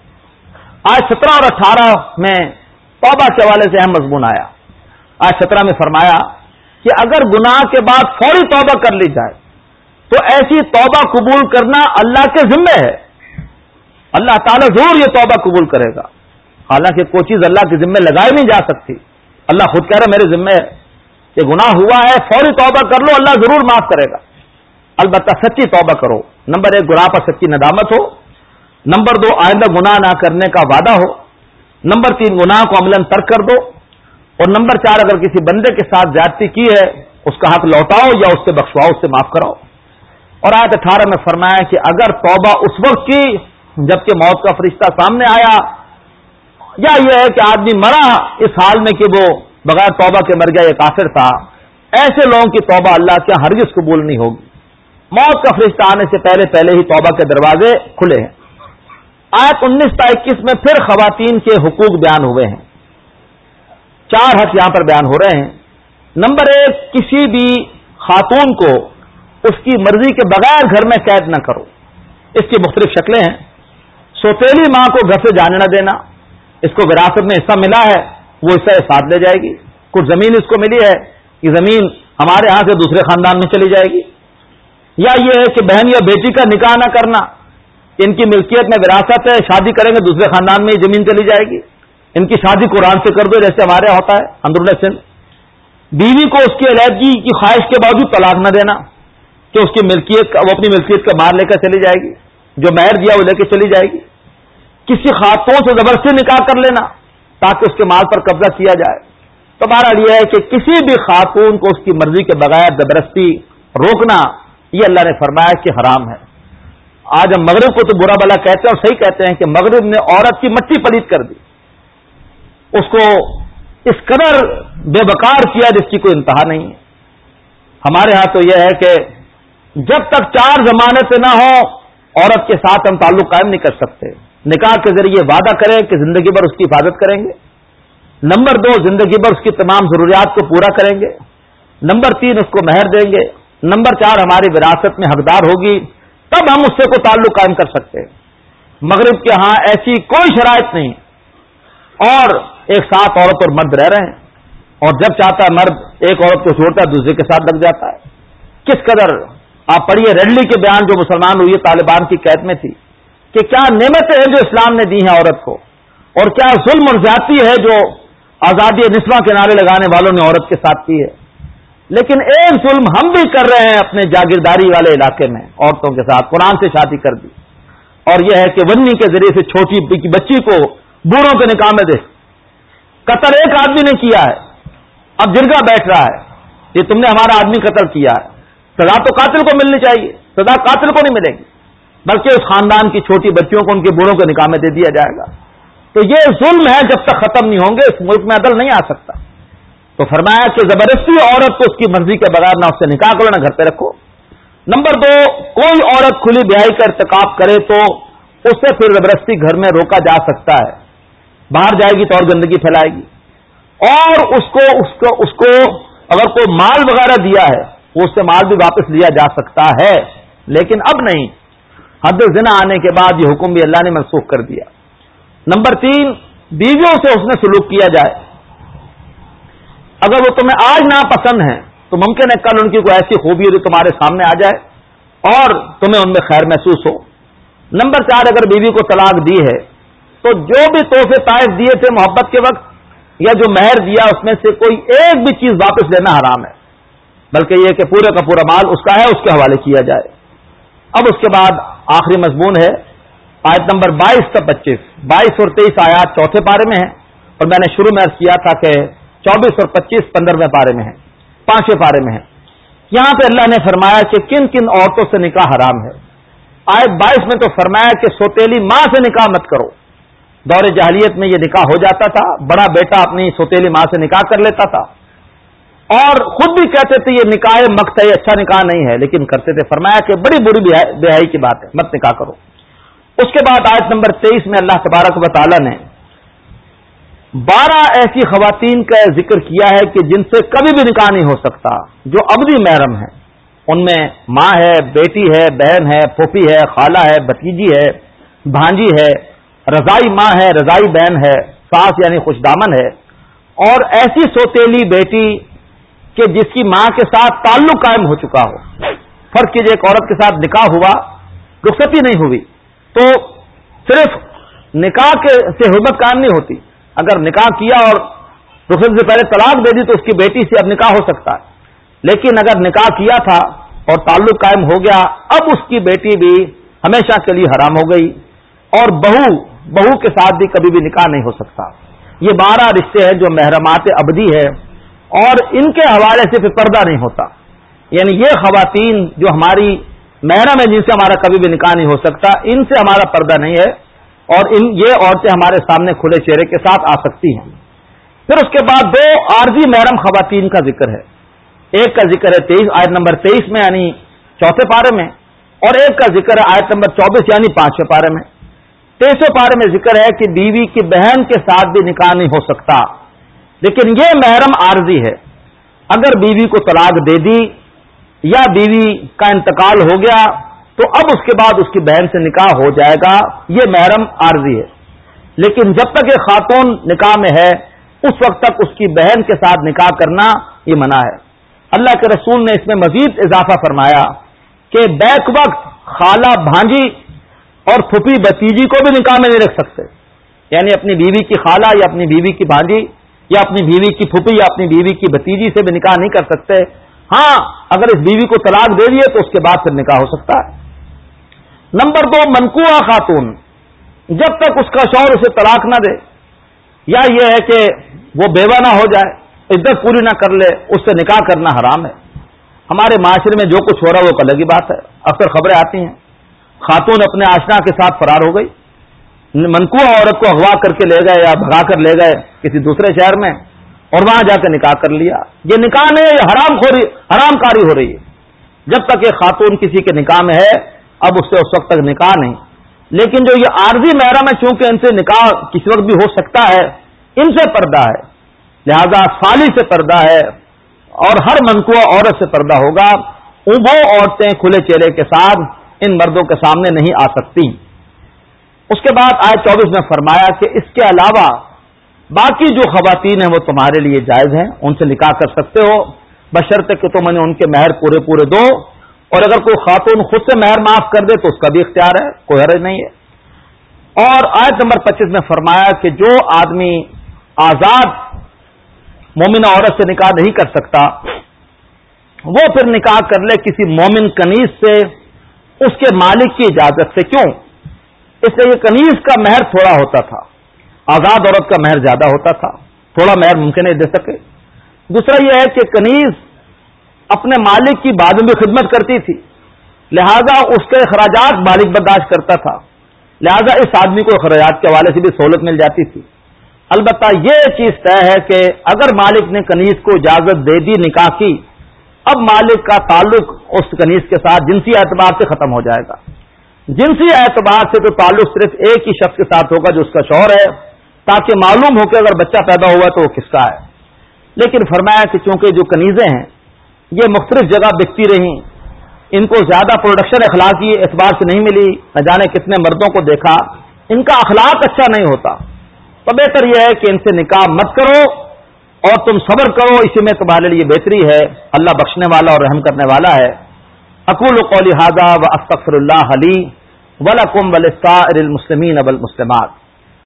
آج 17 اور 18 میں توبہ کے حوالے سے اہم مضمون آیا. آج 17 میں فرمایا کہ اگر گناہ کے بعد فوری توبہ کر لی جائے تو ایسی توبہ قبول کرنا اللہ کے ذمے ہے. اللہ تعالیٰ ضرور یہ توبہ قبول کرے گا، حالانکہ کوئی چیز اللہ کے ذمے لگائی نہیں جا سکتی. اللہ خود کہہ رہا میرے ذمے ہے کہ گناہ ہوا ہے فوری توبہ کر لو، اللہ ضرور معاف کرے گا. البتہ سچی توبہ کرو. نمبر 1 گناہ پر سچی ندامت ہو. نمبر 2 آئندہ گناہ نہ کرنے کا وعدہ ہو. نمبر 3 گناہ کو عملاً ترک کر دو. اور نمبر 4 اگر کسی بندے کے ساتھ زیادتی کی ہے اس کا حق لوٹاؤ یا اس سے بخشواؤ، اس سے معاف کراؤ. اور آیت 18 میں فرمایا کہ اگر توبہ اس وقت کی جبکہ موت کا فرشتہ سامنے آیا، یا یہ ہے کہ آدمی مرا اس حال میں کہ وہ بغیر توبہ کے مر گیا، یہ کافر تھا، ایسے لوگوں کی توبہ اللہ کے ہرگز قبول نہیں ہوگی. موت کا فرشتہ آنے سے پہلے ہی توبہ کے دروازے کھلے ہیں. آیت 19 تا 21 میں پھر خواتین کے حقوق بیان ہوئے ہیں. 4 حق یہاں پر بیان ہو رہے ہیں. نمبر 1، کسی بھی خاتون کو اس کی مرضی کے بغیر گھر میں قید نہ کرو. اس کی مختلف شکلیں ہیں. سوتیلی ماں کو گھر سے جانے نہ دینا. اس کو وراثت میں حصہ ملا ہے، وہ حصہ ساتھ لے جائے گی. کچھ زمین اس کو ملی ہے، یہ زمین ہمارے ہاں سے دوسرے خاندان میں چلی جائے گی. یا یہ ہے کہ بہن یا بیٹی کا نکاح نہ کرنا، ان کی ملکیت میں وراثت ہے، شادی کریں گے دوسرے خاندان میں یہ زمین چلی جائے گی. ان کی شادی قرآن سے کر دو جیسے ہمارے یہاں ہوتا ہے اندرون سندھ. بیوی کو اس کی علیحدگی کی خواہش کے باوجود طلاق نہ دینا کہ اس کی ملکیت وہ اپنی ملکیت کا مال لے کر چلی جائے گی، جو مہر دیا وہ لے کے چلی جائے گی. کسی خاتون سے زبردستی نکاح کر لینا تاکہ اس کے مال پر قبضہ کیا جائے. تو بہرحال یہ ہے کہ کسی بھی خاتون کو اس کی مرضی کے بغیر زبردستی روکنا، یہ اللہ نے فرمایا کہ حرام ہے. آج ہم مغرب کو تو برا بلا کہتے ہیں اور صحیح کہتے ہیں کہ مغرب نے عورت کی مٹی پلیت کر دی، اس کو اس قدر بے وقار کیا جس کی کوئی انتہا نہیں ہے. ہمارے ہاں تو یہ ہے کہ جب تک 4 ضمانتیں نہ ہو عورت کے ساتھ ہم تعلق قائم نہیں کر سکتے. نکاح کے ذریعے وعدہ کریں کہ زندگی بھر اس کی حفاظت کریں گے. نمبر 2 زندگی بھر اس کی تمام ضروریات کو پورا کریں گے. نمبر 3 اس کو مہر دیں گے. نمبر 4 ہماری وراثت میں حقدار ہوگی، تب ہم اس سے کوئی تعلق قائم کر سکتے ہیں. مغرب کے ہاں ایسی کوئی شرائط نہیں، اور ایک ساتھ عورت اور مرد رہ رہے ہیں، اور جب چاہتا ہے مرد ایک عورت کو چھوڑتا ہے دوسرے کے ساتھ لگ جاتا ہے. کس قدر آپ پڑھیے ریڈلی کے بیان جو مسلمان ہوئی طالبان کی قید میں تھی کہ کیا نعمتیں ہیں جو اسلام نے دی ہیں عورت کو، اور کیا ظلم اور زیادتی ہے جو آزادی نسواں کے نعرے لگانے والوں نے عورت کے ساتھ کی ہے. لیکن ایک ظلم ہم بھی کر رہے ہیں اپنے جاگیرداری والے علاقے میں عورتوں کے ساتھ، قرآن سے شادی کر دی. اور یہ ہے کہ ونی کے ذریعے سے چھوٹی بچی کو بوڑھوں کے نکاح میں دے. قتل ایک آدمی نے کیا ہے، اب جرگہ بیٹھ رہا ہے یہ تم نے ہمارا آدمی قتل کیا ہے. سزا تو قاتل کو ملنی چاہیے، سزا قاتل کو نہیں ملے گی، بلکہ اس خاندان کی چھوٹی بچیوں کو ان کے بوڑھوں کے نکاح میں دے دیا جائے گا. تو یہ ظلم ہے، جب تک ختم نہیں ہوں گے اس ملک میں عدل نہیں آ سکتا. تو فرمایا کہ زبردستی عورت کو اس کی مرضی کے بغیر نہ اس سے نکاح کرو نہ گھر پہ رکھو. نمبر 2 کوئی عورت کھلی بیاہی کا ارتکاب کرے تو اس سے پھر زبردستی گھر میں روکا جا سکتا ہے. باہر جائے گی تو اور گندگی پھیلائے گی، اور اس کو اگر کوئی مال وغیرہ دیا ہے وہ اس سے مال بھی واپس لیا جا سکتا ہے. لیکن اب نہیں، حد زنا آنے کے بعد یہ حکم بھی اللہ نے منسوخ کر دیا. نمبر 3 بیویوں سے اس نے سلوک کیا جائے. اگر وہ تمہیں آج ناپسند ہیں تو ممکن ہے کل ان کی کوئی ایسی خوبی جو تمہارے سامنے آ جائے اور تمہیں ان میں خیر محسوس ہو. نمبر 4 اگر بیوی کو طلاق دی ہے تو جو بھی تحفے تائف دیے تھے محبت کے وقت یا جو مہر دیا اس میں سے کوئی ایک بھی چیز واپس لینا حرام ہے، بلکہ یہ کہ پورے کا پورا مال اس کا ہے اس کے حوالے کیا جائے. اب اس کے بعد آخری مضمون ہے آیت نمبر 22 تا 25. 22 اور 23 آیات چوتھے پارے میں ہیں، اور میں نے شروع میں عرض کیا تھا کہ 24 اور 25 15ویں پارے میں ہیں، 5ویں پارے میں ہیں. یہاں پہ اللہ نے فرمایا کہ کن کن عورتوں سے نکاح حرام ہے. آیت 22 میں تو فرمایا کہ سوتیلی ماں سے نکاح مت کرو. دور جاہلیت میں یہ نکاح ہو جاتا تھا، بڑا بیٹا اپنی سوتیلی ماں سے نکاح کر لیتا تھا اور خود بھی کہتے تھے یہ نکاح مقت ہے، اچھا نکاح نہیں ہے، لیکن کرتے تھے. فرمایا کہ بڑی بری بے حیائی کی بات ہے، مت نکاح کرو. اس کے بعد آیت نمبر 23 میں اللہ تبارک و تعالی نے 12 ایسی خواتین کا ذکر کیا ہے کہ جن سے کبھی بھی نکاح نہیں ہو سکتا، جو ابدی محرم ہیں. ان میں ماں ہے، بیٹی ہے، بہن ہے، پھوپھی ہے، خالہ ہے، بھتیجی ہے، بھانجی ہے، رضائی ماں ہے، رضائی بہن ہے، ساس یعنی خوش دامن ہے، اور ایسی سوتیلی بیٹی کہ جس کی ماں کے ساتھ تعلق قائم ہو چکا ہو. فرض کیجیے ایک عورت کے ساتھ نکاح ہوا، رخصتی نہیں ہوئی، تو صرف نکاح سے حرمت قائم نہیں ہوتی. اگر نکاح کیا اور رخصتی سے پہلے طلاق دے دی تو اس کی بیٹی سے اب نکاح ہو سکتا ہے. لیکن اگر نکاح کیا تھا اور تعلق قائم ہو گیا، اب اس کی بیٹی بھی ہمیشہ کے لیے حرام ہو گئی. اور بہو کے ساتھ بھی کبھی بھی نکاح نہیں ہو سکتا. یہ 12 رشتے ہیں جو محرمات ابدی ہے اور ان کے حوالے سے پھر پردہ نہیں ہوتا. یعنی یہ خواتین جو ہماری محرم ہے جن سے ہمارا کبھی بھی نکاح نہیں ہو سکتا، ان سے ہمارا پردہ نہیں ہے اور یہ عورتیں ہمارے سامنے کھلے چہرے کے ساتھ آ سکتی ہیں. پھر اس کے بعد 2 عارضی محرم خواتین کا ذکر ہے. ایک کا ذکر ہے آیت نمبر 23 میں یعنی 4 پارے میں، اور ایک کا ذکر ہے آیت نمبر 24 یعنی 5 پارے میں. 23 پارے میں ذکر ہے کہ بیوی کی بہن کے ساتھ بھی نکاح نہیں ہو سکتا، لیکن یہ محرم عارضی ہے. اگر بیوی کو طلاق دے دی یا بیوی کا انتقال ہو گیا تو اب اس کے بعد اس کی بہن سے نکاح ہو جائے گا، یہ محرم عارضی ہے. لیکن جب تک یہ خاتون نکاح میں ہے اس وقت تک اس کی بہن کے ساتھ نکاح کرنا یہ منع ہے. اللہ کے رسول نے اس میں مزید اضافہ فرمایا کہ بیک وقت خالہ بھانجی اور پھوپھی بتیجی کو بھی نکاح میں نہیں رکھ سکتے. یعنی اپنی بیوی کی خالہ یا اپنی بیوی کی بھانجی یا اپنی بیوی کی پھوپھی یا اپنی بیوی کی بتیجی سے بھی نکاح نہیں کر سکتے. ہاں اگر اس بیوی کو طلاق دے دیے تو اس کے بعد پھر نکاح ہو سکتا ہے. نمبر 2 منکوحہ خاتون، جب تک اس کا شوہر اسے طلاق نہ دے یا یہ ہے کہ وہ بیوہ نہ ہو جائے، عدت پوری نہ کر لے، اس سے نکاح کرنا حرام ہے. ہمارے معاشرے میں جو کچھ ہو رہا ہے وہ الگ ہی بات ہے. اکثر خبریں آتی ہیں خاتون اپنے آشنا کے ساتھ فرار ہو گئی، منکوحہ عورت کو اغوا کر کے لے گئے یا بھگا کر لے گئے کسی دوسرے شہر میں اور وہاں جا کے نکاح کر لیا. یہ نکاح نہیں، یہ حرام کاری ہو رہی ہے. جب تک یہ خاتون کسی کے نکاح میں ہے اب اس سے اس وقت تک نکاح نہیں. لیکن جو یہ عارضی محرم ہے چونکہ ان سے نکاح کسی وقت بھی ہو سکتا ہے، ان سے پردہ ہے، لہذا سالی سے پردہ ہے اور ہر منکوحہ عورت سے پردہ ہوگا. وہ عورتیں کھلے چہرے کے ساتھ ان مردوں کے سامنے نہیں آ سکتی. اس کے بعد آیت 24 میں فرمایا کہ اس کے علاوہ باقی جو خواتین ہیں وہ تمہارے لیے جائز ہیں، ان سے نکاح کر سکتے ہو بشرطے کہ تم انہیں ان کے مہر پورے دو، اور اگر کوئی خاتون خود سے مہر معاف کر دے تو اس کا بھی اختیار ہے، کوئی حرج نہیں ہے. اور آیت نمبر 25 میں فرمایا کہ جو آدمی آزاد مومنہ عورت سے نکاح نہیں کر سکتا وہ پھر نکاح کر لے کسی مومن کنیز سے اس کے مالک کی اجازت سے. کیوں؟ اس لیے یہ کنیز کا مہر تھوڑا ہوتا تھا، آزاد عورت کا مہر زیادہ ہوتا تھا، تھوڑا مہر ممکن ہے دے سکے. دوسرا یہ ہے کہ کنیز اپنے مالک کی بعد میں بھی خدمت کرتی تھی، لہذا اس کے اخراجات مالک برداشت کرتا تھا، لہذا اس آدمی کو اخراجات کے حوالے سے بھی سہولت مل جاتی تھی. البتہ یہ چیز طے ہے کہ اگر مالک نے کنیز کو اجازت دے دی نکاح کی، اب مالک کا تعلق اس کنیز کے ساتھ جنسی اعتبار سے ختم ہو جائے گا. جنسی اعتبار سے تو تعلق صرف ایک ہی شخص کے ساتھ ہوگا جو اس کا شوہر ہے، تاکہ معلوم ہو کہ اگر بچہ پیدا ہوا تو وہ کس کا ہے. لیکن فرمایا کہ چونکہ جو کنیزیں ہیں یہ مختلف جگہ بکتی رہیں، ان کو زیادہ پروڈکشن اخلاقی اعتبار سے نہیں ملی، نہ جانے کتنے مردوں کو دیکھا، ان کا اخلاق اچھا نہیں ہوتا، تو بہتر یہ ہے کہ ان سے نکاح مت کرو اور تم صبر کرو، اسی میں تمہارے لیے بہتری ہے. اللہ بخشنے والا اور رحم کرنے والا ہے. اقول قولی ھذا واستغفر اللہ لی ولکم ولسائر المسلمین والمسلمات.